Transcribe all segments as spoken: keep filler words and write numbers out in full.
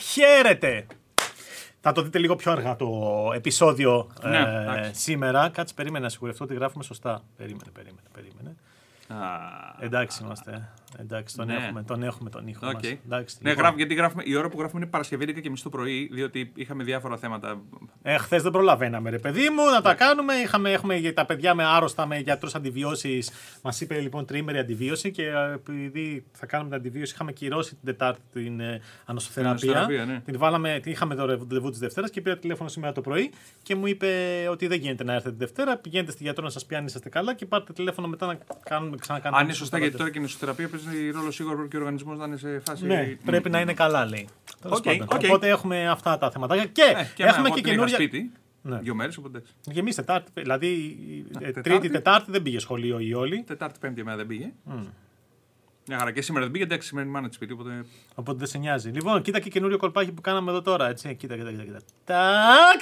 Χαίρετε! Θα το δείτε λίγο πιο αργά το επεισόδιο ναι, ε, σήμερα. Κάτσε, περίμενε να σιγουρευτώ ότι γράφουμε σωστά. Περίμενε, περίμενε, περίμενε. Ah, Εντάξει είμαστε. Εντάξει, τον, ναι. έχουμε, τον έχουμε τον ήχο okay. μας. Εντάξει, ναι, λοιπόν. γράφ, γιατί γράφουμε, η ώρα που γράφουμε είναι Παρασκευή και εμείς το πρωί, διότι είχαμε διάφορα θέματα. Ε, χθες δεν προλαβαίναμε, ρε παιδί μου, να τα κάνουμε. Είχαμε, έχουμε τα παιδιά με άρρωστα, με γιατρούς αντιβιώσεις. Μας είπε λοιπόν τριήμερη αντιβίωση και επειδή θα κάνουμε την αντιβίωση, είχαμε κυρώσει την Τετάρτη την ε, ανοσοθεραπεία. Ναι. Την βάλαμε, την είχαμε το ραντεβού της Δευτέρας και πήρα τηλέφωνο σήμερα το πρωί και μου είπε ότι δεν γίνεται να έρθετε τη Δευτέρα. Πηγαίνετε στη γιατρό να σας πει αν είσαστε καλά και πάρτε τηλέφωνο μετά να κάνουμε ξανακάνουμε. Αν είναι σωστά, γιατί τώρα και η νοσοθεραπεία παίζει ρόλο σίγουρα και ο οργανισμός να είναι σε φάση. Ναι, mm. πρέπει να είναι καλά, λέει. Okay, okay. Οπότε έχουμε αυτά τα θέματα. Και, ε, και έχουμε και καινούργια. Σπίτι, ναι. Δύο μέρες, οπότε. Και εμείς Τετάρτη, δηλαδή ε, Τρίτη, Τετάρτη δεν πήγε σχολείο η όλη. Τετάρτη, Πέμπτη εμένα δεν πήγε. Mm. Μια χαρά και σήμερα δεν πήγε, εντάξει, σήμερα η μάνα της σπίτι. Οπότε... οπότε δεν σε νοιάζει. Λοιπόν, κοίτα και καινούριο κολπάκι που κάναμε εδώ τώρα. Έτσι. Κοίτα, κοίτα, κοίτα. κοίτα. Τάκ!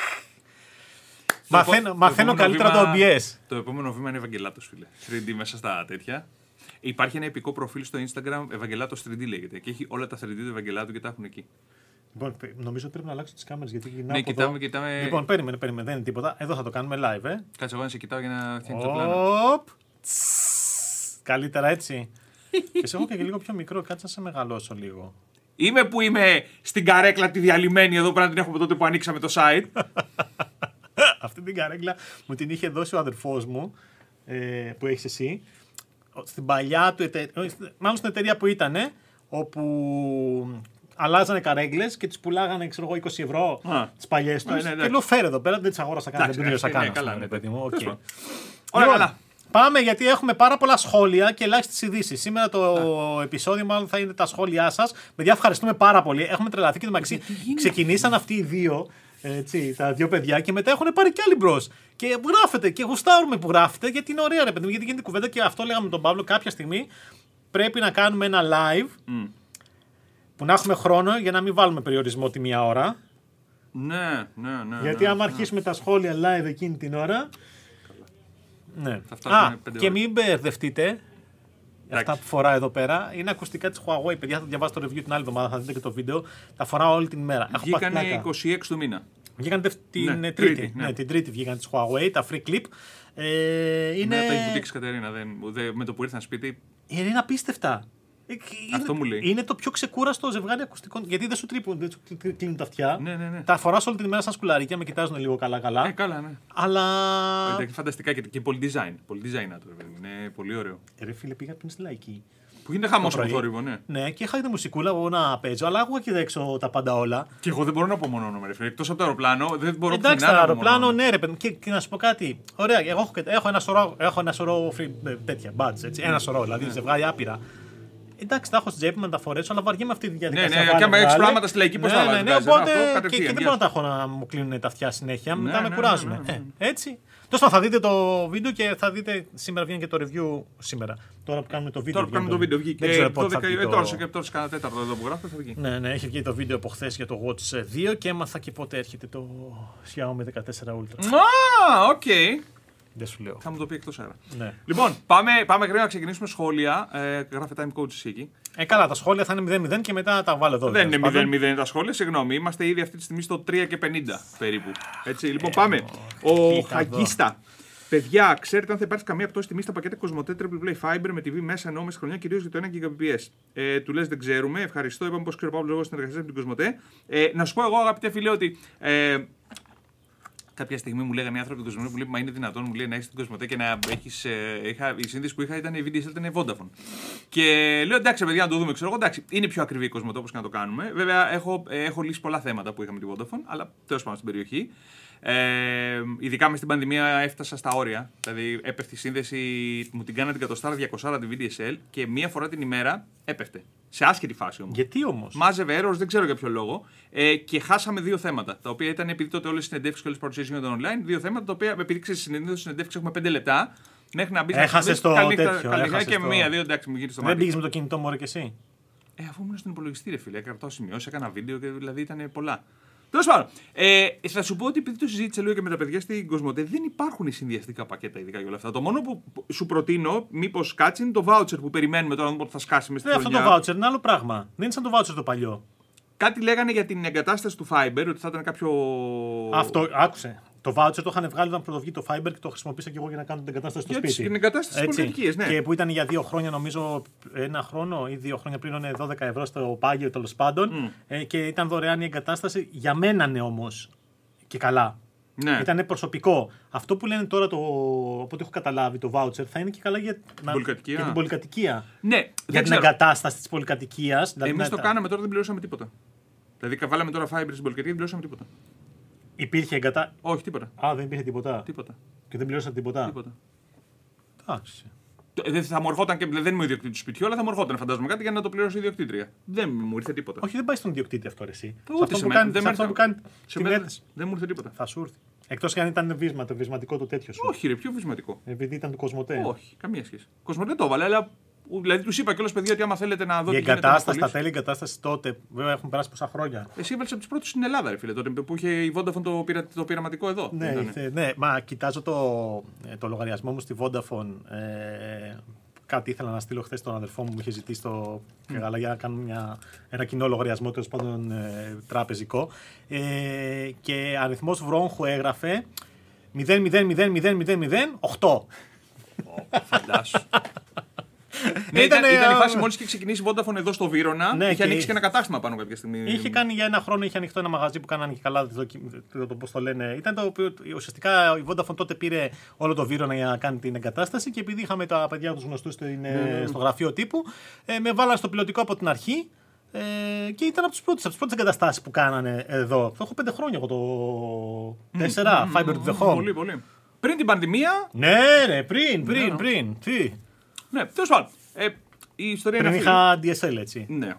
Μαθαίνω, μαθαίνω καλύτερα βήμα, το ο μπι ες. Το επόμενο βήμα είναι Ευαγγελάτος, φίλε. θρι ντι μέσα στα τέτοια. Υπάρχει ένα επικό προφίλ στο Instagram, Ευαγγελάτος θρι ντι λέγεται. Και έχει όλα τα θρι ντι του Ευαγγελάτου και τα έχουν εκεί. Λοιπόν, νομίζω ότι πρέπει να αλλάξω τις κάμερες γιατί γυρνάω. Ναι, από κοιτάμε, εδώ. κοιτάμε. Λοιπόν, περίμενε, περίμενε, δεν είναι τίποτα. Εδώ θα το κάνουμε live, ε. Κάτσε εγώ να σε κοιτάω για να φτιάξει το πλάνο. Καλύτερα έτσι. Και σε έχω και λίγο πιο μικρό, κάτσε να σε μεγαλώσω λίγο. Είμαι που είμαι στην καρέκλα τη διαλυμένη εδώ πέρα, την έχουμε τότε που ανοίξαμε το site. Αυτή την καρέκλα μου την είχε δώσει ο αδερφός μου, ε, που έχεις εσύ, στην παλιά του εταιρεία, μάλλον στην εταιρεία που ήταν, όπου αλλάζανε καρέγκλες και τις πουλάγανε, ξέρω εγώ, είκοσι ευρώ τις παλιές τους. Ναι, ναι, και λέω φέρε εδώ πέρα, δεν τις αγόρασα καν, δεν πλήρωσα καν. Καλά, ναι, παιδί μου. Okay. Ωραία, καλά. Πάμε γιατί έχουμε πάρα πολλά σχόλια και ελάχιστες ειδήσεις. Σήμερα το yeah. επεισόδιο μάλλον θα είναι τα σχόλιά σας. Παιδιά, ευχαριστούμε πάρα πολύ. Έχουμε τρελαθεί και το μεταξύ. Ξεκινήσαν αυτοί οι δύο, έτσι, τα δύο παιδιά και μετά έχουν πάρει κι άλλοι μπρος. Και γράφετε και γουστάρουμε που γράφετε γιατί είναι ωραία, ρε παιδί μου. Γιατί γίνεται κουβέντα και αυτό λέγαμε με τον Παύλο. Κάποια στιγμή πρέπει να κάνουμε ένα live mm. που να έχουμε χρόνο για να μην βάλουμε περιορισμό τη μία ώρα. Ναι, ναι, ναι. Γιατί ναι, άμα ναι. αρχίσουμε τα σχόλια live εκείνη την ώρα. Ναι. Α, και μην μπερδευτείτε. Αυτά που φοράω εδώ πέρα είναι ακουστικά της Huawei. Παιδιά, θα διαβάσω το review την άλλη εβδομάδα, θα δείτε και το βίντεο. Τα φοράω όλη την ημέρα. Βγήκανε είκοσι έξι του μήνα. Βγήκαν την ναι, Τρίτη. τρίτη, ναι. Ναι, την Τρίτη βγήκαν της Huawei, τα free clip. Ε, είναι... Ναι, τα έχει βουτήξει Κατερίνα. Δεν, δε, με το που ήρθαν σπίτι. Είναι απίστευτα. Αυτό είναι, μου λέει. Είναι το πιο ξεκούραστο ζευγάρι ακουστικών. Γιατί δεν σου τρύπουν, δεν σου κλείνουν τα αυτιά. Ναι, ναι, ναι. Τα φοράς όλη την ημέρα σαν σκουλαρίκια, με κοιτάζουν λίγο καλά-καλά. Ε, καλά, ναι. Αλλά. Εντάξει, φανταστικά και, και πολύ design. Πολύ design άτομο. Είναι πολύ ωραίο. Ρε φίλε, πήγα πριν στη Λαϊκή. Που γίνεται χαμός από θόρυβο, ναι. Ναι, και είχα τη μουσικούλα εγώ να παίζω, αλλά άκουγα και έξω τα πάντα όλα. Και εγώ δεν μπορώ να απομονώνω, ρε φίλε. Εκτός από το αεροπλάνο, δεν μπορώ να εντάξει, το αεροπλάνο, ναι, ρε παιδί. Και, και να σου πω κάτι. Ωραία, εγώ έχω, έχω ένα σωρό, έχω ένα σωρό free, τέτοια badge, έτσι. Ένα σωρό, δηλαδή ναι. ζευγάρι άπειρα. Εντάξει, τα έχω στην τσέπη να τα φορέσω, αλλά βαριέμαι αυτή τη διαδικασία. Ναι, ναι, και άμα έχει πράγματα στη Λαϊκή, πώς θα βάλεις. Ναι, ναι, οπότε και, και δεν μπορώ να τα έχω να μου κλείνουν τα αυτιά συνέχεια, ναι, μετά ναι, με κουράζουν. Ναι, ναι, ναι, ναι. Ε, έτσι. Τόσο θα δείτε το βίντεο και θα δείτε. Σήμερα βγαίνει και το review. Σήμερα. Τώρα που κάνουμε το βίντεο. Τώρα που κάνουμε το βίντεο. Βγήκε. Τώρα σε και κάνα τέταρτο εδώ που γράφετε θα βγει. Ναι, ναι, έχει βγει το βίντεο από χθες για το Watch δύο και έμαθα και πότε έρχεται το Xiaomi δεκατέσσερα Ultra. Α, οκ. Δεν σου λέω. Θα μου το πει εκτός αέρα. Ναι. Λοιπόν, πάμε, πάμε γρήγορα να ξεκινήσουμε σχόλια. Ε, γράφε time coach εκεί. Ε, καλά, τα σχόλια θα είναι μηδέν μηδέν και μετά τα βάλω εδώ. Δεν είναι μηδέν μηδέν τα σχόλια, συγγνώμη. Είμαστε ήδη αυτή τη στιγμή στο τρία και πενήντα περίπου. Έτσι, λοιπόν, πάμε. Ο Χαγίστα. Παιδιά, ξέρετε αν θα υπάρξει καμία πτώση τιμή στα πακέτα Cosmote Triple Play Fiber με τι βι μέσα ενώ μέσα χρονιά, κυρίως για το ένα γιγαμπιτ. Ε, του λες δεν ξέρουμε. Ευχαριστώ. Είπαμε πως ξέρω Παύλο λόγω συνεργασίας με την Cosmote. Ε, να σου πω εγώ, αγαπητέ φίλε, ότι. Ε, Κάποια στιγμή μου λέγανε οι άνθρωποι του Cosmote, μου λέει Μα είναι δυνατόν μου λέει, να έχει την Cosmote και να έχει. Ε, η σύνδεση που είχα ήταν η βι ντι ες ελ, ήταν η Vodafone. Και λέω εντάξει, παιδιά, να το δούμε. Ξέρω εγώ, εντάξει, είναι πιο ακριβή η Cosmote όπως και να το κάνουμε. Βέβαια, έχω, ε, έχω λύσει πολλά θέματα που είχαμε τη Vodafone, αλλά τέλος πάντων στην περιοχή. Ε, ειδικά με στην πανδημία έφτασα στα όρια. Δηλαδή, έπεφτε η σύνδεση, μου την κάνανε την εκατοστάρα διακόσια τη βι ντι ες ελ και μία φορά την ημέρα έπεφτε. Σε άσχετη φάση όμως. Γιατί όμως? Μάζευε errors, δεν ξέρω για ποιο λόγο. Ε, και χάσαμε δύο θέματα. Τα οποία ήταν επειδή τότε όλες οι συνεντεύξεις και όλες οι παρουσιάσεις γίνονταν online. Δύο θέματα τα οποία, επειδή ξέρεις, συνεντεύξεις συνεντεύξεις έχουμε πέντε λεπτά. Μέχρι να μπει να έχασες το τέτοιο. Καληνύχτα και μία, δύο, εντάξει, μου γύρισε το μάτι. Δεν πήγες με το κινητό μου, ρε, και εσύ. Ε, αφού ήμουν στον υπολογιστή, ρε φίλε. Κρατάω σημειώσεις, έκανα βίντεο και δηλαδή ήταν πολλά. Τέλος πάντων, ε, θα σου πω ότι επειδή το συζήτησα λίγο και με τα παιδιά στην Cosmote, δεν υπάρχουν οι συνδυαστικά πακέτα ειδικά για όλα αυτά. Το μόνο που σου προτείνω, μήπως κάτσει, είναι το voucher που περιμένουμε τώρα να δούμε πότε θα σκάσει μες στη χρονιά. Αυτό το voucher είναι άλλο πράγμα. Δεν είναι σαν το voucher το παλιό. Κάτι λέγανε για την εγκατάσταση του Fiber, ότι θα ήταν κάποιο. Αυτό, άκουσε. Το voucher το είχαν βγάλει όταν πρωτοβγεί το Fiber και το χρησιμοποίησα και εγώ για να κάνω την εγκατάσταση στο για σπίτι. Την εγκατάσταση στις πολυκατοικίες, ναι. Και που ήταν για δύο χρόνια, νομίζω, ένα χρόνο ή δύο χρόνια πριν, είναι δώδεκα ευρώ στο πάγιο τέλος πάντων. Mm. Ε, και ήταν δωρεάν η εγκατάσταση. Για μένα ναι, όμως. Και καλά. Ναι. Ήταν προσωπικό. Αυτό που λένε τώρα, το, από ό,τι έχω καταλάβει, το voucher θα είναι και καλά για, την, πολυκατοικία. για την πολυκατοικία. Ναι, για την εγκατάσταση της πολυκατοικίας. Εμείς δηλαδή, το τα... κάναμε τώρα, δεν πληρώσαμε τίποτα. Δηλαδή, βάλαμε τώρα Fiber στην πολυκατοικία, δεν πληρώσαμε τίποτα. Υπήρχε εγκατάσταση. Όχι, τίποτα. Α, δεν υπήρχε τίποτα. Τίποτα. Και δεν πληρώσατε τίποτα. Τίποτα. Εντάξει. Δεν θα μου ερχόταν και δεν είμαι ο ιδιοκτήτη του σπιτιού, αλλά θα μου ερχόταν φαντάζομαι κάτι για να το πληρώσει η ιδιοκτήτρια. Δεν μου ήρθε τίποτα. Όχι, δεν πάει στον ιδιοκτήτη αυτό εσύ. Ούτε σε μένα. Δεν μου κάνει. Δεν μου ήρθε τίποτα. Θα σου έρθει. Εκτός και αν ήταν βίσμα, το βισματικό το τέτοιο σου. Όχι, ρε, πιο βισματικό. Επειδή ήταν του Κοσμοτέ. Όχι, καμία σχέση. Κοσμοτέ το έβαλε, αλλά. Δηλαδή του είπα κιόλας παιδιά ότι άμα θέλετε να δω. Η εγκατάσταση, τα τέλη εγκατάσταση τότε, βέβαια έχουν περάσει πόσα χρόνια. Εσύ έβαλε από του πρώτου στην Ελλάδα, ρε φίλε, τότε που είχε η Vodafone το, πειρα, το πειραματικό εδώ. Ναι, ήρθε, ναι, μα κοιτάζω το, το λογαριασμό μου στη Vodafone. Ε, κάτι ήθελα να στείλω χθες στον αδερφό μου που είχε ζητήσει το mm. για να κάνουμε μια, ένα κοινό λογαριασμό τέλος πάντων ε, τραπεζικό. Ε, και αριθμός βρόχου έγραφε μηδέν μηδέν μηδέν μηδέν μηδέν μηδέν οκτώ. Φαντάσου. Ναι, ήταν, ήταν, ήταν η φάση μόλις είχε ξεκινήσει η Vodafone εδώ στο Βύρωνα. Ναι, είχε και ανοίξει και ένα κατάστημα πάνω κάποια στιγμή. Είχε κάνει για ένα χρόνο, είχε ανοιχτό ένα μαγαζί που κάνανε και καλά. Το, το, το, πώς το λένε. Ήταν το οποίο ουσιαστικά η Vodafone τότε πήρε όλο το Βύρωνα για να κάνει την εγκατάσταση και επειδή είχαμε τα παιδιά του γνωστού στο, mm. στο γραφείο τύπου, ε, με βάλαν στο πιλωτικό από την αρχή. Ε, και ήταν από τις πρώτες, πρώτες εγκαταστάσεις που κάνανε εδώ. Το έχω πέντε χρόνια εγώ το τέσσερα, mm, Fiber to the Home. Πολύ, πολύ. Πριν την πανδημία. Ναι, ναι, πριν, πριν, πριν. Τι. Ναι, τέλος πάντων. Ε, η ιστορία πριν είναι είχα ντι ες ελ, έτσι. Ναι.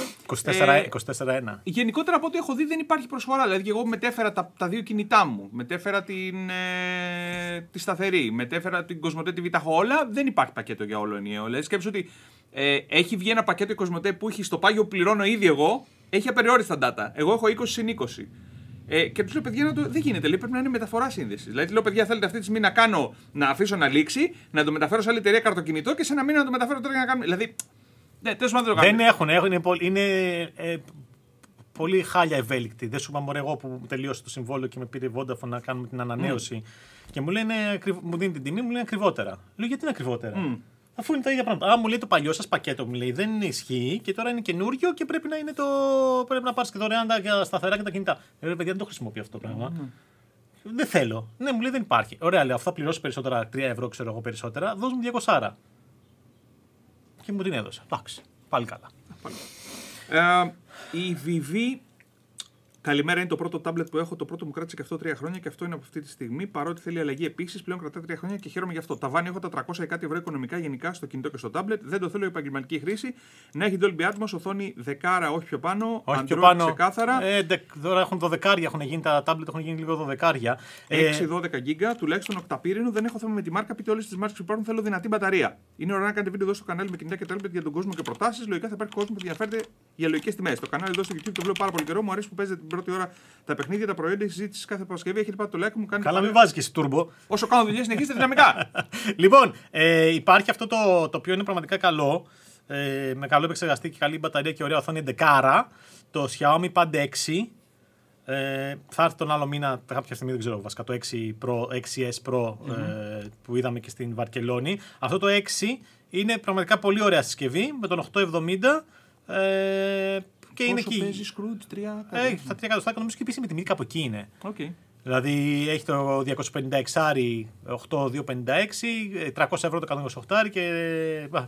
είκοσι τέσσερα ένα. Ε, γενικότερα από ό,τι έχω δει δεν υπάρχει προσφορά. Δηλαδή, εγώ μετέφερα τα, τα δύο κινητά μου. Μετέφερα την, ε, τη σταθερή. Μετέφερα την Κοσμοτέ τι βι. Τα έχω όλα. Δεν υπάρχει πακέτο για όλο ενιαίο. Δηλαδή, σκέψου ότι ε, έχει βγει ένα πακέτο η Κοσμοτέ που έχει στο πάγιο που πληρώνω ήδη εγώ. Έχει απεριόριστα data. Εγώ έχω είκοσι συν είκοσι. Ε, και του λέω παιδιά, να το... δεν γίνεται. Λέει, πρέπει να είναι μεταφορά σύνδεση. Δηλαδή, λέω παιδιά, θέλετε αυτή τη στιγμή να κάνω, να αφήσω να λήξει, να το μεταφέρω σε άλλη εταιρεία καρτοκινητό και σε ένα μήνα να το μεταφέρω τώρα για να κάνουμε. Δηλαδή, ναι, τέλος πάντων δεν το κάνουμε. Δεν έχουν, έχουν είναι, πολύ, είναι ε, πολύ χάλια ευέλικτοι. Δεν σου είπα μωρέ εγώ που τελείωσε το συμβόλαιο και με πήρε η Vodafone να κάνουμε την ανανέωση. Mm. Και μου λένε, μου δίνει την τιμή, μου λένε ακριβότερα. Λέω γιατί είναι ακριβότερα. Mm. Αφού είναι τα ίδια πράγματα. Α, μου λέει το παλιό σας πακέτο, μου λέει δεν ισχύει και τώρα είναι καινούριο και πρέπει να, είναι το... πρέπει να πάρεις και δωρεάν τα σταθερά και τα κινητά. Ε, παιδιά, δεν το χρησιμοποιώ αυτό το πράγμα. Mm. Δεν θέλω. Ναι, μου λέει δεν υπάρχει. Ωραία, λέω, αφού θα πληρώσω περισσότερα, τρία ευρώ ξέρω εγώ περισσότερα, δώσ' μου διακόσια. Και μου την έδωσα. Εντάξει, πάλι καλά. Ε, η βι βι. Καλημέρα, είναι το πρώτο τάμπλετ που έχω. Το πρώτο μου κράτησε και αυτό τρία χρόνια και αυτό είναι από αυτή τη στιγμή. Παρότι θέλει αλλαγή επίσης, πλέον κρατάει τρία χρόνια και χαίρομαι γι' αυτό. Ταβάνι έχω τα τριακόσια κάτι ευρώ οικονομικά γενικά στο κινητό και στο τάμπλετ. Δεν το θέλω επαγγελματική χρήση. Να έχει Dolby Atmos, οθόνη δεκάρα, όχι πιο πάνω. Όχι πιο πάνω. Ξεκάθαρα. Ε, τώρα έχουν δωδεκάρια, έχουν γίνει τα τάμπλετ, έχουν γίνει λίγο δωδεκάρια. έξι δώδεκα γίγκα, τουλάχιστον οκταπύρινο. Δεν έχω θέμα με τη μάρκα. Πείτε όλες τις μάρκες που υπάρχουν. Θέλω δυνατή μπαταρία. Είναι ωραία να κάνετε βίντεο εδώ στο κανάλι με κινητά και τάμπλετ για τον κόσμο και προτάσεις. Λογικά θα υπάρχει κόσμο που ενδιαφέρεται για λογικές τιμές. Το κανάλι εδώ στο YouTube το βλέπω πάρα πολύ καιρό. Μου αρέσει που παίζετε την πρώτη ώρα. Τα παιχνίδια, τα προϊόντα, η συζήτηση κάθε Παρασκευή. Έχετε πάρει το like μου. Καλά, μην βάζει και εσύ τούρμπο. Όσο κάνω δουλειές, συνεχίστε δυναμικά. Λοιπόν, ε, υπάρχει αυτό το, το οποίο είναι πραγματικά καλό. Ε, με καλό επεξεργαστή και καλή μπαταρία και ωραία οθόνη έντεκα. Το Xiaomi Pad έξι. Ε, θα έρθει τον άλλο μήνα, κάποια στιγμή δεν ξέρω βασικά, το έξι, Pro, έξι ες Pro mm-hmm. ε, που είδαμε και στην Βαρκελόνη. Αυτό το έξι είναι πραγματικά πολύ ωραία συσκευή με τον οκτακόσια εβδομήντα. Ε, και είναι εκεί. Παίζει Scrooge, τρία ε, στα τρία εκατοστά, νομίζω και επίσης με τιμή κάπου εκεί είναι. Okay. Δηλαδή έχει το διακόσια πενήντα έξι, οκτώ χιλιάδες διακόσια πενήντα έξι, τριακόσια ευρώ το εκατόν είκοσι οκτώ και. Α,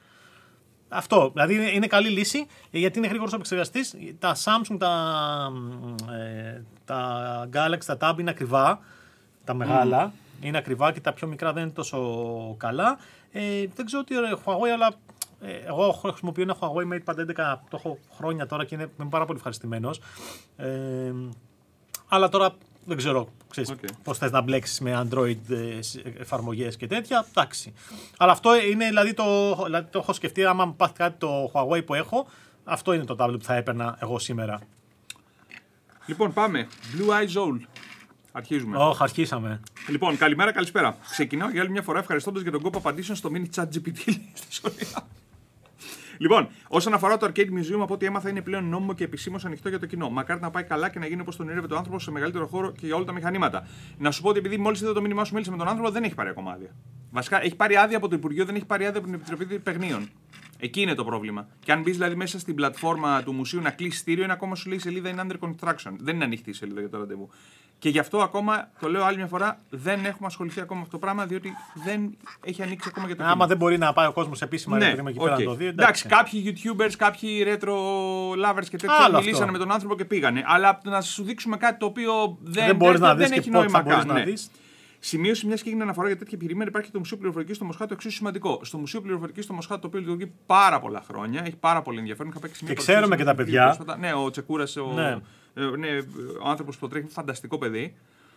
αυτό. Δηλαδή είναι, είναι καλή λύση γιατί είναι γρήγορος επεξεργαστής. Τα Samsung, τα, ε, τα Galaxy, τα Tab είναι ακριβά. Τα μεγάλα mm. είναι ακριβά και τα πιο μικρά δεν είναι τόσο καλά. Ε, δεν ξέρω τι Huawei, αλλά. Εγώ χρησιμοποιώ ένα Huawei MatePad έντεκα, το έχω χρόνια τώρα και είναι, είμαι πάρα πολύ ευχαριστημένος. Ε, αλλά τώρα δεν ξέρω ξέρεις, okay. πώς θες να μπλέξεις με Android εφαρμογές και τέτοια. Εντάξει. Αλλά αυτό είναι, δηλαδή το, δηλαδή το έχω σκεφτεί, άμα μου πάθει κάτι το Huawei που έχω, αυτό είναι το tablet που θα έπαιρνα εγώ σήμερα. Λοιπόν, πάμε. Blue Eye Zone. Αρχίζουμε. Όχι, oh, αρχίσαμε. Λοιπόν, καλημέρα, καλησπέρα. Ξεκινάω για άλλη μια φορά ευχαριστώντας για τον κόπο απαντήσεων στο mini chat τζι πι τι. Λοιπόν, όσον αφορά το Arcade Museum, από ό,τι έμαθα είναι πλέον νόμιμο και επισήμως ανοιχτό για το κοινό. Μακάρι να πάει καλά και να γίνει όπως τον ονειρεύεται ο άνθρωπος σε μεγαλύτερο χώρο και για όλα τα μηχανήματα. Να σου πω ότι επειδή μόλις είδα το μήνυμά σου, μίλησα με τον άνθρωπο, δεν έχει πάρει ακόμα άδεια. Βασικά έχει πάρει άδεια από το Υπουργείο, δεν έχει πάρει άδεια από την Επιτροπή Παιγνίων. Εκεί είναι το πρόβλημα. Και αν μπει δηλαδή μέσα στην πλατφόρμα του μουσείου να κλείσει στήριο, είναι ακόμα σου λέει η σελίδα είναι under construction. Δεν είναι ανοιχτή η σελίδα για το ραντεβού. Και γι' αυτό ακόμα, το λέω άλλη μια φορά, δεν έχουμε ασχοληθεί ακόμα με αυτό το πράγμα, διότι δεν έχει ανοίξει ακόμα για το κοινό. Άμα δεν μπορεί να πάει ο κόσμος επίσημα ναι, εκεί okay. πέρα να το δει. Εντάξει, κάποιοι YouTubers, κάποιοι retro lovers και τέτοια Άλλο μιλήσανε αυτό. Με τον άνθρωπο και πήγανε. Αλλά να σου δείξουμε κάτι το οποίο δεν, δεν, δεν, δεν, δεν έχει νόημα καν. Να δεις. Σημείωση μια και έγινε αναφορά για τέτοια επιχειρήματα υπάρχει και το Μουσείο Πληροφορικής στο Μοσχάτο, εξίσου σημαντικό. Στο Μουσείο Πληροφορικής στο Μοσχάτο, το οποίο λειτουργεί πάρα πολλά χρόνια, έχει πάρα πολύ ενδιαφέρον. Είχα παίξει και ξέρουμε και τα παιδιά. Ναι, ο Τσεκούρας, ο, ναι. ναι, ο άνθρωπος που το τρέχει, φανταστικό παιδί.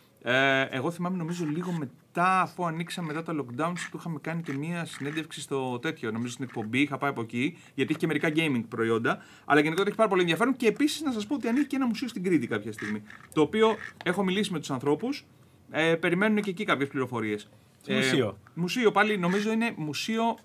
Ε, εγώ θυμάμαι, νομίζω λίγο μετά, αφού ανοίξαμε μετά το lockdown, του είχαμε κάνει και μία συνέντευξη στο τέτοιο. Νομίζω στην εκπομπή, είχα πάει από εκεί, γιατί έχει και μερικά gaming προϊόντα. Αλλά γενικότερα έχει πάρα πολύ ενδιαφέρον. Και επίσης να σας πω ότι ανοίγει και ένα μουσείο στην Κρήτη κάποια στιγμή. Το οποίο έχω μιλήσει με τους ανθρώπους. Ε, περιμένουν και εκεί κάποιες πληροφορίες. Ε, μουσείο. Μουσείο πάλι, νομίζω είναι μουσείο.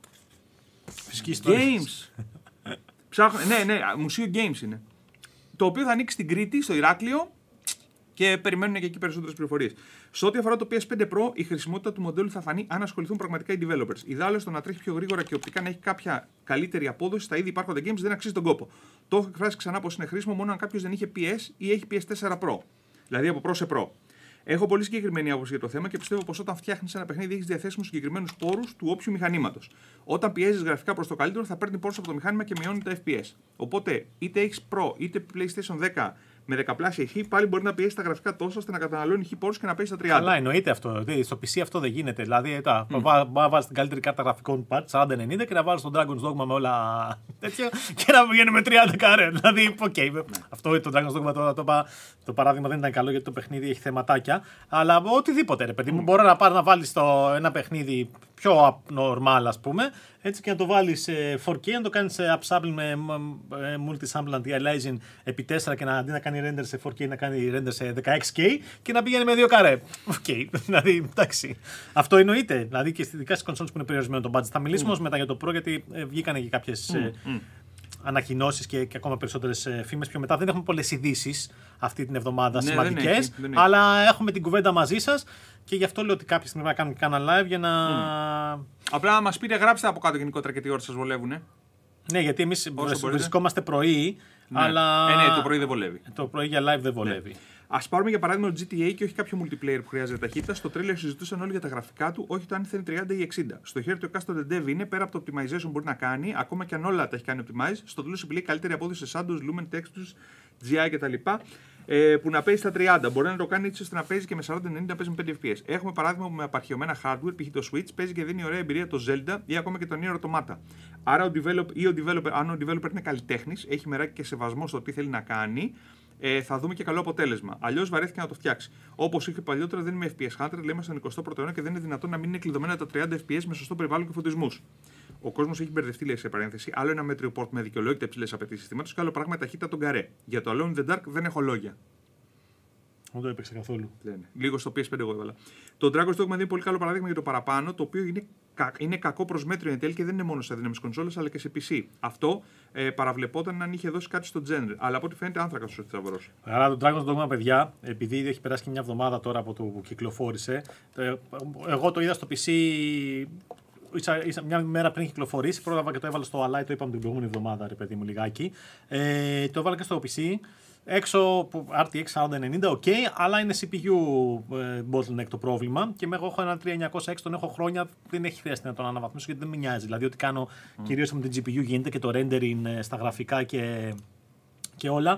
Φυσικής Games. Ψάχνω, ναι, ναι, μουσείο Games είναι. Το οποίο θα ανοίξει στην Κρήτη, στο Ηράκλειο. Και περιμένουν και εκεί περισσότερες πληροφορίες. Σε ό,τι αφορά το πι ες φάιβ Pro, η χρησιμότητα του μοντέλου θα φανεί αν ασχοληθούν πραγματικά οι developers. Ιδάλλως το να τρέχει πιο γρήγορα και οπτικά να έχει κάποια καλύτερη απόδοση στα ήδη υπάρχοντα games δεν αξίζει τον κόπο. Το έχω εκφράσει ξανά πως είναι χρήσιμο μόνο αν κάποιος δεν είχε πι ες ή έχει πι ες φορ Pro. Δηλαδή από Pro σε Pro. Έχω πολύ συγκεκριμένη άποψη για το θέμα και πιστεύω πως όταν φτιάχνεις ένα παιχνίδι έχεις διαθέσιμους συγκεκριμένους πόρους του όποιου μηχανήματος. Όταν πιέζεις γραφικά προς το καλύτερο θα παίρνει πόρους από το μηχάνημα και μειώνει τα εφ πι ες. Οπότε είτε έχεις Pro είτε PlayStation δέκα με δεκαπλάσια ηχή, πάλι μπορεί να πιέσει τα γραφικά τόσο ώστε να καταναλώνει ηχή πόρους και να παίζει στα τριάντα. Αλλά εννοείται αυτό. Στο πι σι αυτό δεν γίνεται. Δηλαδή, mm. μπορεί να βάλει την καλύτερη κάρτα γραφικών patch σαράντα ενενήντα και να βάλει τον Dragon's Dogma με όλα τέτοια και να βγαίνει με τριάντα καρέ. Δηλαδή, οκ. Okay. Mm. Αυτό το Dragon's Dogma τώρα το, το παράδειγμα δεν ήταν καλό γιατί το παιχνίδι έχει θεματάκια. Αλλά οτιδήποτε ρε παιδί μου, mm. μπορεί να πάρει να βάλει ένα παιχνίδι πιο normal, ας πούμε, έτσι και να το βάλεις σε φορ κέι, να το κάνεις σε upsample με multi-sample anti-aliasing επί τέσσερα και να, αντί να κάνει render σε φορ κέι να κάνει render σε δεκαέξι κέι και να πηγαίνει με δύο καρέ. Οκ, okay. Δηλαδή, εντάξει. Αυτό εννοείται. Δηλαδή και ειδικά στις consoles που είναι περιορισμένο το budget. Θα μιλήσουμε mm. όμως μετά για το Pro γιατί ε, βγήκανε και κάποιες mm. ε, ανακοινώσεις και, και ακόμα περισσότερες ε, φήμες πιο μετά. Δεν έχουμε πολλές ειδήσεις αυτή την εβδομάδα, ναι, σημαντικές, αλλά έχουμε την κουβέντα μαζί σας και γι' αυτό λέω ότι κάποια στιγμή να κάνουμε και ένα live για να. Mm. Απλά να μας πείτε, γράψτε από κάτω γενικότερα και τι ώρες σας βολεύουνε. Ναι, γιατί εμείς βρισκόμαστε πρωί, ναι. αλλά. Ε, ναι, το πρωί δεν βολεύει. Το πρωί για live δεν βολεύει. Ναι. Ας πάρουμε για παράδειγμα το τζι τι έι και όχι κάποιο multiplayer που χρειάζεται ταχύτητα. Στο τρέλερ συζητούσαν όλοι για τα γραφικά του, όχι το αν θέλει τριάντα ή εξήντα. Στο χέρι του εκάστοτε dev είναι πέρα από το optimization μπορεί να κάνει, ακόμα και αν όλα τα έχει κάνει optimize. Στο τέλος επιλέγει καλύτερη απόδοση σε shadows, lumen, textures, τζι άι κτλ. Ε, που να παίζει στα τριάντα. Μπορεί να το κάνει έτσι ώστε να παίζει και με σαράντα ενενήντα να παίζει με πέντε εφ πι ες. Έχουμε παράδειγμα με απαρχαιωμένα hardware, π.χ. το Switch, παίζει και δίνει ωραία εμπειρία το Zelda ή ακόμα και το Nier Automata. Άρα ο developer, ή ο developer, αν ο developer είναι καλλιτέχνης, έχει μεράκι και σεβασμό στο τι θέλει να κάνει, ε, θα δούμε και καλό αποτέλεσμα. Αλλιώς βαρέθηκε να το φτιάξει. Όπως είχε παλιότερα, δεν είμαι εφ πι ες hunter, λέμε στον εικοστό πρώτο αιώνα και δεν είναι δυνατόν να μην είναι κλειδωμένα τα τριάντα εφ πι ες με σωστό περιβάλλον και φωτισμούς. Ο κόσμος έχει μπερδευτεί, λέει σε παρένθεση. Άλλο ένα μέτριο port με δικαιολόγητα υψηλές απαιτήσεις συστήματος και άλλο πράγμα ταχύτητα τον καρέ. Για το Alone in the Dark δεν έχω λόγια. Δεν το έπαιξε καθόλου. Λένε. Λίγο στο πι ες φάιβ εγώ έβαλα. Το Dragon's Dogma είναι πολύ καλό παράδειγμα για το παραπάνω, το οποίο είναι, κα... είναι κακό προς μέτριο εν τέλει και δεν είναι μόνο σε αδύναμες κονσόλες αλλά και σε πι σι. Αυτό ε, παραβλεπόταν αν είχε δώσει κάτι στο genre. Αλλά από ό,τι φαίνεται άνθρακα σου θα βρώσει. Άρα το Dragon's Dogma, παιδιά, επειδή έχει περάσει και μια εβδομάδα τώρα από το που κυκλοφόρησε, το, εγώ το είδα στο πι σι. Ίσα, ίσα, μια μέρα πριν κυκλοφορήσει, πρόλαβα και το έβαλα στο Alight, το είπαμε την προηγούμενη εβδομάδα, ρε παιδί μου, λιγάκι. Ε, το έβαλα και στο πι σι. Έξω αρ τι εξ σαράντα ενενήντα, οκ, okay, αλλά είναι σι πι γιου ε, bottleneck το πρόβλημα. Και εγώ έχω ένα τρία χιλιάδες εννιακόσια έξι, τον έχω χρόνια, δεν έχει χρειαστεί να τον αναβαθμίσω γιατί δεν με νοιάζει. Δηλαδή, ό,τι κάνω mm. κυρίως με την τζι πι γιου γίνεται και το rendering στα γραφικά και, και όλα.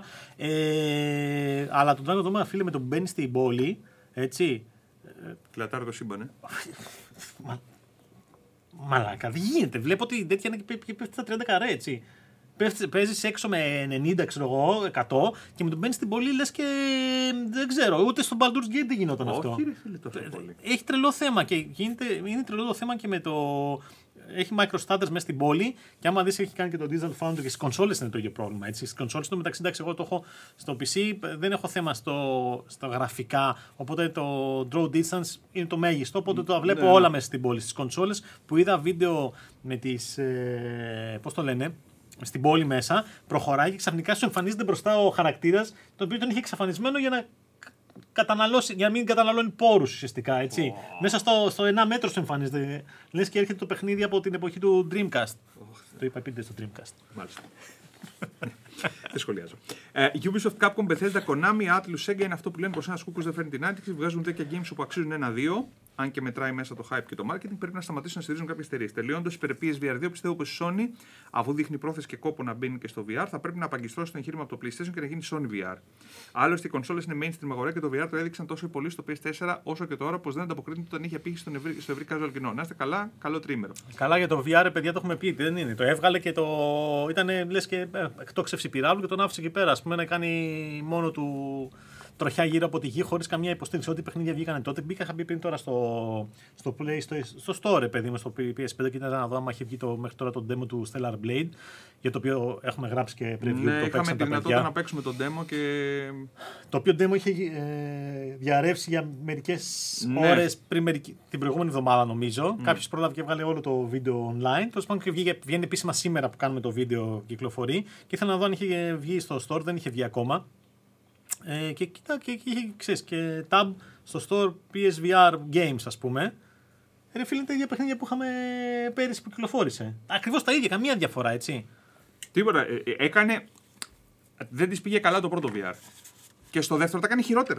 Ε, αλλά τον Dragon's Dogma, φίλε, με το που μπαίνει στην πόλη, έτσι. Κλατάρει το σύμπαν, ε. Μα, μαλάκα, δεν γίνεται. Βλέπω ότι τέτοια είναι και πέφτει στα τριάντα καρέ, έτσι. Παίζεις έξω με ενενήντα, ξέρω εγώ, εκατό και με τον μπαίνεις στην πόλη λες και δεν ξέρω, ούτε στο Baldur's Gate δεν γινόταν Όχι, αυτό. Όχι ρε φίλε, τόσο πολύ. Έχει τρελό θέμα και γίνεται, είναι τρελό το θέμα και με το... Έχει microstanders μέσα στην πόλη και άμα δεις έχει κάνει και το Digital Foundry και στις κονσόλες είναι το ίδιο πρόβλημα. Έτσι. Στις κονσόλες το μεταξύ, εντάξει, εγώ το έχω στο πι σι, δεν έχω θέμα στο, στο γραφικά, οπότε το draw distance είναι το μέγιστο, οπότε το βλέπω ναι, όλα μέσα στην πόλη. Στις κονσόλες που είδα βίντεο με τις, ε, πώς το λένε, στην πόλη μέσα, προχωράει και ξαφνικά σου εμφανίζεται μπροστά ο χαρακτήρας, τον οποίο τον είχε εξαφανισμένο για να, καταναλώσει, για να μην καταναλώνει πόρους ουσιαστικά. Έτσι. Oh. Μέσα στο, στο ένα μέτρο σου εμφανίζεται. Λες και έρχεται το παιχνίδι από την εποχή του Dreamcast. Oh. Το είπα πείτε στο Dreamcast. Μάλιστα. Δεν σχολιάζω. Ε, Ubisoft, Capcom, Bethesda, Konami, Atlus, Sega είναι αυτό που λένε πως ένας κούκκος δεν φέρνει την άντιξη. Βγάζουν τέτοια games που αξίζουν ένα-δύο. Αν και μετράει μέσα το hype και το marketing, πρέπει να σταματήσουν να στηρίζουν κάποιες εταιρείες. Τελειώντας, υπέρ πι ες βι αρ δύο, πιστεύω πως η Sony, αφού δείχνει πρόθεση και κόπο να μπαίνει και στο βι αρ, θα πρέπει να απαγκιστρώσει το εγχείρημα από το PlayStation και να γίνει Sony βι αρ. Άλλωστε, οι κονσόλες είναι mainstream αγορά και το βι αρ το έδειξαν τόσο πολύ στο πι ες φορ όσο και τώρα πως δεν ανταποκρίνεται όταν είχε πύχη στον ευρύ, στο ευρύ casual κοινό. Να είστε καλά, καλό τρίμερο. Καλά για το βι αρ, παιδιά, το έχουμε πει. Δεν είναι. Το έβγαλε και το. Ήταν λες και ε, εκτόξευση πυράβλου και τον άφησε εκεί πέρα. Ας πούμε να κάνει μόνο του. Τροχιά γύρω από τη γη χωρίς καμία υποστήριξη. Ό,τι παιχνίδια βγήκανε τότε. Μπήκα, είχα μπει πριν τώρα στο, στο Play, στο, στο Store, παιδί μου, στο πι ες φάιβ και ήταν να δω άμα είχε βγει το, μέχρι τώρα το demo του Stellar Blade. Για το οποίο έχουμε γράψει και preview. Ναι, το είχαμε τη δυνατότητα να παίξουμε το demo και. Το οποίο demo είχε ε, διαρρεύσει για μερικές ναι. ώρες πριν μερική, την προηγούμενη εβδομάδα, νομίζω. Mm. Κάποιος πρόλαβε και έβγαλε όλο το βίντεο online. Τέλος πάντων, βγήκε, βγαίνει επίσημα σήμερα που κάνουμε το βίντεο κυκλοφορεί. Και ήθελα να δω αν είχε βγει στο Store, δεν είχε βγει ακόμα. Ε, και κοίτα, και είχε, ξέρεις, και tab στο store πι ες βι αρ Games, ας πούμε. Ρε φίλε, τα ίδια παιχνίδια που είχαμε πέρυσι που κυκλοφόρησε. Ακριβώς τα ίδια, καμία διαφορά, έτσι. Τίποτα. Ε, έκανε. Δεν της πήγε καλά το πρώτο βι αρ. Και στο δεύτερο τα κάνει χειρότερα.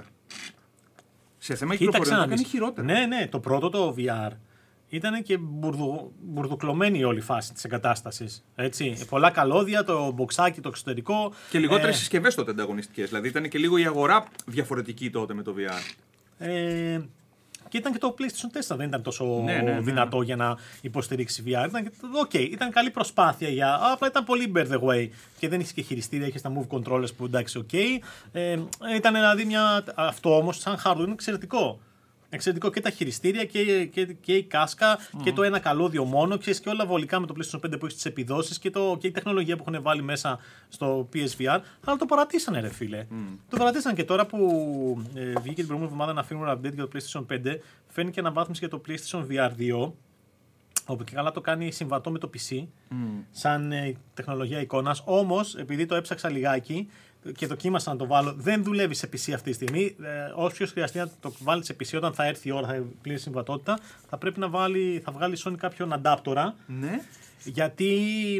Σε θέμα κυκλοφορία τα κάνει χειρότερα. Ναι, ναι, το πρώτο το βι αρ ήταν και μπουρδου, μπουρδουκλωμένη η όλη φάση της εγκατάστασης. Έτσι. Πολλά καλώδια, το μποξάκι, το εξωτερικό. Και λιγότερες ε... συσκευές τότε ανταγωνιστικές. Δηλαδή ήταν και λίγο η αγορά διαφορετική τότε με το βι αρ. Ε... Και ήταν και το PlayStation τέσσερα δεν ήταν τόσο ναι, ναι, ναι, δυνατό ναι. για να υποστηρίξει βι αρ. Ήταν, okay, ήταν καλή προσπάθεια για. Απλά ήταν πολύ bear the way. Και δεν είχε και χειριστήρια, είχε τα move controllers που εντάξει, οκ. Okay. Ε, ήταν δηλαδή μια. Αυτό όμως, σαν hardware, είναι εξαιρετικό. Εξαιρετικό και τα χειριστήρια και, και, και η κάσκα mm. και το ένα καλώδιο μόνο. Ξέρεις, και όλα βολικά με το PlayStation πέντε που έχει τις επιδόσεις και, το, και η τεχνολογία που έχουν βάλει μέσα στο πι ες βι αρ. Αλλά το παρατήσανε, ρε φίλε. Mm. Το παρατήσανε και τώρα που ε, βγήκε την προηγούμενη εβδομάδα ένα firmware update για το PlayStation πέντε. Φαίνει και αναβάθμιση για το PlayStation βι αρ δύο. Όπου και καλά το κάνει συμβατό με το πι σι. Mm. Σαν ε, τεχνολογία εικόνας. Όμως, επειδή το έψαξα λιγάκι και δοκίμασα να το βάλω, δεν δουλεύει σε πι σι αυτή τη στιγμή. Ε, όποιος χρειαστεί να το βάλει σε πι σι όταν θα έρθει η ώρα, θα έχει πλήρη συμβατότητα, θα πρέπει να βάλει, θα βγάλει Sony κάποιον αντάπτορα. Ναι. Γιατί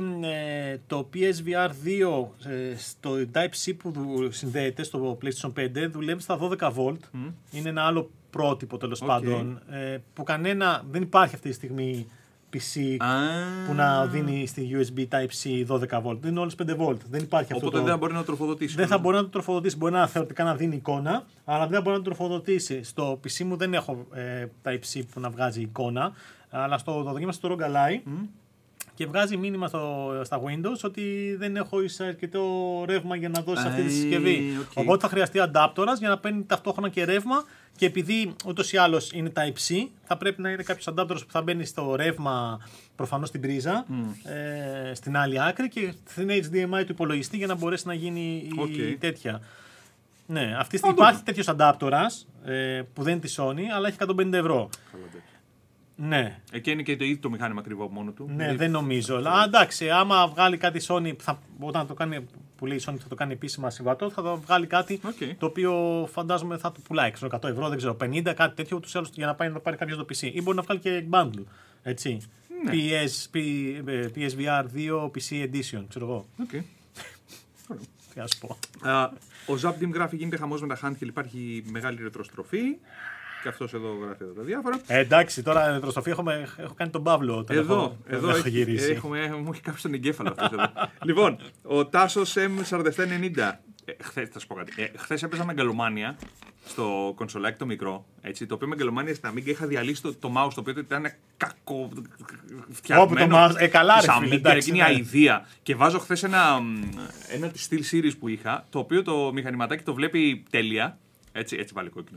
ε, το πι ες βι αρ δύο ε, στο Type-C που δου, συνδέεται στο PlayStation πέντε δουλεύει στα δώδεκα βολτ. Mm. Είναι ένα άλλο πρότυπο τέλος okay. πάντων ε, που κανένα, δεν υπάρχει αυτή τη στιγμή πι σι ah. που να δίνει στη γιου ες μπι Type-C δώδεκα βολτ. Είναι όλες πέντε βολτ. Δεν υπάρχει αυτό. Οπότε το... δεν θα μπορεί να το τροφοδοτήσει. Δεν θα μπορεί να το τροφοδοτήσει. Μπορεί να θεωρητικά να δίνει εικόνα, αλλά δεν μπορεί να το τροφοδοτήσει. Στο πι σι μου δεν έχω ε, Type-C που να βγάζει εικόνα, αλλά στο το δοκίμασα στο Rogue Ally mm. και βγάζει μήνυμα στο, στα Windows ότι δεν έχω αρκετό ρεύμα για να δώσει αυτή τη συσκευή. Okay. Οπότε θα χρειαστεί αντάπτορας για να παίρνει ταυτόχρονα και ρεύμα. Και επειδή ούτως ή άλλως είναι Type-C, θα πρέπει να είναι κάποιος αντάπτορας που θα μπαίνει στο ρεύμα προφανώς στην πρίζα, mm. ε, στην άλλη άκρη και στην έιτς ντι εμ άι του υπολογιστή για να μπορέσει να γίνει okay. η τέτοια. Ναι, αυτή oh, υπάρχει oh. τέτοιος αντάπτορας ε, που δεν είναι τη Sony, αλλά έχει εκατόν πενήντα ευρώ. Ναι. Εκεί είναι και το ίδιο το μηχάνημα ακριβό μόνο του. Ναι, δηλαδή... δεν νομίζω. Αλλά εντάξει, άμα βγάλει κάτι Sony, θα, όταν το κάνει, που λέει η Sony θα το κάνει επίσημα συμβατό, θα το βγάλει κάτι okay. το οποίο φαντάζομαι θα το πουλάει ξέρω, εκατό ευρώ, δεν ξέρω, πενήντα, κάτι τέτοιο ούτως ή άλλως για να πάει να το πάρει κάποιος το πι σι. Ή μπορεί να βγάλει και bundle. Έτσι. Ναι. πι ες, πι ες βι αρ δύο πι σι Edition, ξέρω εγώ. Okay. Τι να σου πω. Uh, ο Zapdim γράφει γίνεται χαμός με τα handheld, υπάρχει μεγάλη ρετροστροφή. Και αυτός εδώ γράφει εδώ τα διάφορα. Ε, εντάξει, τώρα ρετροστροφή έχουμε, έχω κάνει τον Παύλο. Εδώ, έχω, εδώ έχω γυρίσει. Έχουμε, μου έχει κάψει τον εγκέφαλο αυτός εδώ. Λοιπόν, ο Τάσος εμ σαράντα επτά ενενήντα. Ε, χθες, θα σου πω κάτι. Ε, χθες έπαιζα Μεγαλομάνια στο κονσολάκι το μικρό. Έτσι, το οποίο Μεγαλομάνια στην Amiga είχα διαλύσει το, το mouse το οποίο ήταν κακό φτιαγμένο. Όπου το mouse, ε, καλά ρε φίλε. Εντάξει, είναι αηδία. Και βάζω χθες ένα, ένα της Steel Series που είχα, το οποίο το μηχανηματάκι το βλέπει τέλεια. Έτσι, έτσι βάλει κόκκινο.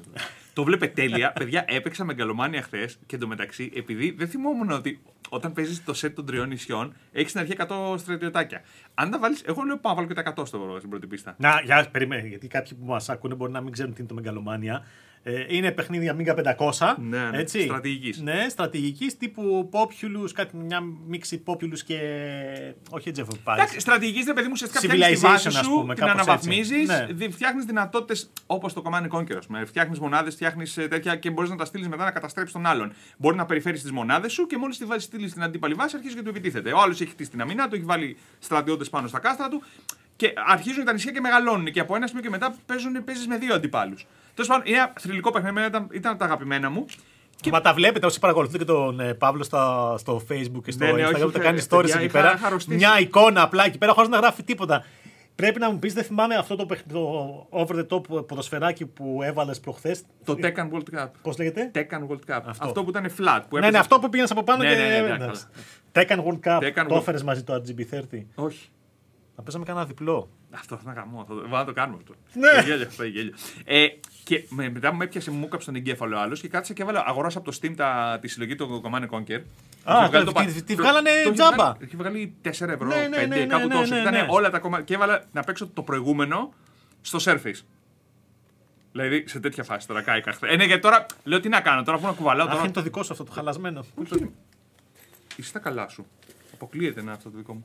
Το βλέπε τέλεια. Παιδιά, έπαιξα Μεγαλομάνια χθες και εντωμεταξύ, επειδή δεν θυμόμουν ότι όταν παίζεις το set των τριών νησιών, έχεις στην αρχή εκατό στρατιωτάκια. Αν τα βάλεις, εγώ λέω πάω να βάλω και τα εκατό στο, στην πρώτη πίστα. Να, για περίμενε, γιατί κάποιοι που μας ακούνε μπορεί να μην ξέρουν τι είναι το Μεγαλομάνια. Ε, είναι παιχνίδια Amiga πεντακόσια. Ναι, ναι, έτσι. στρατηγικής. Ναι, στρατηγικής τύπου Populous, κάτι μια μίξη Populous και. Όχι Age of Empires. Εντάξει, στρατηγικής ρε παιδί μου, ουσιαστικά φτιάχνεις τη βάση σου, πούμε, την αναβαθμίζεις, ναι. φτιάχνεις δυνατότητες όπως το Command and Conquer. Φτιάχνεις μονάδες, φτιάχνεις τέτοια και μπορείς να τα στείλεις μετά να καταστρέψεις τον άλλον. Μπορεί να περιφέρεις τις μονάδες σου και μόλις τη βάζεις στείλεις στην αντίπαλη βάση αρχίζει και του επιτίθεται. Ο άλλος έχει χτίσει την αμυνά του, έχει βάλει στρατιώτες πάνω στα κάστρα του και αρχίζουν τα νησιά και μεγαλώνουν. Και από ένα σημείο και μετά παίζεις με δύο αντιπάλους. Τέλος πάντων, είναι ένα θρυλικό παιχνίδι, ήταν, ήταν από τα αγαπημένα μου. Και... Μα τα βλέπετε όσοι παρακολουθείτε και τον ε, Παύλο στα, στο Facebook και στο ναι, ναι, Instagram που τα κάνει stories εκεί πέρα. Μια εικόνα απλά εκεί πέρα χωρίς να γράφει τίποτα. Πρέπει να μου πεις, δεν θυμάμαι αυτό το, το over the top ποδοσφαιράκι που έβαλες προχθές. Το Tekken World Cup. Πώς λέγεται? Tekken World Cup. Αυτό, αυτό που ήταν flat. Που ναι, ναι, αυτό που πήγαινες από πάνω ναι, και. Ναι, ναι, ναι, ναι, Tekken World Cup. Tekken το έφερες μαζί το αρ τζι μπι τριάντα. Όχι. Να παίζαμε κανένα διπλό. Αυτό θα γαμώ. Βάλω να το κάνουμε αυτό. Ναι. Γέλιο, αυτό γέλιο. Ε, και μετά μου έπιασε, μου έκαψε τον εγκέφαλο ο άλλος και κάτσε και έβαλα, αγοράσα από το Steam τα, τη συλλογή του Command and Conquer. Α, το, το, τη, τη βγάλανε το, τζάμπα. Έχει βγάλει τέσσερα ευρώ, ναι, ναι, πέντε, ναι, ναι, κάπου ναι, τόσο. ναι, ναι, Ήταν ναι. όλα τα κομμάτια. Και έβαλα να παίξω το προηγούμενο στο Surface. Δηλαδή σε τέτοια φάση τώρα κάηκα. Ε, ναι, γιατί τώρα λέω τι να κάνω, τώρα που να κουβαλάω. Αχ, τώρα... είναι το δικό σου αυτό το χαλασμένο. Όχι. Είσαι τα καλά σου. Αποκλείεται να αυτό το δικό μου.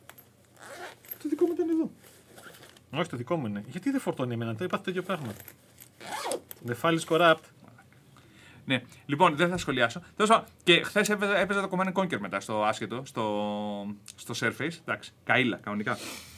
Το δικό μου ήταν εδώ. Όχι, το δικό μου είναι. Γιατί δεν φορτώνει εμένα, το είπα το ίδιο πράγμα. The file is corrupt. Ναι, λοιπόν, δεν θα σχολιάσω. Και χθες έπαιζα, έπαιζα το Command and Conquer μετά στο άσχετο, στο, στο Surface. Εντάξει, καΐλα κανονικά.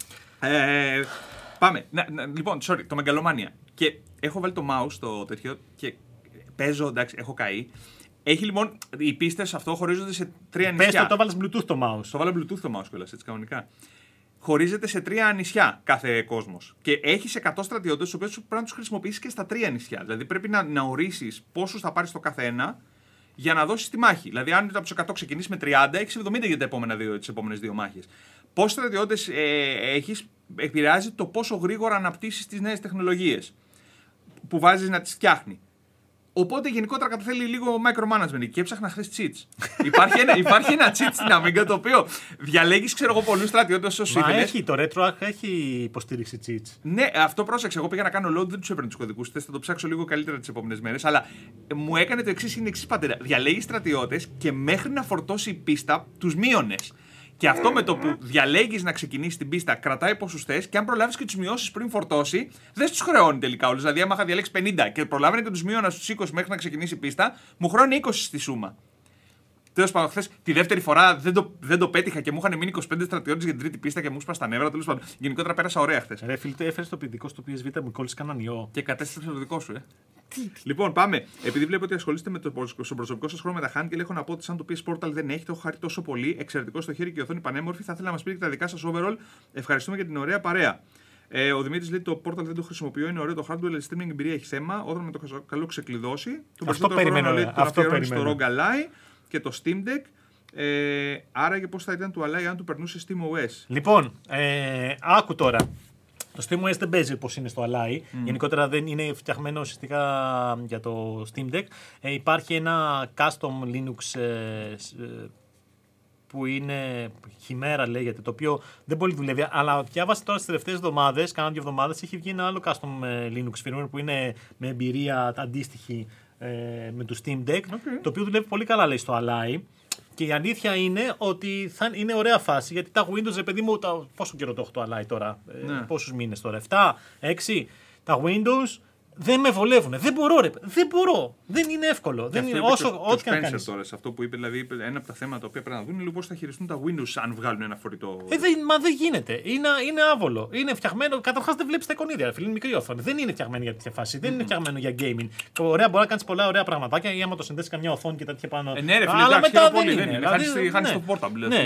Ε, πάμε. Να, να, λοιπόν, sorry, το Μεγαλομάνια. Και έχω βάλει το mouse στο τέτοιο και παίζω, εντάξει, έχω καεί. Έχει λοιπόν, οι πίστες αυτό χωρίζονται σε τρία νησιά. Πες το, το βάλεις Bluetooth το mouse. Το βάλω Bluetooth το mouse κιόλας, έτσι κανονικά. Χωρίζεται σε τρία νησιά κάθε κόσμος. Και έχει εκατό στρατιώτες, τους οποίους πρέπει να τους χρησιμοποιήσεις και στα τρία νησιά. Δηλαδή πρέπει να, να ορίσεις πόσους θα πάρεις το κάθε ένα για να δώσεις τη μάχη. Δηλαδή, αν από τους εκατό ξεκινήσεις με τριάντα, έχεις εβδομήντα για τα επόμενα δύο, τις επόμενες δύο μάχες. Πόσους στρατιώτες ε, έχεις επηρεάζει το πόσο γρήγορα αναπτύσσεις τις νέες τεχνολογίες που βάζεις να τις φτιάχνει. Οπότε γενικότερα καταθέλει λίγο micromanagement και έψαχνα χθες cheats. υπάρχει, ένα, υπάρχει ένα cheat στην Amiga το οποίο διαλέγεις, ξέρω εγώ, πολλούς στρατιώτες ως Μα έχει, το RetroArch έχει υποστήριξη cheats. Ναι, αυτό πρόσεξε. Εγώ πήγα να κάνω load, δεν τους έπαιρνε τους κωδικούς. Θες, θα το ψάξω λίγο καλύτερα τις επόμενες μέρες. Αλλά μου έκανε το εξής, είναι εξής πατέρα. Διαλέγεις στρατιώτες και μέχρι να φορτώσει η πίστα τους μείωνες. Και αυτό με το που διαλέγεις να ξεκινήσει την πίστα κρατάει πόσους θες και αν προλάβεις και τους μειώσεις πριν φορτώσει, δεν τους χρεώνει τελικά όλους. Δηλαδή, άμα είχα διαλέξει πενήντα και προλάβαινε και τους μείωνα στους είκοσι μέχρι να ξεκινήσει η πίστα, μου χρεώνει είκοσι στη σούμα. Τέλος πάντων, χθες τη δεύτερη φορά δεν το, δεν το πέτυχα και μου είχαν μείνει είκοσι πέντε στρατιώτες για την τρίτη πίστα και μου σπάσαν τα νεύρα. Τέλος πάντων, γενικότερα πέρασα ωραία χθες. Ρε φίλε, έφερε το παιδικό στο πι ες βι, μου κόλλησε κανέναν ιό. Και κατέστρεψε το δικό σου, ε. Τι, τι. Λοιπόν, πάμε. Επειδή βλέπω ότι ασχολείστε με το, στον προσωπικό σας χρόνο με τα handle, έχω να πω ότι σαν το πι ες Portal δεν έχει, το έχω χάρη τόσο πολύ. Εξαιρετικό στο χέρι και η οθόνη πανέμορφη. Θα ήθελα να μας πείτε και τα δικά σας overall. Ευχαριστούμε για την ωραία παρέα. Ε, ο Δημήτρης λέει το Portal δεν το χρησιμοποιώ, είναι ωραίο το hardware, αλλά η streaming εμπειρία έχει θέμα. Όταν με το καλό ξεκλειδώσει. Αυτό περιμένω. Λέει, αυτό περιμένω. Στο Rogue Ally και το Steam Deck. Ε, άρα και πώς θα ήταν του Ally αν του περνούσε SteamOS. Λοιπόν, ε, άκου τώρα. Το SteamOS δεν παίζει όπως είναι στο Ally. Mm. Γενικότερα δεν είναι φτιαγμένο ουσιαστικά για το Steam Deck. Ε, υπάρχει ένα custom Linux ε, που είναι χειμέρα λέγεται, το οποίο δεν πολύ δουλεύει. Αλλά διάβασα τώρα στις τελευταίες εβδομάδες, κάνα δύο εβδομάδες, έχει βγει ένα άλλο custom Linux firmware που είναι με εμπειρία αντίστοιχη ε, με το Steam Deck, okay. Το οποίο δουλεύει πολύ καλά λέει στο Ally. Και η αλήθεια είναι ότι θα είναι ωραία φάση, γιατί τα Windows, ρε παιδί μου, τα... πόσο καιρό το έχω το Ally τώρα, ναι. ε, πόσους μήνες τώρα, επτά, έξι, τα Windows δεν με βολεύουν. Δεν μπορώ, ρε, δεν μπορώ. Δεν είναι εύκολο. Δεν είναι όσο, ό,τι και να κάνεις. Τώρα, σε αυτό που είπε, δηλαδή, ένα από τα θέματα που πρέπει να δουν είναι πώς θα χειριστούν τα Windows αν βγάλουν ένα φορητό. Ε, δεν, μα δεν γίνεται. Είναι, είναι άβολο. Είναι φτιαγμένο. Καταρχάς δεν βλέπεις τα εικονίδια. Φίλοι, είναι μικρή οθόνη. Δεν είναι φτιαγμένο για τέτοια φάση. Mm-hmm. Δεν είναι φτιαγμένο για gaming. Ωραία, μπορεί να κάνεις πολλά ωραία πραγματάκια ή άμα το συνδέσει καμιά οθόνη και τέτοια πάνω. Ε, ναι, ρε, φίλε, αλλά εντάξει, μετά πολύ, δεν είναι. Δηλαδή, χάνεις το portable. Ναι.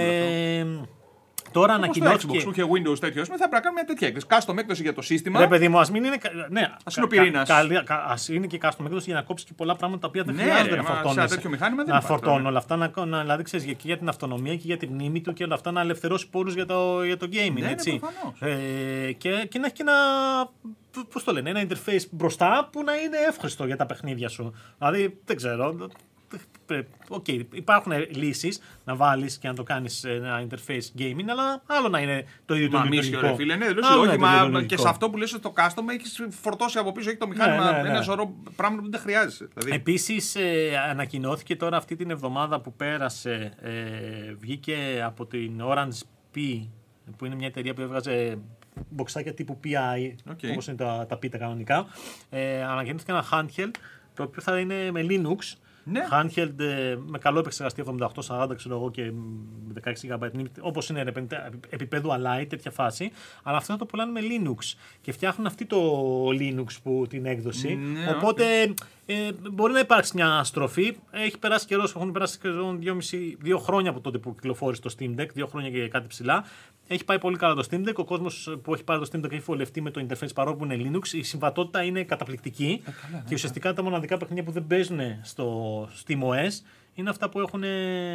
Τώρα ανακοινώθηκε. Xbox που είχε Windows τέτοιο, θα πρέπει να κάνουμε μια τέτοια έκδοση. Custom έκδοση για το σύστημα. Ρε παιδί μου, ας μην είναι. Ναι, ας είναι ο πυρήνας. Ας είναι και custom έκδοση για να κόψει και πολλά πράγματα τα οποία δεν ναι, χρειάζεται ρε, να φορτώνει. Σε ένα τέτοιο μηχάνημα δεν να φορτώνει όλα αυτά. Να, να, δηλαδή ξέρεις και για την αυτονομία και για τη μνήμη του και όλα αυτά να ελευθερώσει πόρους για το, για το gaming. Ναι, έτσι. Ναι, ε, και, και να έχει και ένα πώς το λένε, ένα interface μπροστά που να είναι εύχριστο για τα παιχνίδια σου. Δηλαδή, δεν ξέρω. Okay, υπάρχουν λύσεις να βάλεις και να το κάνεις ένα interface gaming, αλλά άλλο να είναι το ίδιο το λειτουργικό. Μα φίλε, ναι, όχι, μα και σε αυτό που λες το custom έχεις φορτώσει από πίσω, έχει το μηχάνημα, ναι, ναι, ναι. Ένα σωρό πράγματα που δεν χρειάζεσαι. Δηλαδή. Επίσης ε, ανακοινώθηκε τώρα αυτή την εβδομάδα που πέρασε, ε, βγήκε από την Orange P, που είναι μια εταιρεία που έβγαζε μποξάκια τύπου πι άι, okay. όπως είναι τα, τα P τα κανονικά. Ε, ανακοινώθηκε ένα handheld, το οποίο θα είναι με Linux. Ναι. Handheld με καλό επεξεργαστή εβδομήντα οκτώ σαράντα ξέρω εγώ και δεκαέξι τζι μπι, όπως είναι επίπεδου Ally, τέτοια φάση. Αλλά αυτό θα το πουλάνε με Linux και φτιάχνουν αυτή το Linux που την έκδοση. Ναι, οπότε okay. ε, μπορεί να υπάρξει μια στροφή. Έχει περάσει καιρός, έχουν περάσει δύο χρόνια από τότε που κυκλοφόρησε το Steam Deck, δύο χρόνια και κάτι ψηλά. Έχει πάει πολύ καλά το Steam Deck. Ο κόσμος που έχει πάρει το Steam Deck έχει βολευτεί με το interface παρόλο που είναι Linux. Η συμβατότητα είναι καταπληκτική. Ε, καλά, ναι, και ουσιαστικά τα μοναδικά παιχνίδια που δεν παίζουν στο SteamOS είναι αυτά που έχουν. Ε,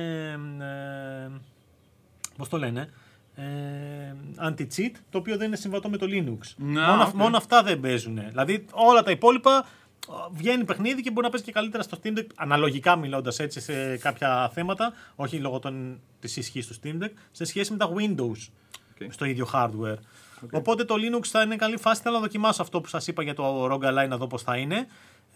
ε, πώς το λένε. Ε, anti-cheat, το οποίο δεν είναι συμβατό με το Linux. No, μόνο, okay. μόνο αυτά δεν παίζουν. Δηλαδή όλα τα υπόλοιπα. Βγαίνει παιχνίδι και μπορεί να παίζει και καλύτερα στο Steam Deck, αναλογικά μιλώντας έτσι σε κάποια θέματα, όχι λόγω της ισχύς του Steam Deck, σε σχέση με τα Windows okay. στο ίδιο hardware. Okay. Οπότε το Linux θα είναι καλή φάση. Θέλω να δοκιμάσω αυτό που σας είπα για το ROG Ally, να δω πώς θα είναι. Ε,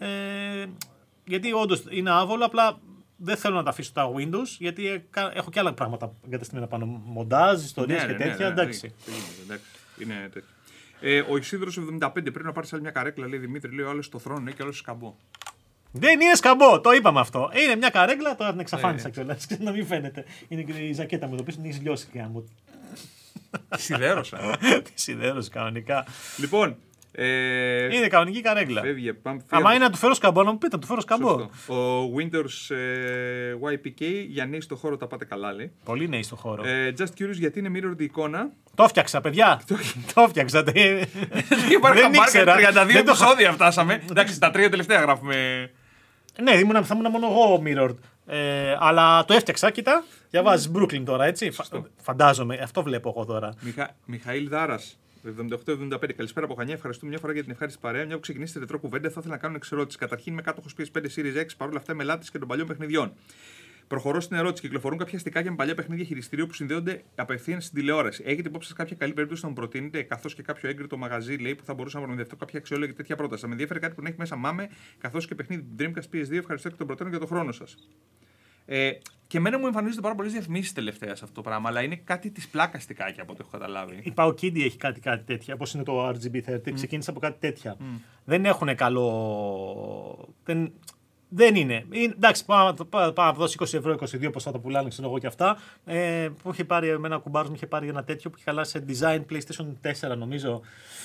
γιατί όντως είναι άβολο, απλά δεν θέλω να τα αφήσω τα Windows, γιατί έχω και άλλα πράγματα εγκαταστημένα πάνω. Μοντάζ, ιστορίες ναι, και τέτοια. Ναι, ναι, εντάξει. Ναι, είναι τέτοιο. Ε, ο Ισίδωρος εβδομήντα πέντε πρέπει να πάρει άλλη μια καρέκλα, λέει Δημήτρη, λέει ο άλλος στο θρόνο και ο άλλος σκαμπό. Δεν είναι σκαμπό, το είπαμε αυτό. Είναι μια καρέκλα, τώρα την εξαφάνισα κιόλας. Να μην φαίνεται. Είναι και η ζακέτα μου εδώ πίσω, την έχει λιώσει και μου. Τη σιδέρωσα. Τη σιδέρωσα κανονικά. Λοιπόν. Ε, είναι κανονική καρέκλα. Φεύγε, πάμε, άμα είναι να του φέρω σκαμπό, να μου πείτε να του φέρω σκαμπό. Σωστό. Ο Winters ε, βάι πι κέι, για νέοι στο χώρο τα πάτε καλά, λέει. Πολύ νέοι στο χώρο. Ε, just curious, γιατί είναι mirrored η εικόνα. Το έφτιαξα, παιδιά. Το έφτιαξα. Δεν ήξερα. τριάντα δύο επεισόδια φτάσαμε. Εντάξει, τα τρία τελευταία γράφουμε. Ναι, ήμουν, θα ήμουν μόνο εγώ mirrored. Ε, αλλά το έφτιαξα, κοίτα. Διαβάζεις Brooklyn τώρα, έτσι. Φα, φαντάζομαι, αυτό βλέπω εγώ τώρα. Μιχα, Μιχαήλ Δάρας. εβδομήντα οκτώ εβδομήντα πέντε. Καλησπέρα από Χανιά. Ευχαριστούμε μια φορά για την ευχάριστη παρέα. Μια που ξεκινήσετε ρετρό κουβέντα, θα ήθελα να κάνω εξερώτηση. Καταρχήν, είμαι κάτοχος πι ες φάιβ Series X, παρόλα αυτά είμαι λάτρης και των παλιών παιχνιδιών. Προχωρώ στην ερώτηση. Κυκλοφορούν κάποια αστικάκια με παλιά παιχνίδια χειριστήριο που συνδέονται απευθείας στην τηλεόραση. Έχετε υπόψη σας κάποια καλή περίπτωση να μου προτείνετε, καθώς και κάποιο έγκριτο μαγαζί λέει που θα μπορούσα να προμηθευτώ κάποια αξιόλογη τέτοια πρόταση. Θα με ενδιαφέρει κάτι που να έχει μέσα μάμε, καθώς και παιχνίδι Dreamcast πι ες δύο. Ευχαριστώ και τον προτείνω για τον χρόνο σας. Ε, και εμένα μου εμφανίζονται πάρα πολλές διαφημίσεις τελευταία σε αυτό το πράγμα, αλλά είναι κάτι της πλάκας αστικάκια από ό,τι έχω καταλάβει. Η Paokidi έχει κάτι, κάτι τέτοια, όπως είναι το αρ τζι μπι θέρτι. Mm. Ξεκίνησε από κάτι τέτοια. Mm. Δεν έχουν καλό. Δεν... Δεν είναι. είναι εντάξει, πάω να δώσει είκοσι ευρώ, είκοσι δύο ποσά το πουλάνε, ξέρω εγώ και αυτά. Ε, που είχε πάρει ένα κουμπάρος, μου είχε πάρει ένα τέτοιο που είχε χαλάσει σε design PlayStation τέσσερα, νομίζω.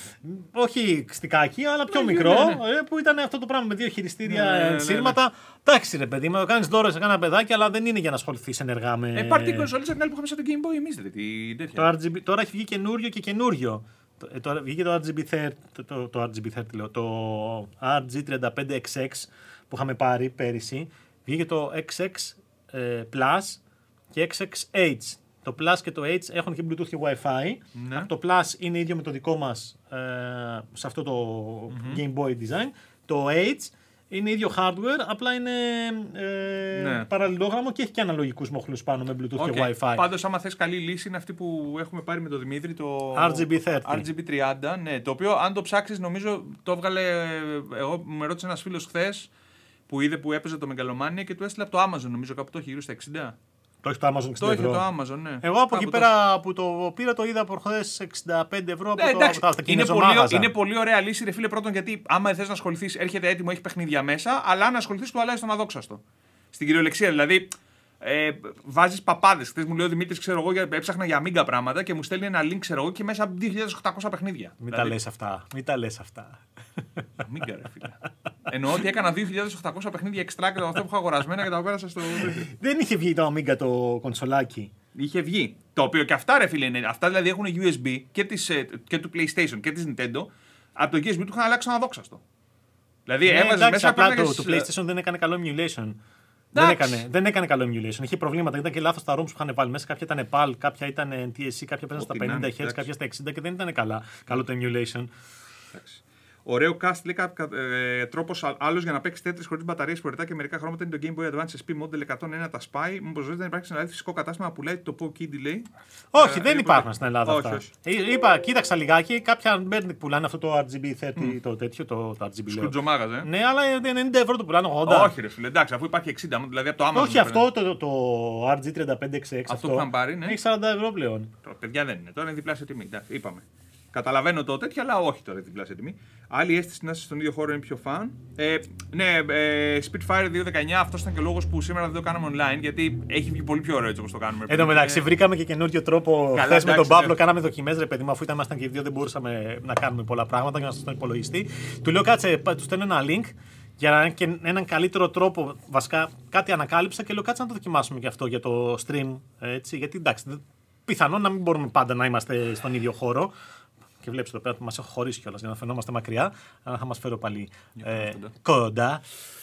Όχι στικάκι, αλλά πιο ναι, μικρό. Ναι, ναι. Ε, που ήταν αυτό το πράγμα με δύο χειριστήρια ναι, ναι, σύρματα. Ναι, ναι. Εντάξει, ρε παιδί, με το κάνει δώρο σε κάνα παιδάκι, αλλά δεν είναι για να ασχοληθεί ενεργά με. Ε, πάρτι κονσόλες από την άλλη που είχαμε σαν το Game Boy, εμείς δηλαδή. Το αρ τζι μπι, τώρα έχει βγει καινούριο και καινούριο. Ε, τώρα βγήκε το αρ τζι μπι θέρτι, το, το, το, το, το αρ τζι τριάντα πέντε εξ εξ. Που είχαμε πάρει πέρυσι, βγήκε το εξ εξ Plus και εξ εξ έιτς. Το Plus και το H έχουν και Bluetooth και Wi-Fi. Ναι. Το Plus είναι ίδιο με το δικό μας ε, σε αυτό το mm-hmm. Game Boy design. Το H είναι ίδιο hardware, απλά είναι ε, ναι. παραλληλόγραμμο και έχει και αναλογικούς μοχλούς πάνω με Bluetooth okay. και Wi-Fi. Πάντως, άμα θες καλή λύση, είναι αυτή που έχουμε πάρει με τον Δημήτρη, το αρ τζι μπι θέρτι. αρ τζι μπι τριάντα, ναι, το οποίο αν το ψάξεις, νομίζω το έβγαλε. Εγώ με ρώτησε ένας φίλος χθες που είδε που έπαιζε το Μεγαλομάνια και του έστειλε από το Amazon, νομίζω κάπου το έχει γύρω στα εξήντα. Το έχει το Amazon εξήντα το ευρώ. Το έχει το Amazon, ναι. Εγώ από εκεί πέρα που το πήρα το είδα από χθες εξήντα πέντε ευρώ από, ναι, το, από τα είναι, πολύ, είναι πολύ ωραία λύση, ρε φίλε, πρώτον γιατί άμα θες να ασχοληθείς, έρχεται έτοιμο, έχει παιχνίδια μέσα, αλλά αν ασχοληθείς του αλλάζει τον αδόξαστο. Στην κυριολεξία δηλαδή. Ε, βάζεις παπάδες. Χθες μου λέει ο Δημήτρης, ξέρω εγώ, έψαχνα για Amiga πράγματα και μου στέλνει ένα link, ξέρω εγώ, και μέσα δύο χιλιάδες οκτακόσια παιχνίδια. Μην δηλαδή... τα λες αυτά. Μην τα λες αυτά. Amiga, ρε φίλε. Εννοώ ότι έκανα δύο χιλιάδες οκτακόσια παιχνίδια extract από αυτά που είχα αγορασμένα και τα πέρασα στο. Δεν είχε βγει το Amiga το κονσολάκι. Είχε βγει. Το οποίο και αυτά, ρε φίλε, είναι. Αυτά δηλαδή έχουν γιου ες μπι και, της, και του PlayStation και της Nintendo. Από το γιου ες μπι του είχαν αλλάξει ένα αδόξαστο. Δηλαδή ναι, έβαζε μέσα απλά το, το PlayStation δεν έκανε καλό emulation. Δεν έκανε, δεν έκανε καλό emulation. Είχε προβλήματα. Ήταν και λάθος τα ROMs που είχαν βάλει μέσα. Κάποια ήταν πι έι ελ, κάποια ήταν εν τι ες σι, κάποια παίζανε στα πενήντα χερτζ, κάποια στα εξήντα και δεν ήταν καλά. Καλό το emulation. Ωραίο cast, λέει ε, τρόπο άλλο για να παίξει τέτοιες χωρίς μπαταρίες φορητά και μερικά χρώματα είναι το Game Boy Advance ες πι Model εκατόν ένα τα σπάει. Μήπως δεν υπάρχει στην Ελλάδα φυσικό κατάστημα που λέει το Poco Kid, λέει. Όχι, ε, δεν ε, υπάρχουν στην Ελλάδα όχι, αυτά. όχι. Ε, είπα, κοίταξα λιγάκι, κάποια μπέρνικ που πουλάνε αυτό το αρ τζι μπι τριάντα, mm. το τέτοιο, το, το αρ τζι μπι. Σκρουτζομάγαζε. Ναι, αλλά ενενήντα ευρώ το πουλάνε ογδόντα. Όχι, ρε φίλε, εντάξει, αφού υπάρχει εξήντα, δηλαδή από το Amazon. Όχι, αυτό το, το αρ τζι τριάντα πέντε εξήντα έξι. Αυτό που είχαν πάρει, ναι. Έχει σαράντα ευρώ πλέον. Τώρα, παιδιά δεν είναι, τώρα είναι διπλάσια τιμή. Εντάξει, είπαμε. Καταλαβαίνω το τέτοιο, αλλά όχι τώρα διπλάσια τιμή. Άλλη αίσθηση να είσαι στον ίδιο χώρο είναι πιο φαν. Ε, ναι, ε, Spitfire δύο δεκαεννιά, αυτό ήταν και ο λόγος που σήμερα δεν το κάναμε online, γιατί έχει βγει πολύ πιο ωραίο έτσι όπως το κάνουμε. Εν τω μεταξύ, βρήκαμε και καινούριο τρόπο. Χθες με τον Παύλο ναι. κάναμε δοκιμές, ρε παιδί μου, αφού ήμασταν και οι δύο, δεν μπορούσαμε να κάνουμε πολλά πράγματα για να στον υπολογιστή. Του λέω, κάτσε, του στέλνω ένα link για να και έναν καλύτερο τρόπο. Βασικά, κάτι ανακάλυψα και λέω, κάτσε να το δοκιμάσουμε και αυτό για το stream. Έτσι, γιατί εντάξει, πιθανόν να μην μπορούμε πάντα να είμαστε στον ίδιο χώρο. Και βλέπεις εδώ πέρα που μας έχω χωρίσει κιόλας για να φαινόμαστε μακριά, αλλά θα μας φέρω πάλι ε, κοντά.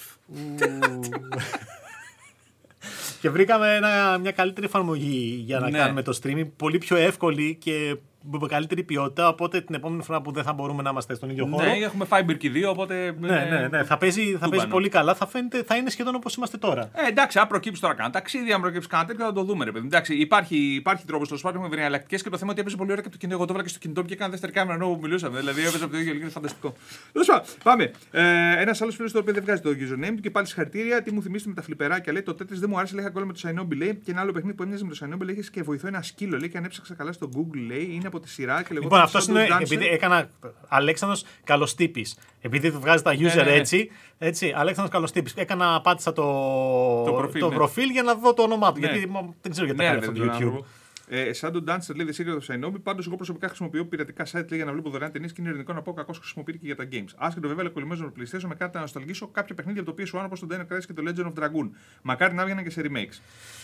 Και βρήκαμε ένα, μια καλύτερη εφαρμογή για να ναι. κάνουμε το streaming, πολύ πιο εύκολη και με καλύτερη ποιότητα. Οπότε την επόμενη φορά που δεν θα μπορούμε να είμαστε στον ίδιο χώρο. Ναι, έχουμε Fiber και δύο, οπότε. Ναι, ναι, ναι. Θα παίζει, θα παίζει πολύ καλά. Θα, φαίνεται, θα είναι σχεδόν όπως είμαστε τώρα. Ε, εντάξει, αν προκύψει τώρα κανένα ταξίδι, αν προκύψει κανένα τέτοιο, θα το δούμε. Ρε, παιδί. Εντάξει, υπάρχει, υπάρχει τρόπο στο σπάτι, έχουμε βρει εναλλακτικές και το θέμα ότι έπαιζε πολύ ώρα και από το κινητό. Εγώ το έβαλα και στο κινητό και έκανα δεύτερη κάμερα ενώ μιλούσαμε. Δηλαδή έπαιζε από το ίδιο, είναι φανταστικό. Πάμε. Ε, ένα άλλο φίλο το οποίο δεν βγάζει το username του και πάλι συγχαρητήρια. Τι μου θυμίστε με τα φλιπεράκια. Λέει το Tetris δεν μου άρεσε, λέει γκολ με το Shinobi, λέει και ένα άλλο παιχνίδι που έμοιαζε με το Shinobi, λέει και βοηθώ ένα σκύλο, λέει και αν έψαξα καλά στο Google, λέει είναι από τη σειρά και Λοιπόν, αυτό είναι επειδή έκανα Αλέξανδρος Καλοστύπης. Επειδή του βγάζει τα user ναι, ναι. έτσι, έτσι, Αλέξανδρος Καλοστύπης. Έκανα, πάτησα το, το, προφίλ, το ναι. προφίλ για να δω το όνομά του. Ναι. Γιατί δεν ξέρω γιατί ναι, τα κάνει αυτό το YouTube. Ε, σαν τον Dancer λέει The Secret of Shinobi. Πάντως, εγώ προσωπικά χρησιμοποιώ πειρατικά site λέει, για να βλέπω δωρεάν ταινίες και είναι ειρηνικό να πω κακώς χρησιμοποιείται και για τα games. Άσχετο βέβαια κολλημένο με PlayStation με κάτι να νοσταλγήσω κάποια παιχνίδια από το πι ες ουάν όπως το Dino Crisis και το Legend of Dragoon. Μακάρι να βγαίναν και σε remakes.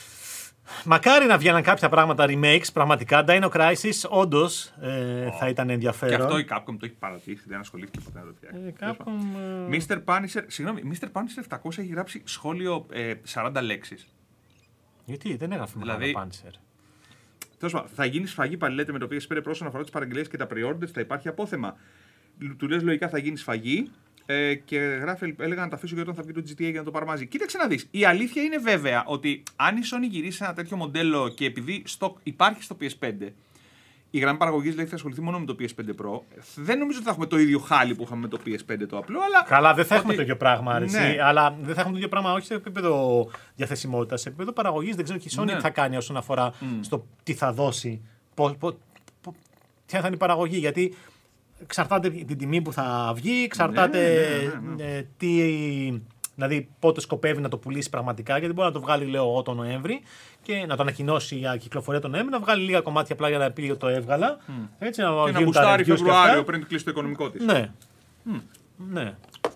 Μακάρι να βγαίναν κάποια πράγματα remakes, πραγματικά. Dino Crisis, όντως ε, oh. θα ήταν ενδιαφέρον. Και αυτό η Capcom το έχει παρατήσει, δεν ασχολήθηκε ποτέ να το φτιάξει. Ε, Capcom, ε... μίστερ Punisher, συγγνώμη, μίστερ Punisher επτακόσια έχει γράψει σχόλιο ε, σαράντα λέξεις. Γιατί δεν έγραφε δηλαδή... Punisher. Τέλος πάντων, θα γίνει σφαγή πάλι λέτε με το πι ες φάιβ όσον αφορά τις παραγγελίες και τα pre-orders, θα υπάρχει απόθεμα. Του λες λογικά θα γίνει σφαγή. Ε, και γράφει, έλεγα να τα αφήσω για όταν θα βγει το τζι τι έι για να το πάρω μαζί. Κοίταξε να δεις. Η αλήθεια είναι βέβαια ότι αν η Sony γυρίσει ένα τέτοιο μοντέλο και επειδή stock υπάρχει στο πι ες φάιβ, η γραμμή παραγωγής λέει θα ασχοληθεί μόνο με το πι ες φάιβ Pro, δεν νομίζω ότι θα έχουμε το ίδιο χάλι που είχαμε με το πι ες φάιβ το απλό. Αλλά καλά, δεν θα ότι... έχουμε το ίδιο πράγμα. Αρέσει, ναι. Αλλά δεν θα έχουμε το ίδιο πράγμα όχι σε επίπεδο διαθεσιμότητας, σε επίπεδο παραγωγής. Δεν ξέρω και η Sony ναι. τι θα κάνει όσον αφορά mm. στο τι θα δώσει, πο, πο, πο, ποια θα είναι η παραγωγή. Γιατί εξαρτάται την τιμή που θα βγει, εξαρτάται ναι, ναι, ναι, ναι. τι, δηλαδή πότε σκοπεύει να το πουλήσει πραγματικά, γιατί μπορεί να το βγάλει λέω εγώ τον Νοέμβρη και να το ανακοινώσει για κυκλοφορία τον Νοέμβρη, να βγάλει λίγα κομμάτια απλά για να πει ότι το έβγαλα. Mm. Έτσι, να και να μπουστάρει Φεβρουάριο πριν κλείσει το οικονομικό της. Ναι. Mm. ναι.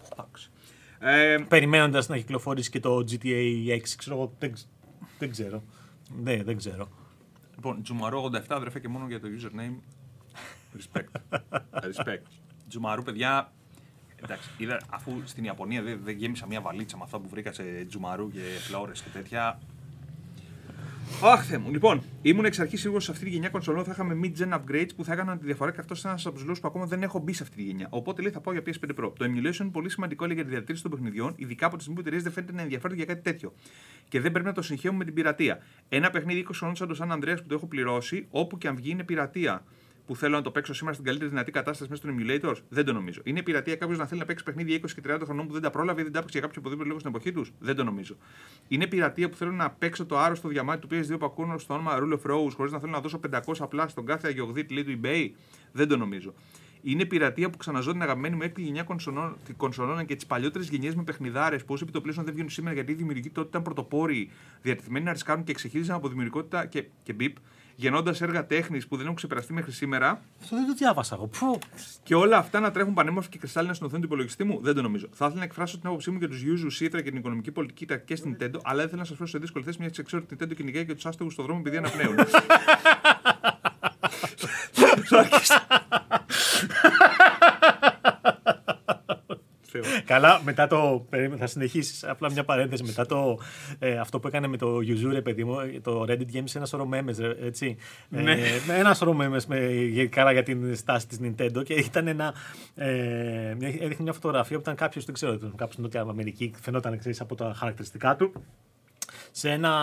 Ε, περιμένοντας να κυκλοφορήσει και το τζι τι έι έξι, ξέρω εγώ, δεν, δεν ξέρω. Ναι, δεν ξέρω. Λοιπόν, Τζουμαρό ογδόντα επτά, αδερφέ και μόνο για το username. Respect. Respect. Τζουμαρού, παιδιά. Εντάξει, είδα, αφού στην Ιαπωνία δεν δε γέμισα μια βαλίτσα με αυτά που βρήκα σε Τζουμαρού και φλόρες και τέτοια. Αχ, Θεέ μου. Λοιπόν, ήμουν εξ αρχής σίγουρος σε αυτή τη γενιά κονσολών θα είχαμε mid-gen upgrades που θα έκαναν τη διαφορά και αυτό είναι ένας από τους λόγους που ακόμα δεν έχω μπει σε αυτή τη γενιά. Οπότε λέει θα πάω για πι ες φάιβ Pro. Το emulation είναι πολύ σημαντικό λέει, για τη διατήρηση των παιχνιδιών, ειδικά από τη στιγμή που οι εταιρείες δεν φαίνεται να ενδιαφέρονται για κάτι τέτοιο. Και δεν πρέπει να το συγχαίουμε με την πειρατεία. Ένα παιχνίδι είκοσι χρόνων σαν το San Andreas που το έχω πληρώσει, όπου και αν βγει είναι πειρατεία. Που θέλω να το παίξω σήμερα στην καλύτερη δυνατή κατάσταση μέσα στον emulator, δεν το νομίζω. Είναι πειρατεία κάποιο να θέλει να παίξει παιχνίδια είκοσι και τριάντα χρονών που δεν τα πρόλαβε ή δεν τα έπαιξε για κάποιο οπουδήποτε λόγο στην εποχή του, δεν το νομίζω. Είναι πειρατεία που θέλω να παίξω το άρρωστο διαμάτι του πι ες δύο που ακούω στο όνομα Rule of Rose χωρίς να θέλω να δώσω πεντακόσια απλά στον κάθε αγιογδίτη λέει του eBay, δεν το νομίζω. Είναι πειρατεία που ξαναζώ την αγαπημένη μου έκτη γενιά κονσολών και τι παλιότερε γενιές με παιχνιδάρες που όσοι επί το πλήσεων δεν βγαίνουν σήμερα γιατί οι δημιουργοί τότε ήταν πρωτοπόροι, διατεθειμένοι να ρισκάρουν και εξεχείριζαν από δημιουργικότητα και, και μπιπ. Γεννώντας έργα τέχνης που δεν έχουν ξεπεραστεί μέχρι σήμερα. Αυτό δεν το διάβασα εγώ. Πού. Και όλα αυτά να τρέχουν πανέμορφα και κρυστάλλινα στην οθόνη του υπολογιστή μου, δεν το νομίζω. Θα ήθελα να εκφράσω την άποψή μου για τους Yuzu, Citra και την οικονομική πολιτική και στην Nintendo, αλλά δεν θέλω να σας φέρω σε δύσκολη θέση μια και ξέρω ότι η Nintendo κυνηγάει και τους άστεγους στον δρόμο επειδή αναπνέουν. Καλά, μετά το. Θα συνεχίσεις. Απλά μια παρένθεση. Μετά το. Ε, αυτό που έκανε με το Yuzu, ρε παιδί μου, το Reddit γέμισε ένα σωρό μέμες, έτσι. Ναι. Ε, με ένα σωρό μέμες καλά για την στάση της Nintendo και ήταν ένα. Ε, έδειχνε μια φωτογραφία που ήταν κάποιος, δεν ξέρω, κάποιος Νότια Αμερική, φαινόταν ξέρεις, από τα χαρακτηριστικά του. Σε ένα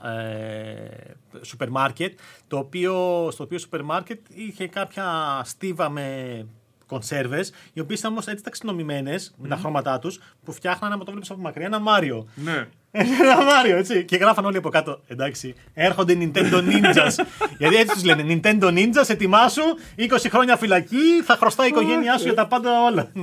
ε, σούπερ μάρκετ, το οποίο, στο οποίο σούπερ μάρκετ είχε κάποια στίβα με κονσέρβες, οι οποίες ήταν όμως έτσι ταξινομημένες mm. με τα χρώματά τους, που φτιάχνανε, άμα το βλέπεις από μακριά, ένα Μάριο. Ναι. Ένα Μάριο, έτσι. Και γράφαν όλοι από κάτω. Εντάξει, έρχονται Nintendo Ninjas. Γιατί έτσι τους λένε. Nintendo Ninjas, ετοιμάσου, είκοσι χρόνια φυλακή, θα χρωστάει η οικογένειά σου για τα πάντα όλα.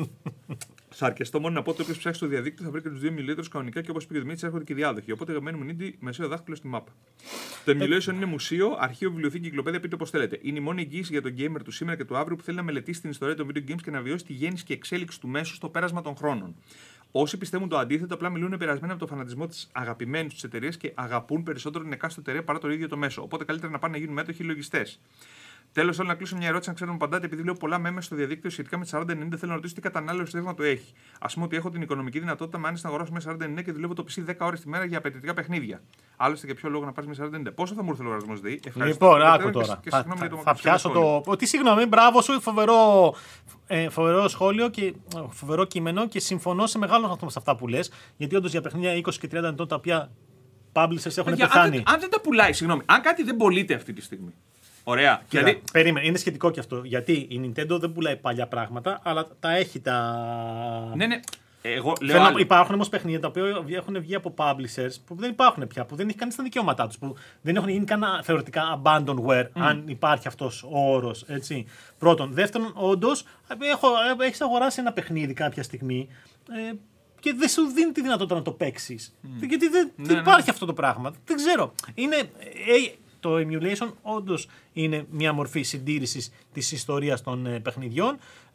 Θα αρκεστώ μόνο να πω ότι όποιος ψάξει στο διαδίκτυο θα βρει και τους δύο emulators κανονικά και όπως είπε και ο Δημήτρης έρχονται και διάδοχοι. Οπότε γραμμένοι μου indie μεσαίο δάχτυλο στη μάπα. Το emulation είναι μουσείο, αρχείο, βιβλιοθήκη, κυκλοπαίδεια, πείτε όπως θέλετε. Είναι η μόνη εγγύηση για τον gamer του σήμερα και του αύριο που θέλει να μελετήσει την ιστορία των video games και να βιώσει τη γέννηση και εξέλιξη του μέσου στο πέρασμα των χρόνων. Όσοι πιστεύουν το αντίθετο, απλά μιλούν περασμένα από το φανατισμό τη αγαπημένη του εταιρεία και αγαπούν περισσότερο την εκάστοτε εταιρεία παρά το ίδιο το μέσο. Οπότε καλύτερα να πάνε να γίνουν μέτοχοι λογιστές. Τέλος, θέλω να κλείσω μια ερώτηση, αν ξέρω να απαντάτε, επειδή λέω πολλά μέμες στο διαδίκτυο σχετικά με τη σαράντα ενενήντα. Θέλω να ρωτήσω τι κατανάλωση ρεύμα το έχει. Ας πούμε ότι έχω την οικονομική δυνατότητα με άνεση να αγοράσω μια σαράντα ενενήντα και δουλεύω το πι σι δέκα ώρες τη μέρα για απαιτητικά παιχνίδια. Άλλωστε, για ποιο λόγο να πάρει μια σαράντα ενενήντα. Πόσο θα μου έρθει ο λογαριασμό ΔΕΗ? Λοιπόν, άκου τώρα. Και, και θα, θα, θα πιάσω το. Ότι συγγνώμη, μπράβο σου, φοβερό, ε, φοβερό σχόλιο και φοβερό κείμενο και συμφωνώ σε μεγάλο βαθμό σε αυτά που λες. Γιατί όντως για παιχνίδια είκοσι και τριάντα ετών τα οποία publishers έχουν για, πεθάνει. Αν, αν δεν τα πουλάει, συγγνώμη, αν κάτι δεν πωλείται αυτή τη στιγμή. Ωραία. Κοίτα, γιατί... Περίμενε, είναι σχετικό και αυτό. Γιατί η Nintendo δεν πουλάει παλιά πράγματα, αλλά τα έχει τα. Ναι, ναι. Εγώ λέω να... Υπάρχουν όμως παιχνίδια τα οποία έχουν βγει από publishers που δεν υπάρχουν πια, που δεν έχει κανείς τα δικαιώματά τους, που δεν έχουν γίνει καν θεωρητικά abandonware, mm. αν υπάρχει αυτός ο όρος. Έτσι. Πρώτον. Δεύτερον, όντως, έχεις αγοράσει ένα παιχνίδι κάποια στιγμή. Ε, και δεν σου δίνει τη δυνατότητα να το παίξεις. Mm. Γιατί δεν, ναι, δεν ναι. υπάρχει αυτό το πράγμα. Δεν ξέρω. Είναι. Ε, Το emulation όντως είναι μια μορφή συντήρησης της ιστορίας των ε, παιχνιδιών.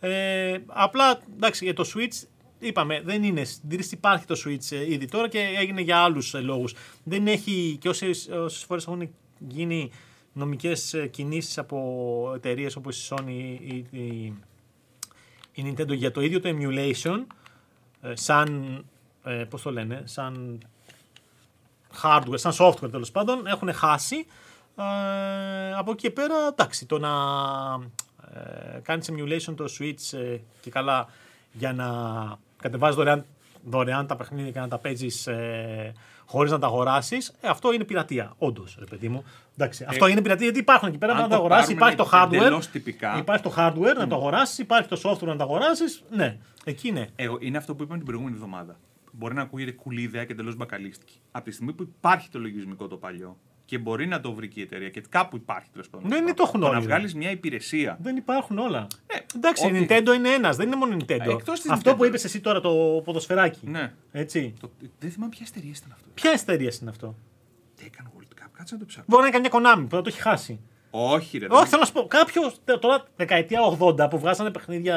Ε, απλά, εντάξει, για το Switch, είπαμε, δεν είναι συντήρηση, υπάρχει το Switch ε, ήδη τώρα και έγινε για άλλους ε, λόγους. Δεν έχει, και όσες, όσες φορές έχουν γίνει νομικές ε, κινήσεις από εταιρείες όπως η Sony ή η, η, η Nintendo για το ίδιο το emulation, ε, σαν, ε, πώς το λένε, σαν hardware, σαν software τέλος πάντων, έχουν χάσει. Ε, από εκεί και πέρα, εντάξει, το να ε, κάνεις emulation το Switch ε, και καλά για να κατεβάζεις δωρεάν, δωρεάν τα παιχνίδια και να τα παίζεις ε, χωρίς να τα αγοράσεις, ε, αυτό είναι πειρατεία, όντως, ρε παιδί μου. Εντάξει, ε, αυτό είναι πειρατεία γιατί υπάρχουν εκεί πέρα να τα αγοράσεις, υπάρχει το hardware, υπάρχει το hardware mm. να το αγοράσεις, υπάρχει το software να το αγοράσεις, ναι, εκεί είναι. Εγώ, είναι αυτό που είπαμε την προηγούμενη εβδομάδα. Μπορεί να ακούγεται κουλή ιδέα και εντελώς μπακαλίστικη. Από τη στιγμή που υπάρχει το λογισμικό το παλιό και μπορεί να το βρει και η εταιρεία και κάπου υπάρχει τέλος πάντων. Δεν είναι το έχουν όλοι. Να βγάλεις μια υπηρεσία. Δεν υπάρχουν όλα. Ναι, εντάξει, ότι... η Nintendo είναι ένας, δεν είναι μόνο η Nintendo. Αυτό Nintendo. Που είπες εσύ τώρα, το ποδοσφαιράκι. Ναι. Έτσι. Το... Δεν θυμάμαι ποια εταιρεία ήταν αυτό. Ποια εταιρεία είναι αυτό. Tekken World Cup, κάτσε να το ψάξω. Μπορεί να είναι καμιά Konami που να το έχει χάσει. Όχι, ρε. Όχι, θέλω να σου πω. Κάποιο τώρα δεκαετία ογδόντα που βγάζανε παιχνίδια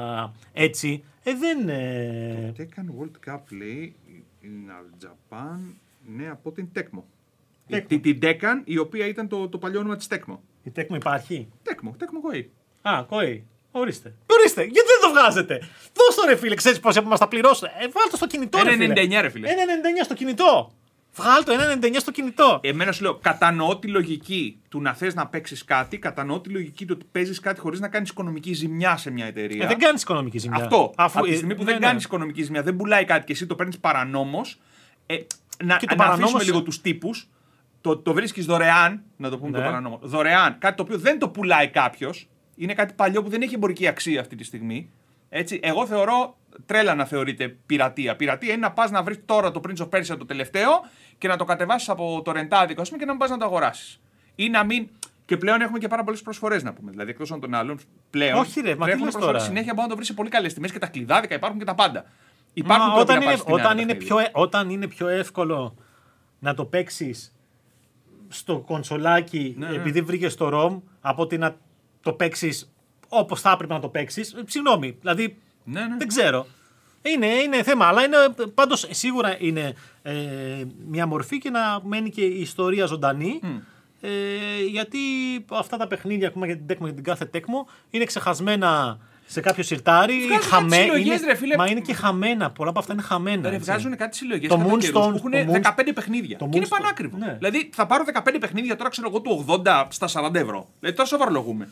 έτσι. Ε, δεν. Το Tekken World Cup λέει. In Japan, ναι, από την Tecmo. Την, την Tekken, η οποία ήταν το, το παλιό όνομα της Tecmo. Η Tecmo υπάρχει. Tecmo, Tecmo Koei. Α, Koei. Ορίστε. Ορίστε, γιατί δεν το βγάζετε. Δώσ' το ρε φίλε, ξέρεις πόσοι μας τα πληρώσουν. Ε, βάλ' το στο κινητό. ένα ενενήντα εννιά ρε φίλε. ένα ενενήντα εννιά στο κινητό. Βγάλ' το ένα ενενήντα εννιά στο κινητό. Εμένα σου λέω, κατανοώ τη λογική του να θες να παίξεις κάτι, κατανοώ τη λογική του ότι παίζεις κάτι χωρίς να κάνεις οικονομική ζημιά σε μια εταιρεία. Ε, δεν κάνεις οικονομική ζημιά. Αυτό. Αφού, από τη στιγμή που ναι, δεν ναι. κάνεις οικονομική ζημιά, δεν πουλάει κάτι και εσύ το παίρνεις παρανόμως. Ε, να και το να παρανόμως... αφήσουμε λίγο τους τύπους. Το, το βρίσκεις δωρεάν, να το πούμε ναι. το παρανόμο. Δωρεάν, κάτι το οποίο δεν το πουλάει κάποιος. Είναι κάτι παλιό που δεν έχει εμπορική αξία αυτή τη στιγμή. Έτσι, εγώ θεωρώ τρέλα να θεωρείται πειρατεία. Πειρατεία είναι να πας να βρεις τώρα το Prince of Persia το τελευταίο και να το κατεβάσεις από το ρεντάδικο και να μην πας να το αγοράσεις. Ή να μην. Και πλέον έχουμε και πάρα πολλές προσφορές να πούμε. Δηλαδή εκτός των άλλων, πλέον. Όχι, ρε, μα τι λες τώρα. Συνέχεια μπορεί να το βρεις σε πολύ καλές τιμές και τα κλειδάδικα υπάρχουν και τα πάντα. Υπάρχουν μα, όταν, είναι, όταν, είναι πιο, όταν είναι πιο εύκολο να το παίξεις στο κονσολάκι ναι, επειδή ναι. βρήκες το ROM από ότι να το παίξεις όπως θα έπρεπε να το παίξεις. Συγγνώμη, δηλαδή ναι, ναι. δεν ξέρω. Είναι, είναι θέμα, αλλά είναι, πάντως σίγουρα είναι ε, μια μορφή και να μένει και η ιστορία ζωντανή. Mm. Ε, γιατί αυτά τα παιχνίδια, ακόμα για την Tecmo, για την κάθε Tecmo, είναι ξεχασμένα σε κάποιο σιρτάρι. Χαμέ... Είναι... Ρε, φίλε. Μα είναι και χαμένα. Πολλά από αυτά είναι χαμένα. Ρε, βγάζουν κάτι συλλογές το Moonstone που έχουν δεκαπέντε παιχνίδια. Το και είναι πανάκριβο. Ναι. Δηλαδή θα πάρω δεκαπέντε παιχνίδια τώρα, ξέρω εγώ, του ογδόντα στα σαράντα ευρώ. Δηλαδή τόσο βαρολογούμε.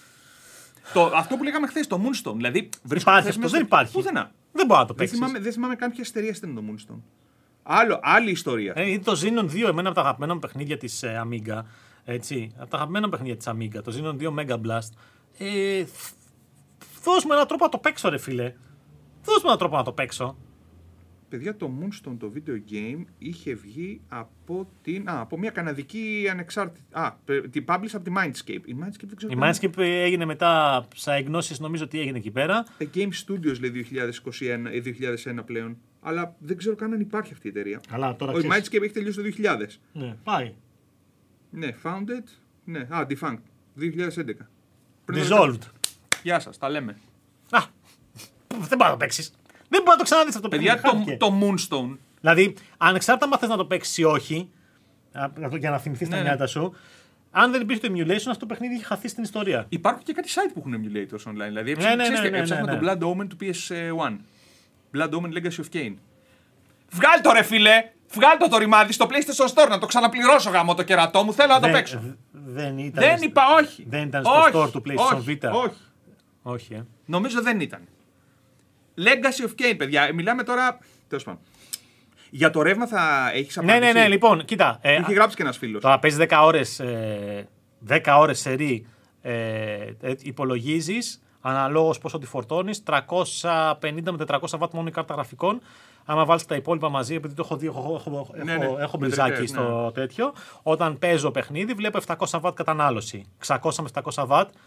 Το, αυτό που λέγαμε χθες, το Moonstone. Δηλαδή, υπάρχει αυτό, δεν υπάρχει. Πουθενά. Δεν μπορεί να το παίξει. Δεν θυμάμαι, δεν θυμάμαι καν ποια εταιρεία στέλνει το Moonstone. Άλλο, άλλη ιστορία. Ε, είναι το Xenon δύο, εμένα από τα αγαπημένα παιχνίδια της ε, Amiga. Έτσι, από τα αγαπημένα παιχνίδια της Amiga. Το Xenon δύο Mega Blast. Ε, δώσ' μου έναν τρόπο να το παίξω, ρε φίλε. Δώσ' μου έναν τρόπο να το παίξω. Παιδιά, το Moonstone, το video game, είχε βγει από, την, α, από μια καναδική ανεξάρτητη. Α, την publish από τη Mindscape. Η Mindscape, δεν ξέρω η Mindscape έγινε μετά, σαν εγγνώσεις νομίζω ότι έγινε εκεί πέρα. The Game Studios λέει δύο χιλιάδες είκοσι ένα ή δύο χιλιάδες ένα πλέον. Αλλά δεν ξέρω καν αν υπάρχει αυτή η εταιρεία. Αλλά τώρα Ο η Mindscape έχει τελειώσει το δύο χιλιάδες. Ναι, πάει. Ναι, founded. Ναι, α, defunct. δύο χιλιάδες έντεκα. Dissolved. Γεια σας, τα λέμε. Α, δεν μπορεί να το παίξεις. Δεν μπορεί να το ξαναδείς αυτό το παιχνίδι. Παιδιά, το, το Moonstone. Δηλαδή, ανεξάρτητα αν θες να το παίξεις ή όχι, για να θυμηθείς ναι, τα νιάτα ναι. σου, αν δεν υπήρχε το emulation, αυτό το παιχνίδι είχε χαθεί στην ιστορία. Υπάρχουν και κάτι site που έχουν emulators online. Δηλαδή, έψαχνα ναι, ναι, ναι, ναι, ναι, ναι. το Blood Omen του πι ες ένα. Blood Omen Legacy of Kain. Βγάλ' το ρε φίλε! Βγάλ' το το ρημάδι στο PlayStation Store να το ξαναπληρώσω γάμο το κερατό μου. Θέλω να δεν, το παίξω. Δεν, ήταν δεν είπα όχι. Δεν ήταν στο όχι, store του PlayStation όχι, Vita. Όχι. όχι ε. Νομίζω δεν ήταν. Legacy of Kain, παιδιά. Μιλάμε τώρα. Τέλος πάντων. Για το ρεύμα θα έχεις απάντηση. Ναι, ναι, ναι, λοιπόν, κοίτα. Ε, είχε γράψει και ένας φίλος. Τώρα παίζει δέκα ώρες, ε, δέκα ώρες σερί, ε, ε, υπολογίζεις, αναλόγως πόσο τη φορτώνεις, τριακόσια πενήντα με τετρακόσια βατ μόνο η κάρτα γραφικών. Άμα βάλεις τα υπόλοιπα μαζί, επειδή το έχω δει, έχω, έχω, ναι, ναι, έχω μπριζάκι στο ναι. τέτοιο. Όταν παίζω παιχνίδι, βλέπω επτακόσια βατ κατανάλωση. εξακόσια με επτακόσια βατ, mm.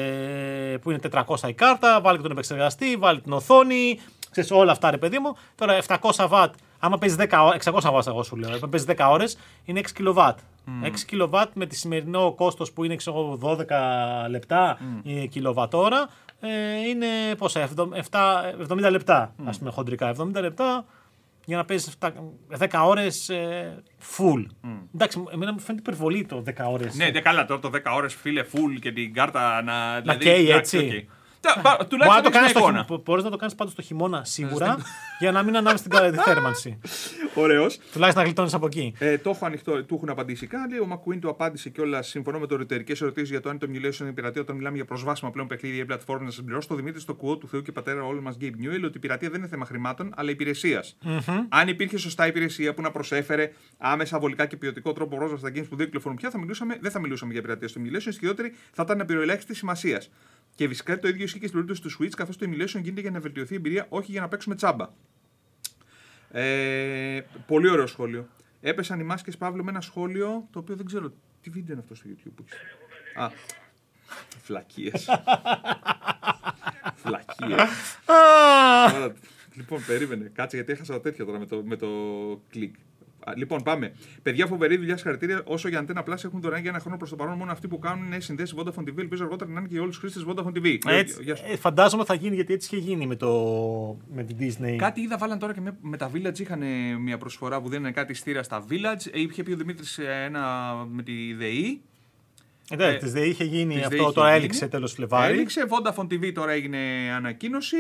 ε, που είναι τετρακόσια η κάρτα. Βάλει και τον επεξεργαστή, βάλει την οθόνη. Ξέρεις, όλα αυτά ρε παιδί μου. Τώρα επτακόσια βατ, άμα παίζει δέκα, εξακόσια βατ, εγώ σου λέω. Αν παίζει δέκα ώρες, είναι έξι κιλοβάτ. Mm. έξι κιλοβάτ με τη σημερινό κόστος που είναι ξέρω, δώδεκα λεπτά mm. κιλοβατόρα. Ε, είναι πόσα, εβδομήντα λεπτά, mm. ας πούμε χοντρικά, εβδομήντα λεπτά για να παίζεις δέκα ώρες ε, full. Mm. Εντάξει, εμένα μου φαίνεται υπερβολή το δέκα ώρες. Ναι, δεν καλά τώρα το δέκα ώρες φίλε full και την κάρτα να... Να δηλαδή, καίει έτσι. Okay. Τουλάχιστον να το κάνεις στο, μπορείς να το κάνεις πάντως το χειμώνα σίγουρα για να μην ανάβεις την θέρμανση. Ωραίος. Τουλάχιστον να γλιτώνεις από εκεί. Ε, το έχω ανοιχτό, του έχουν απαντήσει κάτι. Ο McQueen του απάντησε κιόλας. Συμφωνώ με το ρητορικές ερωτήσεις για το αν το emulation είναι πειρατεία όταν μιλάμε για προσβάσιμα πλέον παιχνίδια ή πλατφόρμα. Να συμπληρώσω το Δημήτρη στο quote του Θεού και πατέρα όλων μας Gabe Newell ότι η πειρατεία δεν είναι θέμα χρημάτων αλλά υπηρεσίας. Mm-hmm. Αν υπήρχε σωστά υπηρεσία που να προσέφερε άμεσα βολικά και ποιοτικό τρόπο πρόσβαση στα games που δεν κυκλοφορούν πια, θα μιλούσαμε, δεν θα μιλούσαμε για πειρατεία στο emulation. Ισχυρότερη θα ήταν απειροελάχιστη σημασία. Και φυσικά το ίδιο ισχύει και στην περίπτωση του Switch, καθώς το emulation γίνεται για να βελτιωθεί η εμπειρία, όχι για να παίξουμε τσάμπα. Ε, πολύ ωραίο σχόλιο. Έπεσαν οι μάσκες Παύλο με ένα σχόλιο το οποίο δεν ξέρω τι βίντεο είναι αυτό στο YouTube. Α, φλακίες. Φλακίες. Λοιπόν, περίμενε. Κάτσε γιατί έχασα τέτοιο τώρα με το, με το κλικ. Λοιπόν, πάμε. Παιδιά, φοβερή δουλειά, συγχαρητήρια. Όσο για Antenna Plus έχουν δωρεάν για ένα χρόνο προς το παρόν, μόνο αυτοί που κάνουν είναι συνδέσει Vodafone τι βι. Ελπίζω αργότερα να είναι και για όλους τους χρήστες Vodafone τι βι. Έτσι, ε, φαντάζομαι θα γίνει γιατί έτσι είχε γίνει με, το, με την Disney. Κάτι είδα, βάλαν τώρα και με, με τα Village. Είχαν μια προσφορά που δίνανε κάτι στήρα στα Village. Είχε πει ο Δημήτρης ένα με τη ΔΕΗ. Εντάξει, ε, της ΔΕΗ είχε γίνει αυτό, τώρα έληξε τέλος Φλεβάρι. Έληξε, Vodafone τι βι τώρα έγινε ανακοίνωση.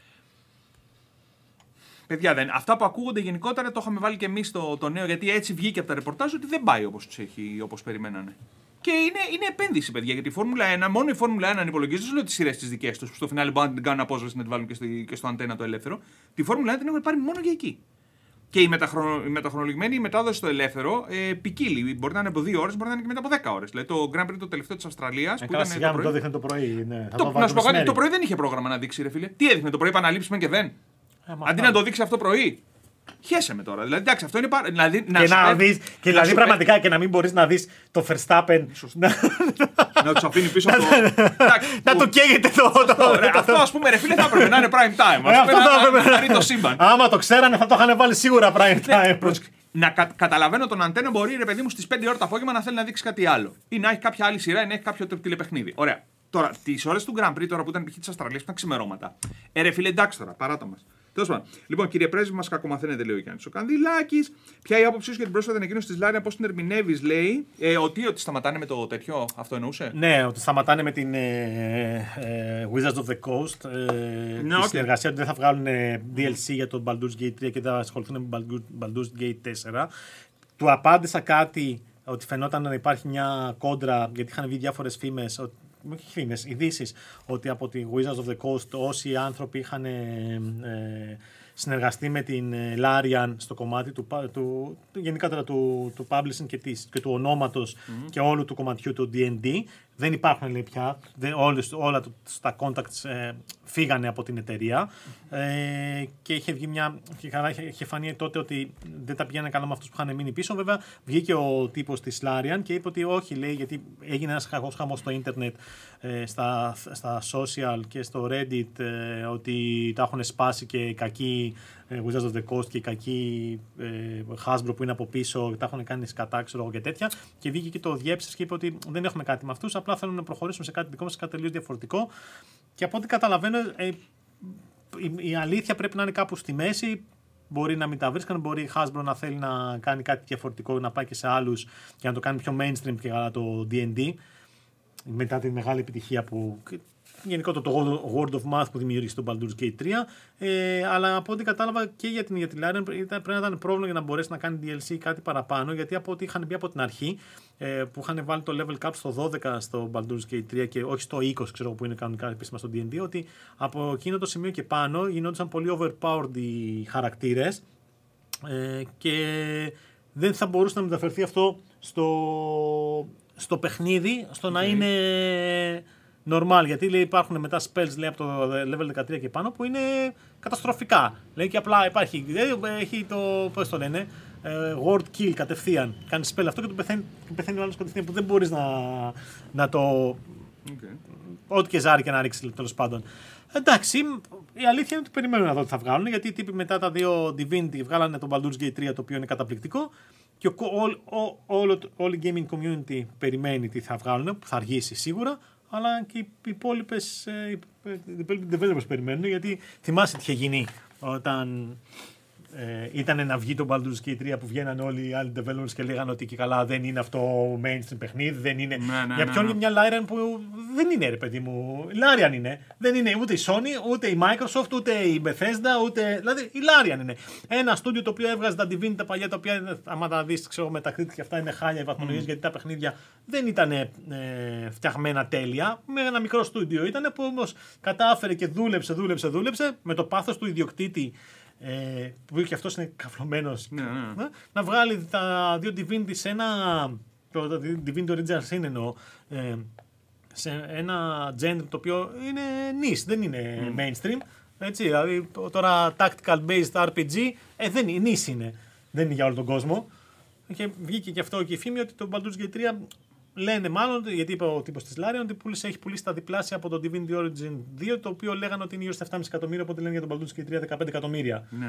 Παιδιά, δεν. Αυτά που ακούγονται γενικότερα το είχαμε βάλει και εμείς το, το νέο, γιατί έτσι βγήκε από τα ρεπορτάζ ότι δεν πάει όπως τους έχει, όπως περιμένανε. Και είναι, είναι επένδυση, παιδιά, γιατί η Φόρμουλα ένα, μόνο η Φόρμουλα ένα αν υπολογίζει, δεν λέω τις σειρές τις δικές τους, που στο φινάλι μπορούν να την κάνουν απόσβεση να την βάλουν και, στη, και στο αντένα το ελεύθερο. Τη Φόρμουλα ένα την έχουν πάρει μόνο για εκεί. Και η, μεταχρονο, η μεταχρονολογημένη μετάδοση στο ελεύθερο ε, ποικίλει. Μπορεί να είναι από δύο ώρες, μπορεί να είναι και μετά από δέκα ώρες. Δηλαδή το Grand Prix το τελευταίο της Αυστραλίας. Ε, που ήταν σιγά, το πρωί. Το δείχνε το πρωί. Ναι, το, το, να σου πω κάτι, το πρωί δεν είχε πρόγραμμα να δείξει, ρε φίλε. Τι έδειχνε το πρωί, επαναλήψεις και δεν. Ε, Αντί να το δείξει αυτό πρωί. Χέσε με τώρα. Δηλαδή, εντάξει, αυτό είναι πάρα. Δηλαδή, και να, να δεις, και δηλαδή να πραγματικά πέ... και να μην μπορείς να δεις το Verstappen. Να του αφήνει πίσω το. Να του καίγεται το. Αυτό ας πούμε, ρε φίλε, θα έπρεπε να είναι prime time. Αυτό θα έπρεπε να το σύμπαν. Άμα το ξέρανε, θα το είχαν βάλει σίγουρα prime time. Να καταλαβαίνω τον αντένα μπορεί, ρε παιδί μου, στις πέντε ώρα το απόγευμα να θέλει να δείξει κάτι άλλο. Ή να έχει κάποια άλλη σειρά ή να έχει κάποιο τηλεπαιχνίδι. Ωραία. Τώρα, τις ώρες του Grand Prix τώρα που ήταν π.χ. της Αυστραλίας που ήταν ξημερώματα. Ε, ρε φίλε, εντάξει τώρα, παράτα μας. Τέλος πάντων. Λοιπόν, κύριε Πρέσβη, μας κακομαθαίνετε, λέει ο Γιάννης ο Κανδυλάκης. Ποια η άποψή σου για την πρόσφατη ανακοίνωση της Larian, πώς την ερμηνεύεις, λέει. Ε, ότι, ότι σταματάνε με το τέτοιο, αυτό εννοούσε. Ναι, ότι σταματάνε με την ε, ε, Wizards of the Coast. Ε, ναι, τη okay. συνεργασία ότι δεν θα βγάλουν ντι ελ σι για το Baldur's Gate τρία και θα ασχοληθούν με Baldur's Gate τέσσερα. Του απάντησα κάτι ότι φαινόταν να υπάρχει μια κόντρα, γιατί είχαν βγει διάφορες φήμες. Όχι φήμες, ειδήσεις, ότι από τη Wizards of the Coast όσοι άνθρωποι είχαν ε, ε, συνεργαστεί με την Larian στο κομμάτι του, του, του γενικότερα του, του publishing και, της, και του ονόματος mm-hmm. και όλου του κομματιού του ντι εν ντι. Δεν υπάρχουν, λέει, πια. Δεν, όλες, όλα τα contacts ε, φύγανε από την εταιρεία ε, και είχε, βγει μια, είχε, είχε φανεί τότε ότι δεν τα πηγαίνανε καλά με αυτούς που είχαν μείνει πίσω. Βέβαια βγήκε ο τύπος της Larian και είπε ότι όχι, λέει, γιατί έγινε ένας κακός χαμός στο ίντερνετ, ε, στα, στα social και στο Reddit, ε, ότι τα έχουν σπάσει και οι κακοί ε, Wizards of the Coast και οι κακοί ε, Hasbro που είναι από πίσω, τα έχουν κάνει σκατά, ξέρω και τέτοια. Και βγήκε και το διέψευσε και είπε ότι δεν έχουμε κάτι με αυτούς. Απλά θέλουν να προχωρήσουμε σε κάτι δικό μας, σε κάτι τελείως διαφορετικό. Και από ό,τι καταλαβαίνω, ε, η, η αλήθεια πρέπει να είναι κάπου στη μέση. Μπορεί να μην τα βρίσκαν, μπορεί η Hasbro να θέλει να κάνει κάτι διαφορετικό, να πάει και σε άλλους και να το κάνει πιο mainstream και καλά το ντι εν ντι. Μετά τη μεγάλη επιτυχία που. Γενικότερα το word of mouth που δημιούργησε το Baldur's Gate τρία, ε, αλλά από ό,τι κατάλαβα και για την, για τη Larian πρέπει να ήταν πρόβλημα για να μπορέσει να κάνει ντι ελ σι κάτι παραπάνω, γιατί από ό,τι είχαν πει από την αρχή, ε, που είχαν βάλει το level cap στο δώδεκα στο Baldur's Gate τρία και όχι στο είκοσι, ξέρω που είναι κανονικά επίσημα στο ντι εν ντι, ότι από εκείνο το σημείο και πάνω γινόντουσαν πολύ overpowered οι χαρακτήρες ε, και δεν θα μπορούσε να μεταφερθεί αυτό στο, στο παιχνίδι, στο okay. να είναι normal, γιατί λέει, υπάρχουν μετά spells, λέει, από το level δεκατρία και πάνω που είναι καταστροφικά. Λέει και απλά υπάρχει, έχει το, πώς το λένε, word kill κατευθείαν. Κάνει spell αυτό και του πεθαίνει, πεθαίνει ο άλλος κατευθείαν που δεν μπορείς να, να το. Okay. Ό,τι και ζάρι και να ρίξει, τέλος πάντων. Εντάξει, η αλήθεια είναι ότι περιμένουν να δω τι θα βγάλουν, γιατί οι τύποι μετά τα δύο Divinity βγάλανε το Baldur's Gate τρία, το οποίο είναι καταπληκτικό. Και όλη η gaming community περιμένει τι θα βγάλουν, που θα αργήσει σίγουρα. Αλλά και οι υπόλοιπες developers περιμένουν, γιατί θυμάσαι τι είχε γίνει όταν ε, ήταν να βγει το Baldur's Gate τρία που βγαίναν όλοι οι άλλοι developers και λέγανε ότι και καλά δεν είναι αυτό mainstream παιχνίδι, δεν είναι. Ναι, ναι, για ποιον, ναι, ναι. μια Larian που δεν είναι, ρε παιδί μου. Larian είναι. Δεν είναι ούτε η Sony, ούτε η Microsoft, ούτε η Bethesda, ούτε. Δηλαδή η Larian είναι. Ένα στούντιο το οποίο έβγαζε τα Divinity τα παλιά, τα οποία, άμα τα δεις, ξέρω, με τα κριτικά και αυτά είναι χάλια οι βαθμολογίες, mm. γιατί τα παιχνίδια δεν ήταν ε, φτιαγμένα τέλεια. Με ένα μικρό στούντιο ήταν που όμως κατάφερε και δούλεψε, δούλεψε, δούλεψε με το πάθος του ιδιοκτήτη. Ε, που και αυτός είναι καυλωμένος, ναι, ναι. να βγάλει τα δύο Divinity σε ένα, το Divinity Original Sin εννοώ, ε, σε ένα genre το οποίο είναι niche, δεν είναι mm. mainstream, έτσι, δηλαδή τώρα tactical based αρ πι τζι ε, δεν είναι, niche είναι, δεν είναι για όλο τον κόσμο και βγήκε και αυτό και η φήμη ότι το Baldur's Gate τρία λένε μάλλον, γιατί είπε ο τύπος της Larian ότι πούλησε, έχει πουλήσει τα διπλάσια από το Divinity Origin δύο, το οποίο λέγανε ότι είναι γύρω στα επτά κόμμα πέντε εκατομμύρια, οπότε λένε για το Baldur's Gate τρία δεκαπέντε εκατομμύρια. Ναι.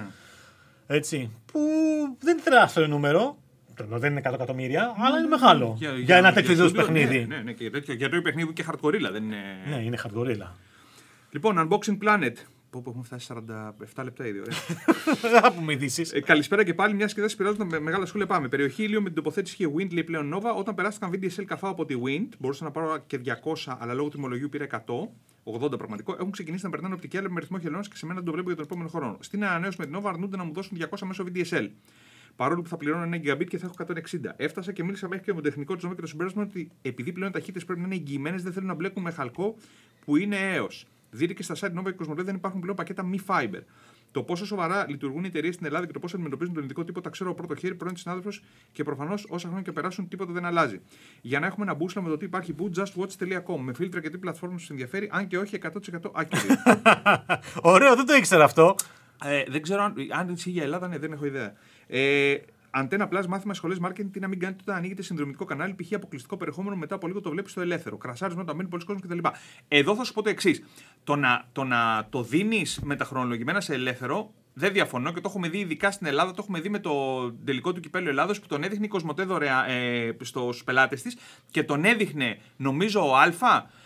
Έτσι. Που δεν είναι τεράστιο νούμερο, δεν είναι εκατό εκατομμύρια, mm. αλλά είναι μεγάλο για, για, για ένα τέτοιο είδους παιχνίδι. Ναι, ναι, ναι, και τέτοιο, για το παιχνίδι και hardcore, δεν είναι. Ναι, είναι hardcore. Λοιπόν, Unboxing Planet. Που έχουμε φτάσει σαράντα επτά λεπτά ήδη. Δεν θα πούμε ειδήσεις. Ε, καλησπέρα και πάλι. Μια και δεν πειράζουν τα μεγάλα σχόλια. Πάμε. Περιοχή ήλιο με την τοποθέτηση είχε Wind, λέει πλέον Nova. Όταν περάστηκαν βι ντι ες ελ καθάω από τη Wind, μπορούσα να πάρω και διακόσια, αλλά λόγω τιμολογίου πήρα εκατό, ογδόντα πραγματικό. Έχουν ξεκινήσει να περνάνε οπτική άλλη με ρυθμό χελώνας και σε μένα το βλέπω για τον επόμενο χρόνο. Στην ανανέωση με την Nova αρνούνται να μου δώσουν διακόσια μέσω βι ντι ες ελ. Παρόλο που θα πληρώνω ένα γιγαμπίτ και θα έχω εκατόν εξήντα. Έφτασα και μίλησα μέχρι και με τον τεχνικό του και το συμπέρασμα ότι επειδή πλέον οι ταχύτητες πρέπει να είναι εγγυημένες, δεν θέλουν να μπλέκουν με χαλκό που είναι έως. Δείτε και στα site Nova και Cosmolet δεν υπάρχουν πλέον πακέτα μη fiber. Το πόσο σοβαρά λειτουργούν οι εταιρείες στην Ελλάδα και το πώς αντιμετωπίζουν τον ειδικό τύπο, τα ξέρω από πρώτο χέρι, πρώην συνάδελφος και προφανώς όσα χρόνια και περάσουν τίποτα δεν αλλάζει. Για να έχουμε ένα μπούσλα με το τι υπάρχει που justwatch τελεία com με φίλτρα και τι πλατφόρμες σας ενδιαφέρει, αν και όχι εκατό τοις εκατό accurate. Ωραίο, δεν το ήξερα αυτό. Ε, δεν ξέρω αν, αν ισχύει για Ελλάδα, ναι, δεν έχω ιδέα. Ε, Αντένα Plus, μάθημα σχολές marketing, τι να μην κάνετε όταν ανοίγετε συνδρομητικό κανάλι, π.χ. αποκλειστικό περιεχόμενο, μετά από λίγο το βλέπει στο ελεύθερο. Κρασάρισμα όταν μπαίνει πολλοί κόσμο κτλ. Εδώ θα σου πω το εξής. Το να το, να το δίνει μεταχρονολογημένα σε ελεύθερο, δεν διαφωνώ και το έχουμε δει ειδικά στην Ελλάδα. Το έχουμε δει με το τελικό του κυπέλλου Ελλάδος που τον έδειχνε η Κοσμοτέ δωρεά ε, στους πελάτες της και τον έδειχνε, νομίζω, ο Α.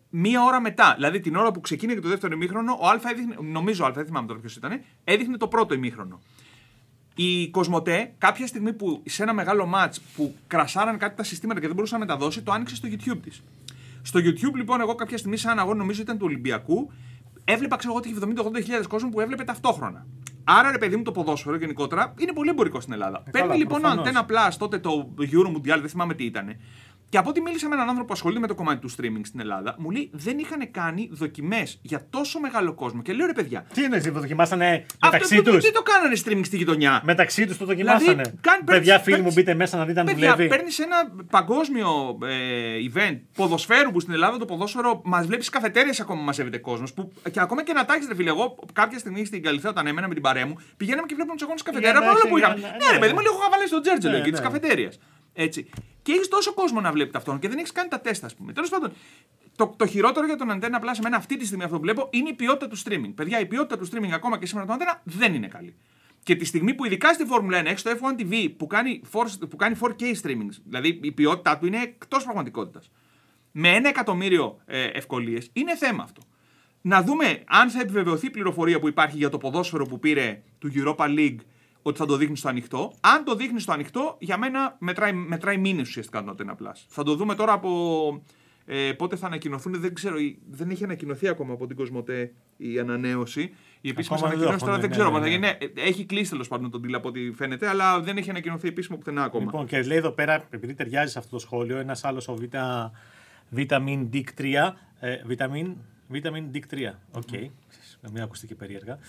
μία ώρα μετά, δηλαδή την ώρα που ξεκίνησε το δεύτερο ημίχρονο, ο Α έδειχνε, νομίζω ο Α, δεν θυμάμαι τώρα ποιος ήταν, έδειχνε το πρώτο ημίχρονο. Η Κοσμοτέ, κάποια στιγμή που σε ένα μεγάλο match που κρασάραν κάτι τα συστήματα και δεν μπορούσε να μεταδώσει, το άνοιξε στο YouTube της. Στο YouTube, λοιπόν, εγώ κάποια στιγμή, σαν αγώνα, νομίζω ήταν του Ολυμπιακού, έβλεπα, ξέρω εγώ, ότι είχε εβδομήντα με ογδόντα χιλιάδες κόσμο που έβλεπε ταυτόχρονα. Άρα, ρε παιδί μου, το ποδόσφαιρο γενικότερα είναι πολύ εμπορικό στην Ελλάδα. Ε, Παίρνει καλά, λοιπόν προφανώς. Antenna Plus, τότε το Euro Mundial, δεν θυμάμαι τι ήταν. Και από ό,τι μίλησα με έναν άνθρωπο που ασχολείται με το κομμάτι του streaming στην Ελλάδα, μου λέει δεν είχαν κάνει δοκιμές για τόσο μεγάλο κόσμο. Και λέω ρε παιδιά. Τι είναι, το δοκιμάσανε Αυτό μεταξύ το, τους. Τι το κάνανε streaming στη γειτονιά. Μεταξύ τους το δοκιμάσανε. Δηλαδή, κάνει- Παιδιά, παίρνεις- φίλοι μου, παίρνεις- μπείτε μέσα να δείτε αν Παιδιά, δουλεύει. παίρνει ένα παγκόσμιο ε, event ποδοσφαίρου που στην Ελλάδα το ποδόσφαιρο μα βλέπει καφετέρειε ακόμα μαζεύεται κόσμο. Και ακόμα και να τάξει, ρε φίλε, εγώ κάποια στιγμή στην Καλυθέα όταν έμενα με την παρέα μου, πηγαίναμε και βλέπαμε του αγώνε καφετέρια. Για να Παρόλο έχει- που είχαμε. για να- Ναι, ρε ναι. παιδί μου, λίγο είχα βάλει στο Τζέρτζελο Ναι, εκεί τη ναι. καφετέρια. Έτσι. Και έχει τόσο κόσμο να βλέπει ταυτόχρονα και δεν έχει κάνει τα τεστ, α πούμε. Τέλος πάντων, το, το χειρότερο για τον Antenna Plus, εμένα αυτή τη στιγμή αυτό που βλέπω, είναι η ποιότητα του streaming. Παιδιά, η ποιότητα του streaming ακόμα και σήμερα το Antenna δεν είναι καλή. Και τη στιγμή που ειδικά στη Φόρμουλα ένα έχει το εφ ουάν τι βι που κάνει, που κάνει φορ κέι streaming, δηλαδή η ποιότητά του είναι εκτός πραγματικότητας. Με ένα εκατομμύριο ε, ευκολίες, είναι θέμα αυτό. Να δούμε αν θα επιβεβαιωθεί η πληροφορία που υπάρχει για το ποδόσφαιρο που πήρε του Europa League, ότι θα το δείχνει στο ανοιχτό. Αν το δείχνει στο ανοιχτό, για μένα μετράει, μετράει μήνες ουσιαστικά το Antenna Plus. Θα το δούμε τώρα από ε, πότε θα ανακοινωθούν. Δεν ξέρω, δεν έχει ανακοινωθεί ακόμα από την Κοσμοτέ η ανανέωση. Η επίσημη Ακόμα δεν ανακοινώση το τώρα έχουν, δεν ξέρω. ναι, Ναι, ναι, ναι, ναι. Έχει κλείσει τέλος πάντων τον deal από ό,τι φαίνεται, αλλά δεν έχει ανακοινωθεί επίσημα πουθενά ακόμα. Λοιπόν, και λέει εδώ πέρα, επειδή ταιριάζει σε αυτό το σχόλιο, ένας άλλος ο Β, Vitamin ντι τρία. Ε, Vitamin, Vitamin ντι τρία. Οκ. Okay. Μην ακουστεί και περίεργα.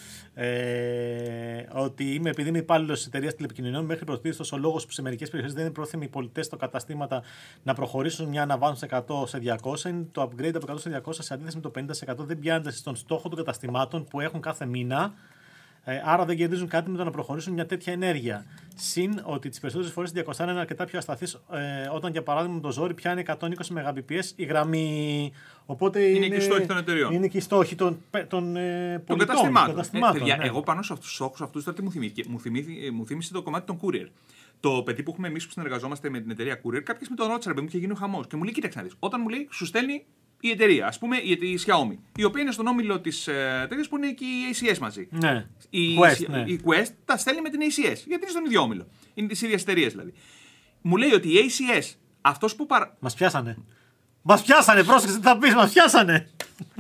Ε, ότι είμαι, επειδή είμαι υπάλληλο τη εταιρεία τηλεπικοινωνιών, μέχρι προτίθεται ο λόγο που σε μερικές περιοχές δεν είναι πρόθυμοι οι πολιτές στο καταστήματα να προχωρήσουν μια αναβάθμιση εκατό σε διακόσια. Είναι το upgrade από εκατό σε διακόσια σε αντίθεση με το πενήντα τοις εκατό. Δεν πιάνεται στον στόχο των καταστημάτων που έχουν κάθε μήνα. Ε, άρα δεν κερδίζουν κάτι με το να προχωρήσουν μια τέτοια ενέργεια. Συν ότι τις περισσότερες φορές η διακόσια είναι αρκετά πιο ασταθής ε, όταν για παράδειγμα το ζόρι πιάνει εκατόν είκοσι μεγαμπιπιες η γραμμή. Οπότε Είναι, είναι, είναι και οι στόχοι των εταιριών. Είναι και οι στόχοι των, των, ε, Των πολιτών, καταστημάτων. καταστημάτων Ε, παιδιά, ναι. Εγώ πάνω σε αυτού του στόχου αυτού τώρα τι μου θυμήθηκε. Μου, θυμήθη, μου θύμισε το κομμάτι των courier. Το παιδί που έχουμε εμεί που συνεργαζόμαστε με την εταιρεία courier, κάποια στιγμή τον ρώτησα, ρε μου, και γίνει ο χαμό. Και μου λέει: Κοίταξε να δεις. Όταν μου λέει, σου στέλνει η εταιρεία, α πούμε η, η Xiaomi, η οποία είναι στον όμιλο τη ε, εταιρεία που είναι και η έι σι ες μαζί. Ναι. Η Quest, ναι. η Quest τα στέλνει με την έι σι ες, γιατί είναι στον ίδιο όμιλο. Είναι τη ίδια εταιρεία δηλαδή. Μου λέει ότι η έι σι ες, αυτό που παρα... Μας πιάσανε. Μας πιάσανε, πρόσεξε τι θα πεις, μας πιάσανε.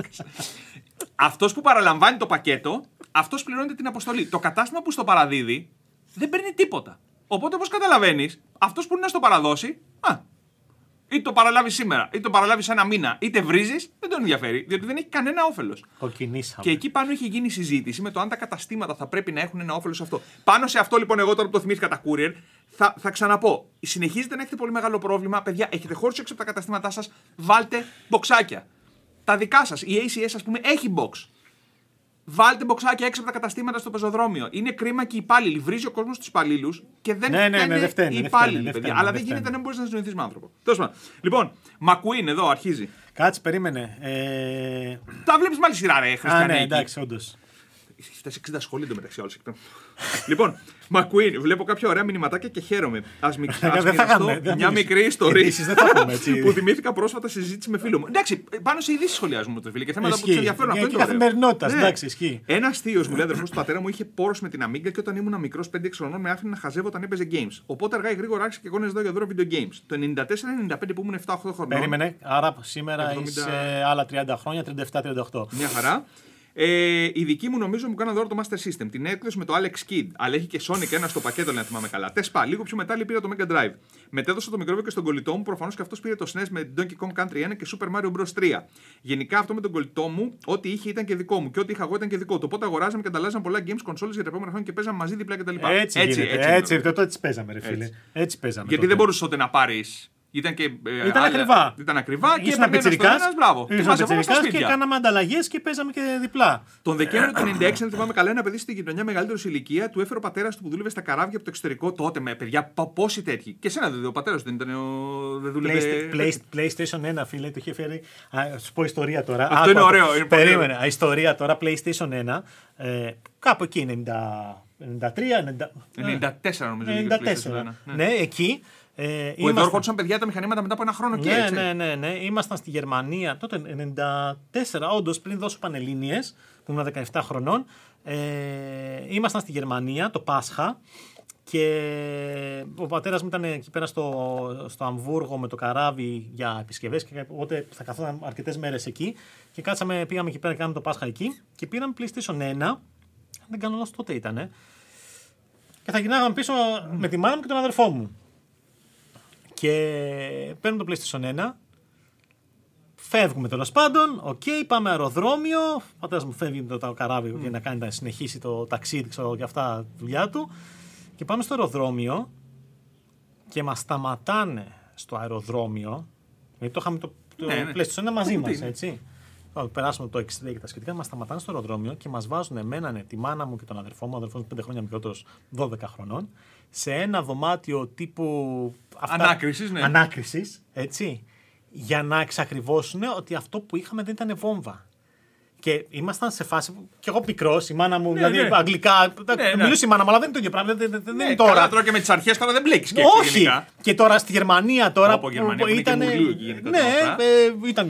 αυτός που παραλαμβάνει το πακέτο, αυτός πληρώνεται την αποστολή. Το κατάστημα που στο παραδίδει δεν παίρνει τίποτα. Οπότε, όπως καταλαβαίνεις, αυτός που είναι να στο παραδώσει, α, είτε το παραλάβει σήμερα, είτε το παραλάβει σε ένα μήνα, είτε βρίζεις, δεν τον ενδιαφέρει, διότι δεν έχει κανένα όφελος. Κοκκινήσαμε. Και εκεί πάνω είχε γίνει συζήτηση με το αν τα καταστήματα θα πρέπει να έχουν ένα όφελος σε αυτό. Πάνω σε αυτό λοιπόν, εγώ τώρα που το θυμήθηκα τα courier, θα, θα ξαναπώ. Συνεχίζετε να έχετε πολύ μεγάλο πρόβλημα. Παιδιά, έχετε χώρους έξω από τα καταστήματά σας, βάλτε μποξάκια. Τα δικά σας. Η έι σι ες, ας πούμε, έχει box. Βάλτε μποξάκια έξω από τα καταστήματα στο πεζοδρόμιο. Είναι κρίμα και οι υπάλληλοι. Βρίζει ο κόσμος τους υπαλλήλους και δεν Ναι, ναι, ναι, φταίνε δεν φταίνε, οι δεν υπάλληλοι, φταίνε, δεν παιδιά. φταίνε, Αλλά δεν δεν γίνεται φταίνε. να μην μπορείς να συνοηθείς με άνθρωπο. Τέλος πάντων. Λοιπόν, McQueen εδώ αρχίζει. Κάτσε, περίμενε. Ε... Τα βλέπεις με άλλη σειρά, ρε Α, Χριστιανέ. ναι, εκεί. εντάξει, όντως. Έχει φτάσει εξήντα σχολεία μεταξύ όλων. Λοιπόν, McQueen, βλέπω κάποια ωραία μηνυματάκια και χαίρομαι. Ας μι- ας Δεν θα μοιραστώ κάνουμε, δεν θα μια μιλήσουμε. μικρή ιστορία Ειδήσεις δεν θα πούμε, έτσι. που θυμήθηκα πρόσφατα σε συζήτηση με φίλο μου. Εντάξει, πάνω σε ειδήσεις σχολιάζουμε το φίλε και θέματα που του Ισχύει. ενδιαφέρουν. Είναι Αυτό και είναι το ωραίο. καθημερινότητας, εντάξει, ισχύει. Ένα θείο μου λέει, αδερφό του πατέρα μου, είχε πόρο με την Amiga και όταν ήμουν μικρό πέντε έξι χρονών με άφηνε να χαζεύω όταν έπαιζε games. Οπότε αργά ή γρήγορα άρχισα και εγώ να ζητάω για δώρο video games. Το ενενήντα τέσσερα ενενήντα πέντε που ήμουν επτά οχτώ χρονών. Περίμενε, άρα σήμερα εβδομήντα είσαι άλλα τριάντα χρόνια, τριάντα επτά τριάντα οκτώ. Μια χαρά. Ε, η δική μου νομίζω μου κάνανε δώρο το Master System. Την έκδοση με το Alex Kidd. Αλλά έχει και Sonic ένα στο πακέτο, να θυμάμαι καλά. Τεσπά. Λίγο πιο μετά πήρα το Mega Drive. Μετέδωσα το μικρόβιο και στον κολλητό μου. Προφανώς και αυτός πήρε το ες εν ες με Donkey Kong Country ένα και Super Mario Bros. τρία. Γενικά αυτό με τον κολλητό μου, ό,τι είχε ήταν και δικό μου και ό,τι είχα εγώ ήταν και δικό του. Οπότε αγοράζαμε και ανταλλάζαμε πολλά games consoles για τα επόμενα χρόνια και παίζαμε μαζί διπλά κτλ. Έτσι, έτσι, έτσι, έτσι, έτσι, τότε έτσι παίζαμε, ρε φίλε. Έτσι. Έτσι παίζαμε. Γιατί τότε. δεν μπορούσε τότε να πάρει. Ήταν, και, ε, Ήταν άλλα- ακριβά. Ήταν ακριβά και Ήσουν έπαιρνε ένας πιτσιρικάς, στον ένας, μπράβο. Και ήσουν μαζευόμασταν στα πιτσιρικάς και σπίτια. κάναμε ανταλλαγές και παίζαμε και διπλά. Τον Δεκέμβριο του ενενήντα έξι, αν θυμάμαι καλά, ένα παιδί στη γειτονιά μεγαλύτερη ηλικία του έφερε ο πατέρα του που δούλευε στα καράβια από το εξωτερικό τότε με παιδιά. πα- Πόσοι τέτοιοι. Και εσένα δεν ο πατέρα του δεν ήταν. Ο... Δεν δούλευε. Play- PlayStation ένα, φίλε, το είχε φέρει. Α, σου πω ιστορία τώρα. Αυτό Άκου, είναι άκου. ωραίο, είναι πολύ Περίμενε. Α, ιστορία τώρα, PlayStation ένα. Ε, κάπου εκεί, ενενήντα τρία, ενενήντα ενενήντα τέσσερα νομίζω. ενενήντα βγήκε το τέσσερα. PlayStation ένα. Ναι, εκεί. Ε, που ήμασταν... εδώ έρχονταν παιδιά τα μηχανήματα μετά από ένα χρόνο και ναι, έτσι. Ναι, ναι, ναι. Ήμασταν στη Γερμανία τότε ενενήντα τέσσερα, όντως πριν δώσω Πανελλήνιες, που ήμουν δεκαεπτά χρονών. Ε, ήμασταν στη Γερμανία το Πάσχα και ο πατέρας μου ήταν εκεί πέρα στο, στο Αμβούργο με το καράβι για επισκευές και οπότε θα καθόταν αρκετές μέρες εκεί και κάτσαμε, πήγαμε εκεί πέρα και κάναμε το Πάσχα εκεί και πήραμε PlayStation ένα, αν δεν κάνω λάθος τότε ήτανε, και θα γυρνάγαμε πίσω με τη μάνα μου και τον αδερφό μου. Και παίρνουμε το PlayStation ένα, φεύγουμε τέλος πάντων, οκ, okay, πάμε αεροδρόμιο. Ο πατέρας μου φεύγει με το καράβι mm. για να κάνει, να συνεχίσει το ταξίδι, ξέρω, και αυτά τη δουλειά του. Και πάμε στο αεροδρόμιο και μας σταματάνε στο αεροδρόμιο. Γιατί το είχαμε το, το ναι, ναι. PlayStation ένα μαζί μας, έτσι. Περάσαμε το εξήντα τρία και τα σχετικά, μας σταματάνε στο αεροδρόμιο και μας βάζουν εμένα, ναι, τη μάνα μου και τον αδερφό μου, ο αδερφός μου πέντε χρόνια μικρότερος, δώδεκα χρονών, σε ένα δωμάτιο τύπου. Ανάκρισης, ναι. Ανάκρισης, έτσι. Για να εξακριβώσουν ότι αυτό που είχαμε δεν ήταν βόμβα. Και ήμασταν σε φάση που κι εγώ μικρός, η μάνα μου, ναι, δηλαδή ναι. αγγλικά. Ναι, ναι. Μιλούσε η μάνα μου, αλλά δεν είναι το ίδιο πράγμα. Δεν, δεν, ναι, είναι τώρα. Καλά, τώρα και με τις αρχές τώρα δεν μπλέκεις και όχι. Γενικά. Και τώρα στη Γερμανία τώρα. Από Γερμανία που ήταν. Ναι, ήταν.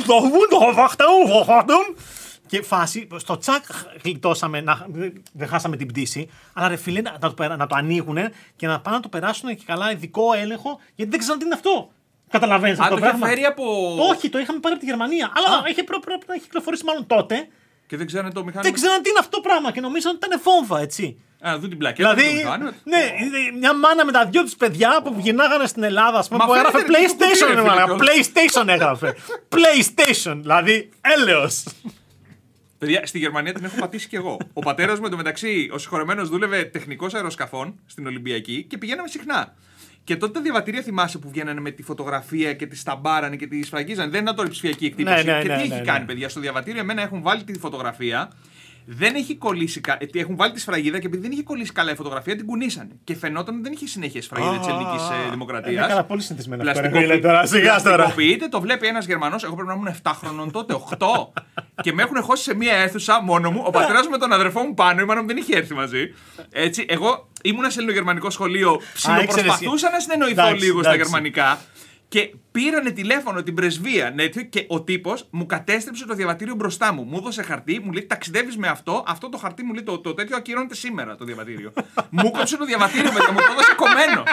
Και φάση, στο τσακ γλιτώσαμε, να, δεν χάσαμε την πτήση, αλλά ρε φίλε να το, να το ανοίγουν και να πάνε να το περάσουν και καλά ειδικό έλεγχο, γιατί δεν ξέραν τι είναι αυτό. Καταλαβαίνεις αυτό το πράγμα. Φέρει από... Όχι, το είχαμε πάρει από τη Γερμανία. Αλλά είχε πρέπει να έχει κυκλοφορήσει μάλλον τότε. Και δεν ξέρανε το μηχάνημα. Δεν ξέρανε τι είναι αυτό το πράγμα και νομίζαν ότι ήταν βόμβα, έτσι. Α, δουν την πλακέτα. Δηλαδή, ναι, μια μάνα με τα δυο της παιδιά που γυρνάγανε στην Ελλάδα, ας πούμε, που έγραφε PlayStation. PlayStation έγραφε. PlayStation, δηλαδή έλεος. Παιδιά, στη Γερμανία την έχω πατήσει κι εγώ. Ο πατέρας μου εντωμεταξύ, ο συγχωρεμένος, δούλευε τεχνικός αεροσκαφών στην Ολυμπιακή και πηγαίναμε συχνά. Και τότε τα διαβατήρια, θυμάσαι, που βγαίνανε με τη φωτογραφία και τη σταμπάρανε και τη σφραγίζανε. Δεν ήταν τώρα η ψηφιακή εκτύπωση. Ναι, ναι, και ναι, τι ναι, έχει ναι, κάνει, ναι. παιδιά, στο διαβατήριο, εμένα έχουν βάλει τη φωτογραφία. Δεν έχει κολλήσει. Έχουν βάλει τη σφραγίδα και επειδή δεν είχε κολλήσει καλά η φωτογραφία, την κουνήσανε. Και φαινόταν ότι δεν είχε συνέχεια η σφραγίδα τη ελληνική δημοκρατία. Είναι καλά, πολύ συνηθισμένο αυτό. Πλαστικοποιείται, το βλέπει ένα Γερμανό. Εγώ πρέπει να ήμουν επτά χρονών τότε, οκτώ. Και με έχουν χώσει σε μία αίθουσα μόνο μου. Ο πατέρας μου με τον αδερφό μου πάνω, η μάνα μου δεν είχε έρθει μαζί. Έτσι, εγώ ήμουνα σε ελληνογερμανικό σχολείο. Ψιλοπροσπαθούσα να συνεννοηθώ λίγο στα γερμανικά. Και πήρανε τηλέφωνο την πρεσβεία ναι, και ο τύπος μου κατέστρεψε το διαβατήριο μπροστά μου. Μου έδωσε χαρτί, μου λέει ταξιδεύεις με αυτό. Αυτό το χαρτί μου λέει το, το τέτοιο ακυρώνεται σήμερα το διαβατήριο. Μου κόψε το διαβατήριο μετά, μου το έδωσε κομμένο.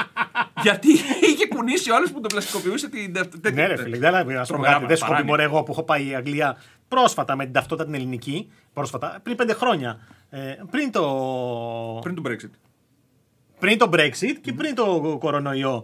Γιατί είχε κουνήσει ο άλλος που το πλαστικοποιούσε την. Ναι, ρε φίλε, δεν σου πω κάτι. Δεν σου πω μωρέ, εγώ που έχω πάει η Αγγλία πρόσφατα με την ταυτότητα την ελληνική. Πρόσφατα, πριν πέντε χρόνια. Πριν το. Πριν το Brexit. Πριν το Brexit και πριν το κορονοϊό.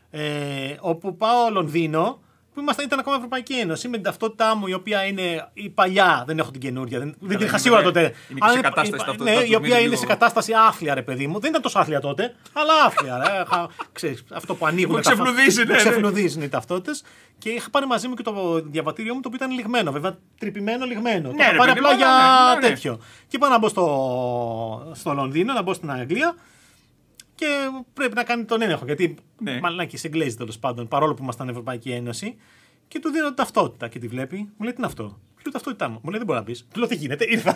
Ε, όπου πάω Λονδίνο, που ήμασταν, ήταν ακόμα Ευρωπαϊκή Ένωση, με την ταυτότητά μου η οποία είναι η παλιά, δεν έχω την καινούρια, δεν, δεν την είχα σίγουρα τότε. Είναι και σε κατάσταση η, ναι, η οποία είναι λίγο σε κατάσταση άθλια, ρε παιδί μου. Δεν ήταν τόσο άθλια τότε, αλλά άθλια. Ρε, χα, ξέρεις, αυτό που ανοίγουν. Που ξεφλουδίζουν, ναι, ξεφλουδίζουν οι ταυτότητες. Και είχα πάρει μαζί μου και το διαβατήριο μου το οποίο ήταν λιγμένο, βέβαια τρυπημένο, λιγμένο. Ναι, το είχα πάρει απλά ναι, για ναι, ναι, ναι. τέτοιο. Και είπα να μπω στο, στο Λονδίνο, να μπω στην Αγγλία. Και πρέπει να κάνει τον έλεγχο. Γιατί ναι. μαλάκι Εγγλέζοι τέλος πάντων, παρόλο που ήμασταν Ευρωπαϊκή Ένωση. Και του δίνω ταυτότητα και τη βλέπει. Μου λέει τι είναι αυτό. Του λέω ταυτότητά μου. Μου λέει δεν μπορεί να πει. Του λέω τι γίνεται. Ήρθα.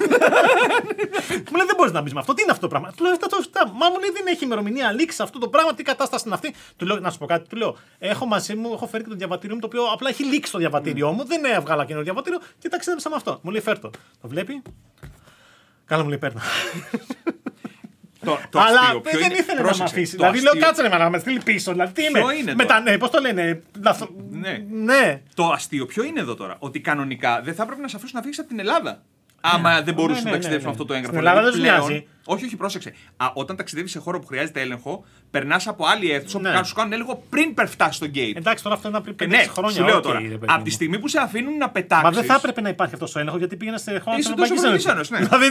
Μου λέει δεν μπορεί να μπει με αυτό. Τι είναι αυτό το πράγμα. Του λέω ταυτότητά μου. Μα μου λέει δεν έχει ημερομηνία λήξη αυτό το πράγμα. Τι κατάσταση είναι αυτή. Του λέω να σου πω κάτι. Του λέω έχω μαζί μου, έχω φέρει και το διαβατήριο μου το οποίο απλά έχει λήξει το διαβατήριό μου. Δεν έβγαλα καινούριο διαβατήριο και ταξίδεψα με αυτό. Μου λέει φέρτο. Το βλέπει. Καλά μου λέει παίρνω. Το, το αλλά αστείο, δεν είναι, ήθελε πρόσεξε, να με αφήσει. Το Δηλαδή αστείο... λέω κάτσε ρε, να με στείλει πίσω. Δηλαδή τι είμαι. Είναι Μετα... Ναι, πώς το λένε. Ναι. ναι. Το αστείο ποιο είναι εδώ τώρα. Ότι κανονικά δεν θα έπρεπε να σε αφήσουν να φύγει από την Ελλάδα. Άμα ναι. δεν μπορούσαν ναι, να ναι, ταξιδέψουν ναι, ναι. αυτό το έγγραφο. Στην Ελλάδα δηλαδή, δεν σου μοιάζει. Όχι, όχι, πρόσεξε. Α, όταν ταξιδεύει σε χώρο που χρειάζεται έλεγχο, περνά από άλλη αίθουσα ναι. που σου κάνουν έλεγχο πριν φτάσει στο gate. Εντάξει, τώρα αυτό είναι πριν πέντε ναι, χρόνια. Σου λέω okay, τώρα. Ρε, από τη στιγμή που σε αφήνουν να πετάξει. Μα δεν θα έπρεπε να υπάρχει αυτό ο έλεγχο γιατί πήγαινε σε χώρο τη Ευρωπαϊκή Ένωση.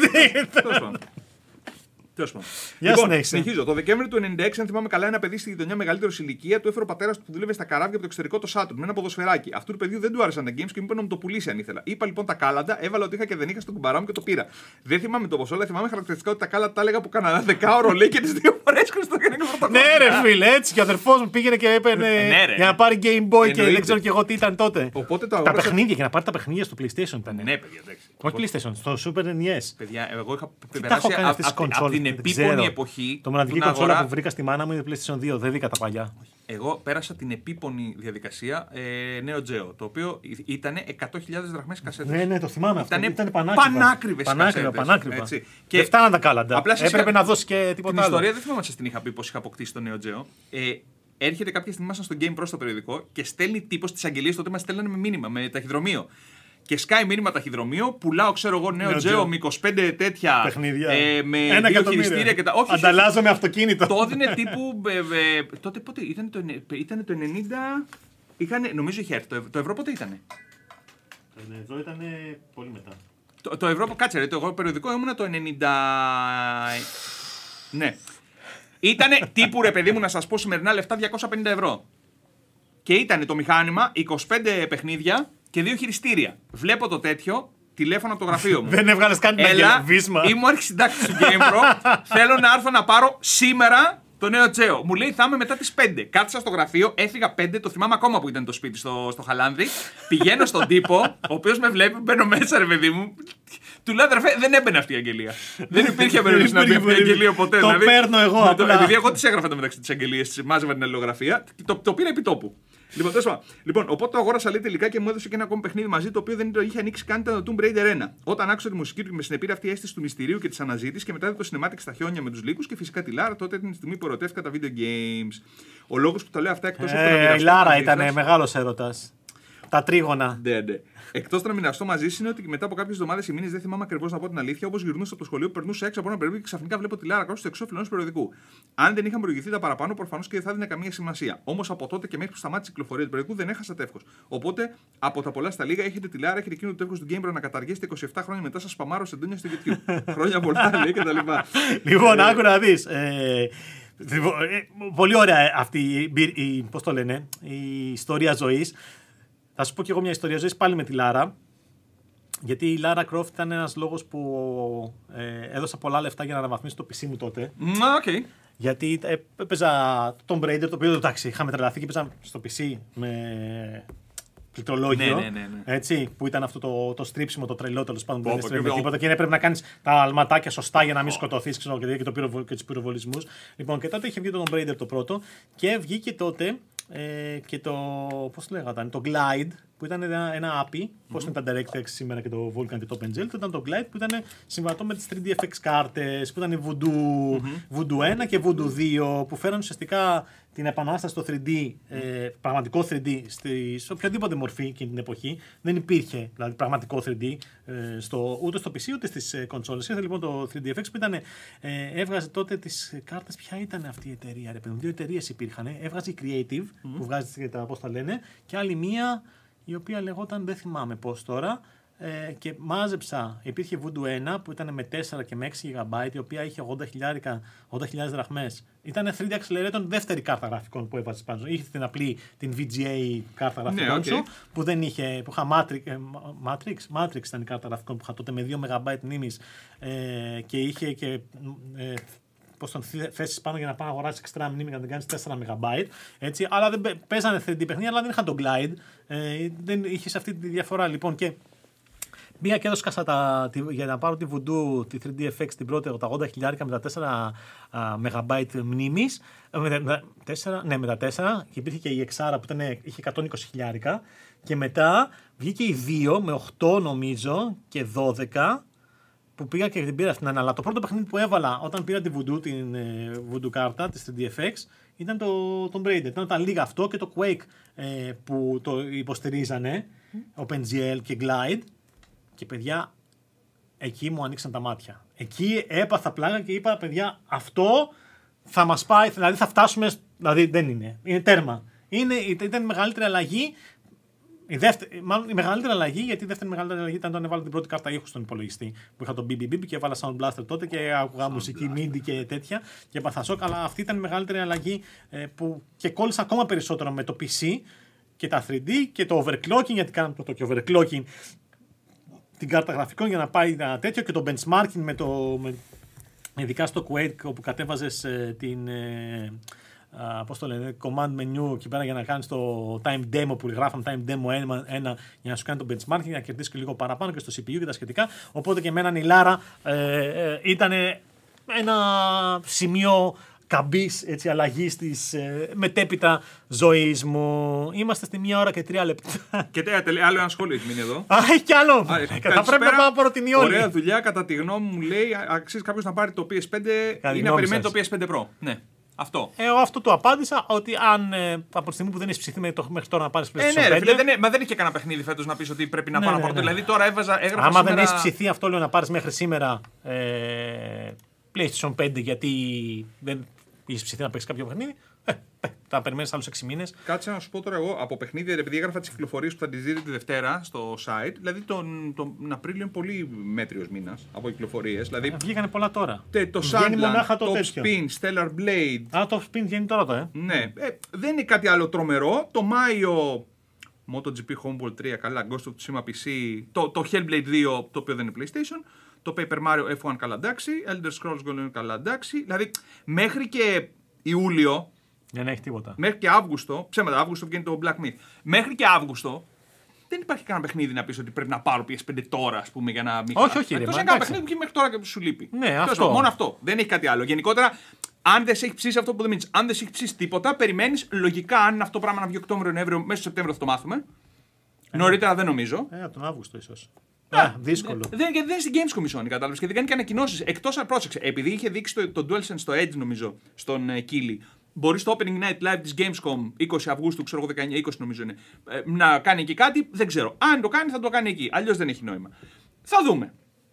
Τέλος πάντων. Λοιπόν, συνεχίζω. Το Δεκέμβριο του ενενήντα έξι, αν θυμάμαι καλά, ένα παιδί στη γειτονιά μεγαλύτερο ηλικία του έφερε ο πατέρα του που δούλευε στα καράβια από το εξωτερικό το Saturn με ένα ποδοσφαιράκι. Αυτού του παιδιού δεν του άρεσαν τα games και μου είπε να μου το πουλήσει αν ήθελα. Είπα λοιπόν τα κάλαντα, έβαλα ότι είχα και δεν είχα στον κουμπαρά μου και το πήρα. Δεν θυμάμαι το ποσό, αλλά θυμάμαι χαρακτηριστικά ότι τα κάλαντα τα έλεγα που κανένα δεκάωρο λέει και τι δύο φορέ Χριστούγεννα πρωτοκόλλα. Ναι, ρε φίλε, έτσι και ο αδερφό μου πήγαινε και έπαιρνε για να πάρει Game Boy και δεν ξέρω και εγώ τι ήταν τότε. Τα παιχνίδια και να πάρει τα παιχνίδια στο PlayStation ήταν. Ναι, παιδιά, εντάξει. Όχι PlayStation, στο Super εν ι ες. Παιδιά, εγώ είχα περάσει από την επίπονη εποχή. Το μοναδική κονσόλα που βρήκα στη μάνα μου είναι PlayStation δύο, δεν βρήκα τα παλιά. Εγώ πέρασα την επίπονη διαδικασία ε, Neo Geo, το οποίο ήταν εκατό χιλιάδες δραχμές κασέτες. Ναι, ναι, το θυμάμαι αυτό. Ήτανε Ήταν πανάκριβα. πανάκριβες Πανάκριβα, κασέτες. πανάκριβα. Έτσι. Και δεν φτάναν τα κάλαντα. Απλά σας Έπρεπε είχα... να δώσει και τίποτα την άλλο. ιστορία δεν θυμάμαι αν σας την είχα πει πώς είχα αποκτήσει το Neo Geo. Ε, έρχεται κάποια στιγμή, ήμασταν στο Game Pro στο περιοδικό και στέλνει τύπος τις αγγελίες, τότε μας στέλνανε με μήνυμα, με ταχυδρομείο. Και σκάει μήνυμα ταχυδρομείο, πουλάω ξέρω εγώ Neo Geo με είκοσι πέντε τέτοια παιχνίδια. Ε, με Ένα δύο χειριστήρια και τα. Όχι, ανταλλάζω με αυτοκίνητο. Το έδινε τύπου. Ε, ε, τότε πότε ήταν το, ήταν το ενενήντα. Είχανε, νομίζω είχε έρθει. Το, το ευρώ πότε ήταν. Το ευρώ ήταν πολύ μετά. Το, το ευρώ, κάτσε ρε, το εγώ περιοδικό ήμουνα το ενενήντα. Ναι. Ήτανε τύπου ρε παιδί μου να σας πω σημερινά λεφτά διακόσια πενήντα ευρώ. Και ήταν το μηχάνημα, είκοσι πέντε παιχνίδια και δύο χειριστήρια. Βλέπω το τέτοιο, τηλέφωνο από το γραφείο μου. Δεν έβγαλες καν την βίσμα. Είμαι ο αρχισυντάκτης του Game Pro. Θέλω να έρθω να πάρω σήμερα το νέο Geo. Μου λέει θα είμαι μετά τις πέντε. Κάθισα στο γραφείο, έφυγα πέντε, το θυμάμαι ακόμα που ήταν το σπίτι στο, στο Χαλάνδρι. Πηγαίνω στον τύπο, ο οποίος με βλέπει, μπαίνω μέσα ρε παιδί μου. Του λέω αδερφέ, δεν έμπαινε αυτή η αγγελία. Δεν υπήρχε περίπτωση να μπει αυτή η αγγελία ποτέ. Το δηλαδή, παίρνω εγώ. Απλά. Επειδή εγώ τις έγραφα το μεταξύ τις αγγελίες, μάζευα την αλληλογραφία, το, το πήρα επί τόπου. Λοιπόν, τέλος, λοιπόν, οπότε το αγόρασα λέει τελικά και μου έδωσε και ένα ακόμη παιχνίδι μαζί το οποίο δεν το είχε ανοίξει καν, ήταν το Tomb Raider ένα. Όταν άκουσα τη μουσική του και με συνεπήρε αυτή η αίσθηση του μυστηρίου και τη αναζήτηση και μετά το cinematic στα χιόνια με του λύκους και φυσικά τη Λάρα, τότε ήταν η στιγμή που ερωτεύτηκα τα video games. Ο λόγος που το λέω αυτά εκτός από το να μοιραστώ. Η Λάρα ήταν μεγάλος έρωτας. Τα τρίγωνα. Ναι, ναι. Εκτός να μοιραστώ μαζί σου είναι ότι μετά από κάποιες εβδομάδες ή μήνες, δεν θυμάμαι ακριβώς να πω την αλήθεια, όπως γυρνούσα από το σχολείο, περνούσα έξω από ένα περιοδικό και ξαφνικά βλέπω τη Λάρα κάτω στο εξώφυλλο ενός περιοδικού. Αν δεν είχαν προηγηθεί τα παραπάνω, προφανώς και δεν θα έδινε καμία σημασία. Όμως από τότε και μέχρι που σταμάτησε η κυκλοφορία του περιοδικού δεν έχασα τεύχος. Οπότε από τα πολλά στα λίγα έχετε τη Λάρα, έχετε εκείνο το τεύχος του Game Pro να καταργήσετε είκοσι επτά χρόνια μετά, σας σπαμάρω σε ντόνια στο YouTube. Χρόνια πολλά λέει και τα λοιπά. Λοιπόν, άκου να δεις. Πολύ ωραία αυτή η, πώς το λένε, η ιστορία ζωής. Θα σου πω και εγώ μια ιστορία ζωής πάλι με τη Λάρα. Γιατί η Λάρα Κρόφτ ήταν ένας λόγος που ε, έδωσα πολλά λεφτά για να αναβαθμίσω το πι σι μου τότε. Okay. Γιατί ε, έπαιζα τον Tomb Raider, το οποίο εντάξει, είχαμε τρελαθεί και έπαιζα στο πι σι με πληκτρολόγιο. Ναι, ναι, ναι, ναι. Έτσι, που ήταν αυτό το, το στρίψιμο, το τρελό τέλος πάντων που δεν έστρεφε τίποτα. Και έπρεπε να κάνεις τα αλματάκια σωστά για να μην oh. σκοτωθείς ξέρω, και, το πυροβολ, και τους πυροβολισμούς. Λοιπόν, και τότε είχε βγει το Tomb Raider το πρώτο και βγήκε τότε. Ε, και το, πώς το λέγατε, το Glide που ήταν ένα, ένα έι πι, mm-hmm. πώς είναι τα DirectX σήμερα και το Vulkan και το OpenGL, ήταν το Glide που ήταν συμβατό με τις θρι ντι εφ εξ κάρτες, που ήταν η Voodoo, mm-hmm. Voodoo ένα και Voodoo δύο, που φέραν ουσιαστικά την επανάσταση στο θρι ντι, ε, πραγματικό θρι ντι στη, σε οποιαδήποτε μορφή εκείνη την εποχή. Δεν υπήρχε δηλαδή πραγματικό θρι ντι ε, στο, ούτε στο πι σι ούτε στις ε, κονσόλες. Ήρθε λοιπόν το θρι ντι εφ εξ που ήταν, ε, έβγαζε τότε τις κάρτες. Ποια ήταν αυτή η εταιρεία, ρε παιδί, δύο εταιρείες υπήρχαν. Έβγαζε η Creative mm-hmm. που βγάζει τα πώς τα λένε, και άλλη μία η οποία λεγόταν, δεν θυμάμαι πώς τώρα, ε, και μάζεψα, υπήρχε Voodoo ένα που ήταν με τέσσερα και με έξι τζι μπι, η οποία είχε ογδόντα χιλιάδες δραχμές. Ήταν θρι ντι Accelerator, δεύτερη κάρτα γραφικών που έβαζε πάνω. Είχε την απλή, την βι τζι έι κάρτα γραφικών ναι, okay. σου, που δεν είχε, που είχα Matrix, ε, Matrix, Matrix ήταν η κάρτα γραφικών που είχα τότε με δύο μεγα μπάιτ μνήμης ε, και είχε και ε, πώς τον θέσεις πάνω για να πάει να αγοράσεις εξτρά μνήμη για να την κάνεις τέσσερα μεγα μπάιτ. Έτσι, αλλά δεν παίζανε θρι ντι παιχνίδια, αλλά δεν είχαν τον Glide. Ε, δεν είχε αυτή τη διαφορά λοιπόν. Και πήγα και έδωσα τα, τη, για να πάρω τη Voodoo, τη θρι ντι εφ εξ την πρώτη, τα ογδόντα χιλιάρικα με τα τέσσερα μεγα μπάιτ μνήμης. Με, με, τέσσερα, ναι, με τα τέσσερα, και υπήρχε και η εξ αρ που ήταν, είχε εκατόν είκοσι χιλιάρικα. Και μετά βγήκε η δύο με οκτώ νομίζω και δώδεκα. Που πήγα και την πήρα στην ένα. Αλλά το πρώτο παιχνίδι που έβαλα όταν πήρα τη Voodoo, την ε, Voodoo κάρτα της θρι ντι εφ εξ, ήταν το Tomb Raider. Ήταν τα λίγα αυτό και το Quake ε, που το υποστηρίζανε, mm. OpenGL και Glide. Και παιδιά, εκεί μου ανοίξαν τα μάτια. Εκεί έπαθα πλάκα και είπα, παιδιά, αυτό θα μας πάει, δηλαδή θα φτάσουμε, δηλαδή δεν είναι, είναι τέρμα. Είναι, ήταν η μεγαλύτερη αλλαγή. Η, δεύτερη, μάλλον η μεγαλύτερη αλλαγή, γιατί η δεύτερη μεγαλύτερη αλλαγή ήταν όταν έβαλα την πρώτη κάρτα ήχου στον υπολογιστή. Που είχα τον μπι μπι μπι και έβαλα Sound Blaster τότε και άκουγα μουσική μίντι και τέτοια. Και έπαθα σοκ, αλλά αυτή ήταν η μεγαλύτερη αλλαγή ε, που και κόλλησα ακόμα περισσότερο με το πι σι και τα θρι ντι και το overclocking, γιατί κάναμε το και overclocking την κάρτα γραφικών για να πάει ένα τέτοιο, και το benchmarking με το. Με, ειδικά στο Quake όπου κατέβαζες ε, την. Ε, Uh, πώς το λένε, command menu εκεί πέρα για να κάνεις το time demo που γράφαμε time demo ένα για να σου κάνει το benchmarking, για να κερδίσεις και λίγο παραπάνω και στο σι πι γιου και τα σχετικά. Οπότε και εμένα η Λάρα ε, ε, ήταν ένα σημείο καμπής αλλαγής της ε, μετέπειτα ζωής μου. Είμαστε στη μία ώρα και τρία λεπτά. Και τέλεια, άλλο ένα σχόλιο έχει μείνει εδώ. Α, έχει κι άλλο. Α, θα πρέπει να πάω από την όλη. Ωραία δουλειά, κατά τη γνώμη μου λέει. Αξίζει κάποιο να πάρει το πι ες φάιβ ή να περιμένει το πι ες φάιβ Pro. Ναι. Αυτό. Εγώ αυτό το απάντησα ότι αν ε, από τη στιγμή που δεν έχει ψηθεί μέχρι τώρα να πάρει PlayStation ε, ναι, ρε, πέντε. δεν, μα δεν είχε κανένα παιχνίδι φέτος να πει ότι πρέπει να ναι, πάρω ναι, από ναι. αυτό. Δηλαδή τώρα έβαζα. Έγραφα άμα σήμερα... δεν έχει ψηθεί αυτό, λέω να πάρει μέχρι σήμερα ε, PlayStation πέντε γιατί δεν έχει ψηθεί να παίξει κάποιο παιχνίδι. Ε, θα περιμένει άλλου έξι μήνες. Κάτσε να σου πω τώρα εγώ από παιχνίδι, επειδή έγραφα τις κυκλοφορίες που θα τις δείτε τη Δευτέρα στο site. Δηλαδή τον, τον Απρίλιο είναι πολύ μέτριος μήνας από κυκλοφορίες. Δηλαδή, ε, βγήκανε πολλά τώρα. Τε, το Sandland, το Top Spin, Stellar Blade. Α, το Top Spin βγαίνει τώρα το, ε. Ναι, ε, δεν είναι κάτι άλλο τρομερό. Το Μάιο MotoGP Homeball τρία, καλά, Ghost of Tsushima πι σι, το, το Hellblade δύο, το οποίο δεν είναι PlayStation. Το Paper Mario εφ ένα καλά εντάξει, Elder Scrolls Golden καλά εντάξει. Δηλαδή μέχρι και Ιούλιο. Δεν έχει τίποτα. Μέχρι και Αύγουστο, ψέματα, Αύγουστο βγαίνει το Black Myth. Μέχρι και Αύγουστο δεν υπάρχει κανένα παιχνίδι να πει ότι πρέπει να πάρω πι ες φάιβ τώρα, α πούμε, για να μην. Όχι, όχι, εκτός ένα παιχνίδι που έχει μέχρι τώρα και που σου λείπει. Ναι, αυτό. Μόνο αυτό. Δεν έχει κάτι άλλο. Γενικότερα, αν δεν σε έχει ψήσει αυτό που δεν μείνει, αν δεν σε έχει ψήσει τίποτα, περιμένει λογικά αν είναι αυτό το πράγμα να βγει Οκτώβριο-Νοέμβριο, μέσα στο Σεπτέμβριο θα το μάθουμε. Ε, Νωρίτερα δεν νομίζω. Ε, τον Αύγουστο ίσως. Α, δύσκολο. Δεν, δεν, δεν είναι στην Gamescom η Sony, κατάλαβε και δεν κάνει και ανακοινώσεις. Εκτός αν πρόσεξε, επειδή είχε δείξει το, το DualSense στο Edge, νομίζω, στον uh, Keighley, μπορεί στο Opening Night Live της Gamescom είκοσι Αυγούστου, ξέρω εγώ δεκαεννιά είκοσι νομίζω είναι, ε, να κάνει εκεί κάτι. Δεν ξέρω. Αν το κάνει, θα το κάνει εκεί. Αλλιώς δεν έχει νόημα. Θα δούμε.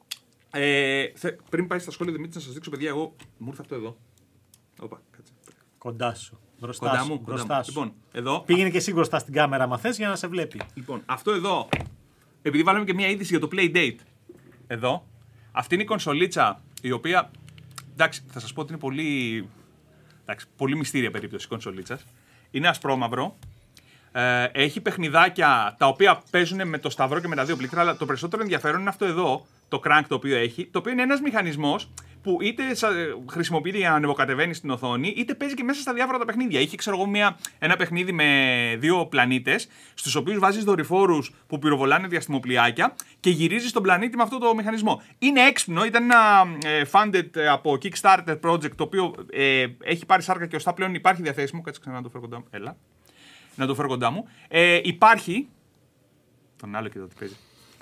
Ε, θε, πριν πάει στα σχόλια Δημήτρη, να σας δείξω, παιδιά, εγώ μου ήρθε αυτό εδώ. Οπα, κάτσε. Κοντά σου. Μπροστά κοντά σου. μου, Μπροστά κοντά μου. σου. Λοιπόν, εδώ. Πήγαινε και εσύ μπροστά στην κάμερα, μα θες, για να σε βλέπει. Λοιπόν, αυτό εδώ. Επειδή βάλαμε και μια είδηση για το Playdate. Εδώ. Αυτή είναι η κονσολίτσα η οποία. Εντάξει, θα σας πω ότι είναι πολύ. Εντάξει, πολύ μυστήρια περίπτωση κονσολίτσας. Είναι ασπρόμαυρο. Ε, έχει παιχνιδάκια τα οποία παίζουν με το σταυρό και με τα δύο πλήκτρα. Αλλά το περισσότερο ενδιαφέρον είναι αυτό εδώ, το crank το οποίο έχει. Το οποίο είναι ένας μηχανισμός που είτε χρησιμοποιείται για να ανεβοκατεβαίνει στην οθόνη, είτε παίζει και μέσα στα διάφορα τα παιχνίδια. Είχε, ξέρω εγώ, μια, ένα παιχνίδι με δύο πλανήτες, στους οποίους βάζεις δορυφόρους που πυροβολάνε διαστημοπλοιάκια και γυρίζεις τον πλανήτη με αυτό το μηχανισμό. Είναι έξυπνο, ήταν ένα ε, funded από Kickstarter project, το οποίο ε, έχει πάρει σάρκα και ωστά πλέον υπάρχει διαθέσιμο. Κάτσε ξανά να το φέρω κοντά μου. Έλα. Να το φέρω κοντά μου. Ε, υπάρχει. Τον άλλο και εδώ τι παίζει.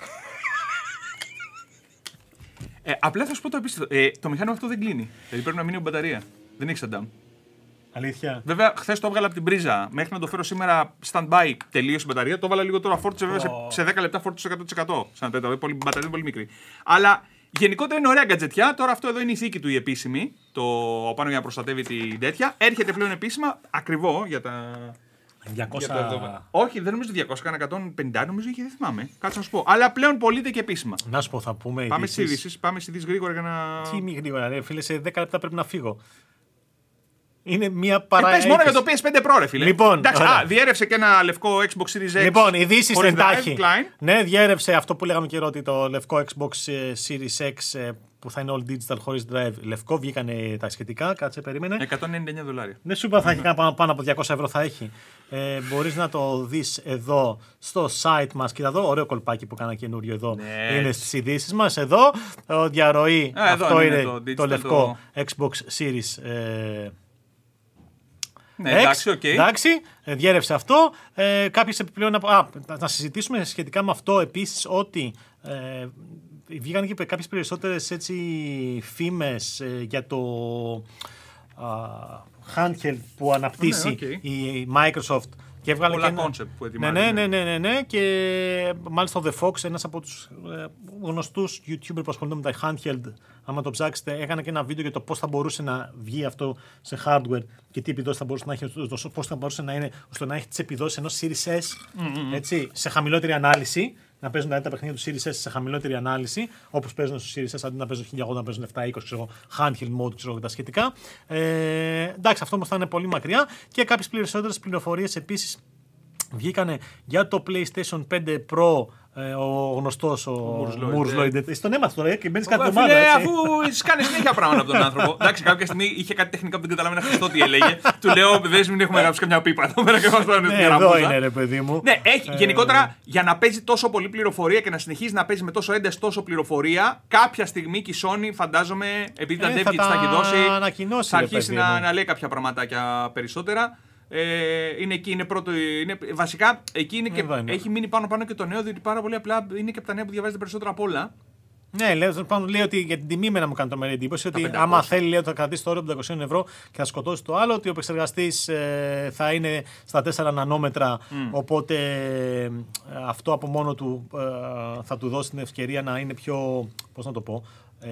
Ε, απλά θα σου πω το επίστευτο. Ε, το μηχάνημα αυτό δεν κλείνει. Δηλαδή πρέπει να μείνει η μπαταρία. Δεν έχει shutdown. Αλήθεια. Βέβαια, χθες το έβγαλα από την πρίζα. Μέχρι να το φέρω σήμερα stand-by, τελείωσε η μπαταρία. Το έβαλα λίγο τώρα. Φόρτισε βέβαια oh. σε, σε δέκα λεπτά, φόρτισε εκατό τοις εκατό. Σαν τέτοιο. Η μπαταρία είναι πολύ μικρή. Αλλά γενικότερα είναι ωραία γκατζετιά. Τώρα αυτό εδώ είναι η θήκη του η επίσημη. Το πάνω για να προστατεύει την τέτοια. Έρχεται πλέον επίσημα ακριβό για τα. διακόσια... Για το... Όχι, δεν νομίζω διακόσια, κανένα εκατόν πενήντα νομίζω είχε, δεν θυμάμαι. Κάτσε να σου πω. Αλλά πλέον πωλείται και επίσημα. Να σου πω, θα πούμε. Πάμε στι ειδήσεις. Πάμε στι ειδήσεις γρήγορα για να. Τι μη γρήγορα, ρε φίλε, σε δέκα λεπτά πρέπει να φύγω. Είναι μια παρά. Ε, πες μόνο για το πι ες φάιβ Pro, ρε φίλε. Λοιπόν, εντάξει, α, διέρευσε και ένα λευκό Xbox Series X. Λοιπόν, ειδήσεις εντάχει. Klein. Ναι, διέρευσε αυτό που λέγαμε καιρό ότι το λευκό Xbox Series X που θα είναι all digital χωρίς drive λευκό. Βγήκανε τα σχετικά, κάτσε, περίμενε. εκατόν ενενήντα εννέα δολάρια. Ναι, σου είπα θα έχει πάνω, πάνω από διακόσια ευρώ θα έχει. Ε, μπορείς να το δεις εδώ στο site μας. Κοίτα εδώ, ωραίο κολπάκι που κάνα καινούριο εδώ. Ναι. Είναι στις ειδήσεις μας. Εδώ, διαρροή. Α, αυτό είναι, είναι το, το λευκό το... Xbox Series ε, ναι, εντάξει, οκ. Okay. Εντάξει, διέρευσε αυτό. Ε, κάποιες επιπλέον. Α, να συζητήσουμε σχετικά με αυτό επίσης ότι ε, βγήκαν και κάποιες περισσότερες έτσι φήμες ε, για το α, handheld που αναπτύσσει oh, ναι, okay. η Microsoft. Και έβγαλε πολλά και ένα... concept που ετοιμάζει. Ναι, ναι, ναι, ναι, ναι, και μάλιστα ο The Fox, ένας από τους ε, γνωστούς YouTuber που ασχολούνται με τα handheld, άμα το ψάξετε, έκανε και ένα βίντεο για το πώς θα μπορούσε να βγει αυτό σε hardware και τι επιδόσεις θα μπορούσε να έχει, πώς θα μπορούσε να είναι ώστε να έχει τις επιδόσεις ενός Series S, mm-hmm. έτσι, σε χαμηλότερη ανάλυση. Να παίζουν δηλαδή, τα παιχνίδια του Series S σε χαμηλότερη ανάλυση, όπως παίζουν στο Series S, αντί να παίζουν χίλια ογδόντα, να παίζουν επτακόσια είκοσι, ξέρω, handheld mode, ξέρω, και τα σχετικά. Ε, εντάξει, αυτό όμως θα είναι πολύ μακριά. Και κάποιες περισσότερες πληροφορίες επίσης βγήκανε για το PlayStation πέντε Pro Ε, ο γνωστός ο Μουρς Λόιντ. Εσύ τον έμαθες τώρα και μπαίνεις κάθε Φίλε, εβδομάδα. αφού κάνει συνέχεια πράγματα από τον άνθρωπο. Εντάξει, κάποια στιγμή είχε κάτι τεχνικά που δεν καταλάβαινα Χριστό τι έλεγε. Του λέω, δεν μην έχουμε γράψει καμιά πίπα εδώ πέρα και μας πάνε Ναι, εδώ είναι ρε παιδί μου. Ναι, έχει, γενικότερα για να παίζει τόσο πολύ πληροφορία και να συνεχίζει να παίζει με τόσο ένταση τόσο πληροφορία, κάποια στιγμή και η Sony φαντάζομαι, επειδή τα dev kits θα έχει δώσει, θα αρχίσει να, να λέει κάποια πραγματάκια περισσότερα. Ε, είναι εκεί, είναι πρώτο. Είναι, βασικά εκεί είναι και, είναι. Έχει μείνει πάνω πάνω και το νέο, διότι πάρα πολύ απλά είναι και από τα νέα που διαβάζετε περισσότερα απ' όλα. Ναι, λέω, πάνω, λέει ότι για την τιμή μένα μου κάνει το μεγάλη εντύπωση ότι πεντακόσια. Άμα θέλει λέει, θα κρατήσει το όριο των πεντακόσια ευρώ και θα σκοτώσει το άλλο, ότι ο επεξεργαστής ε, θα είναι στα τέσσερα νανόμετρα, mm. οπότε ε, αυτό από μόνο του ε, θα του δώσει την ευκαιρία να είναι πιο, πώς να το πω,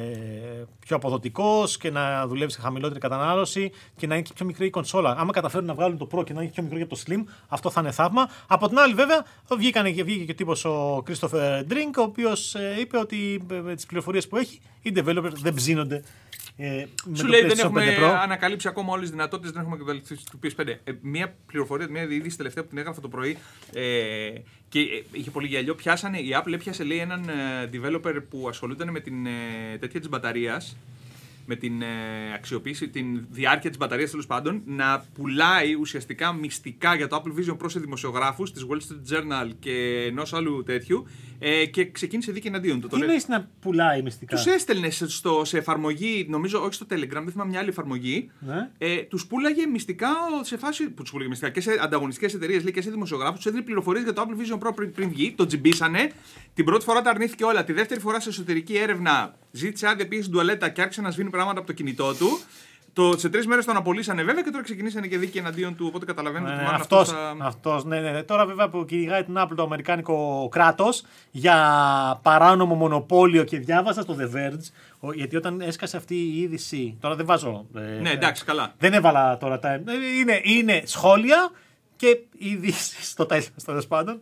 Ε, πιο αποδοτικός και να δουλεύει σε χαμηλότερη κατανάλωση και να είναι και πιο μικρή η κονσόλα. Άμα καταφέρουν να βγάλουν το Pro και να είναι πιο μικρό για το Slim, αυτό θα είναι θαύμα. Από την άλλη, βέβαια, βγήκανε και βγήκε και ο τύπος ο Christopher Drink, ο οποίος ε, είπε ότι με τις πληροφορίες που έχει, οι developers δεν ψήνονται. Ε, Σου λέει δεν έχουμε ανακαλύψει ακόμα όλες τις δυνατότητες, δεν έχουμε εκμεταλλευτεί του πι ες φάιβ. Ε, μία πληροφορία, μία είδηση τελευταία που την έγραφα το πρωί ε, και ε, είχε πολύ γυαλιό. Πιάσανε, η Apple έπιασε λέει έναν ε, developer που ασχολούνταν με την ε, τέτοια της μπαταρίας, με την ε, αξιοποίηση, την διάρκεια της μπαταρίας τέλος πάντων, να πουλάει ουσιαστικά μυστικά για το Apple Vision προς δημοσιογράφους της Wall Street Journal και ενός άλλου τέτοιου ε, και ξεκίνησε δίκη εναντίον του. Τι εννοείς να πουλάει μυστικά? Τους έστελνε στο, σε εφαρμογή, νομίζω όχι στο Telegram, δεν θυμάμαι μια άλλη εφαρμογή. Ναι. Ε, τους πούλαγε μυστικά σε φάση που τους πούλαγε μυστικά και σε ανταγωνιστικές εταιρείες και σε δημοσιογράφους. Τους έδινε πληροφορίες για το Apple Vision Pro πριν, πριν βγει, το τζιμπήσανε. Την πρώτη φορά τα αρνήθηκε όλα. Τη δεύτερη φορά σε εσωτερική έρευνα ζήτησε άδεια, πήγε στην τουαλέτα και άρχισε να σβήνει πράγματα από το κινητό του. Το, σε τρεις μέρες τον απολύσανε βέβαια και τώρα ξεκινήσανε και δίκη εναντίον του. Οπότε καταλαβαίνετε ότι ε, μάλλον αυτός, θα... αυτός, ναι, ναι, ναι. Τώρα βέβαια που κυνηγάει την Apple το αμερικάνικο κράτος για παράνομο μονοπόλιο και διάβασα στο The Verge, γιατί όταν έσκασε αυτή η είδηση. Τώρα δεν βάζω. Ε, ναι, εντάξει, καλά. Δεν έβαλα τώρα τα. Είναι, είναι σχόλια και ειδήσεις στο τέλος πάντων.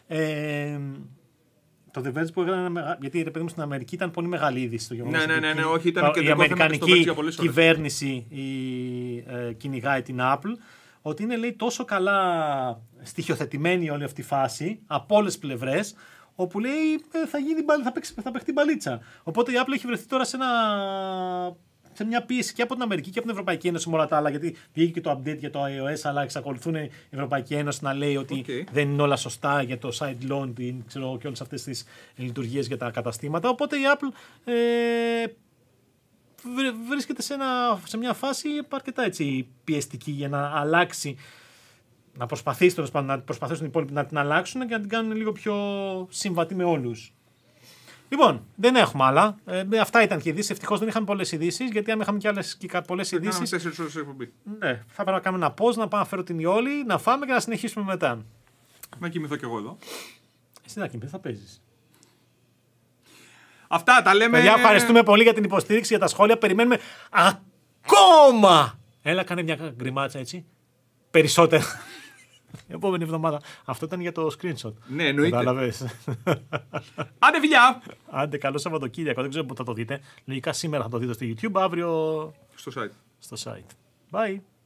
Ε, Το The Verge που έκανε, γιατί ρε παιδί μου στην Αμερική ήταν πολύ μεγάλη είδηση το γεγονός. Ναι, ναι, ναι, ναι, όχι, ήταν και η αμερικανική κυβέρνηση η, ε, κυνηγάει την Apple, ότι είναι λέει τόσο καλά στοιχειοθετημένη όλη αυτή η φάση από όλες τις πλευρές, όπου λέει ε, θα, γίνει, θα, παίξει, θα παιχτεί μπαλίτσα. Οπότε η Apple έχει βρεθεί τώρα σε ένα. Σε μια πίεση και από την Αμερική και από την Ευρωπαϊκή Ένωση με όλα τα άλλα, γιατί βγήκε και το update για το iOS, αλλά εξακολουθούν η Ευρωπαϊκή Ένωση να λέει ότι okay. δεν είναι όλα σωστά για το side loan ξέρω, και όλες αυτές τις λειτουργίες για τα καταστήματα. Οπότε η Apple ε, βρίσκεται σε, ένα, σε μια φάση αρκετά έτσι, πιεστική για να αλλάξει, να προσπαθήσει να προσπαθήσουν οι υπόλοιποι να την αλλάξουν και να την κάνουν λίγο πιο συμβατή με όλους. Λοιπόν, δεν έχουμε άλλα. Ε, αυτά ήταν και οι ειδήσεις. Ευτυχώς δεν είχαμε πολλές ειδήσεις, γιατί αν είχαμε και άλλες και πολλές ειδήσεις. τέσσερις ώρες εκπομπή. Ναι, θα πρέπει να κάνουμε ένα pause, να πάμε να φέρω την Ιόλη, να φάμε και να συνεχίσουμε μετά. Να κοιμηθώ κι εγώ εδώ. Εσύ να κοιμηθείς, θα παίζεις. Αυτά τα λέμε. Παιδιά, ευχαριστούμε πολύ για την υποστήριξη, για τα σχόλια. Περιμένουμε ακόμα. Έλα, κάνε μια γκριμάτσα έτσι. Περισσότερα. Επόμενη εβδομάδα. Αυτό ήταν για το screenshot. Ναι, εννοείται. Κατάλαβες. Άντε, φιλιά! Άντε, καλό Σαββατοκύριακο. Δεν ξέρω πότε θα το δείτε. Λογικά σήμερα θα το δείτε στο YouTube, αύριο στο site. Στο site. Bye.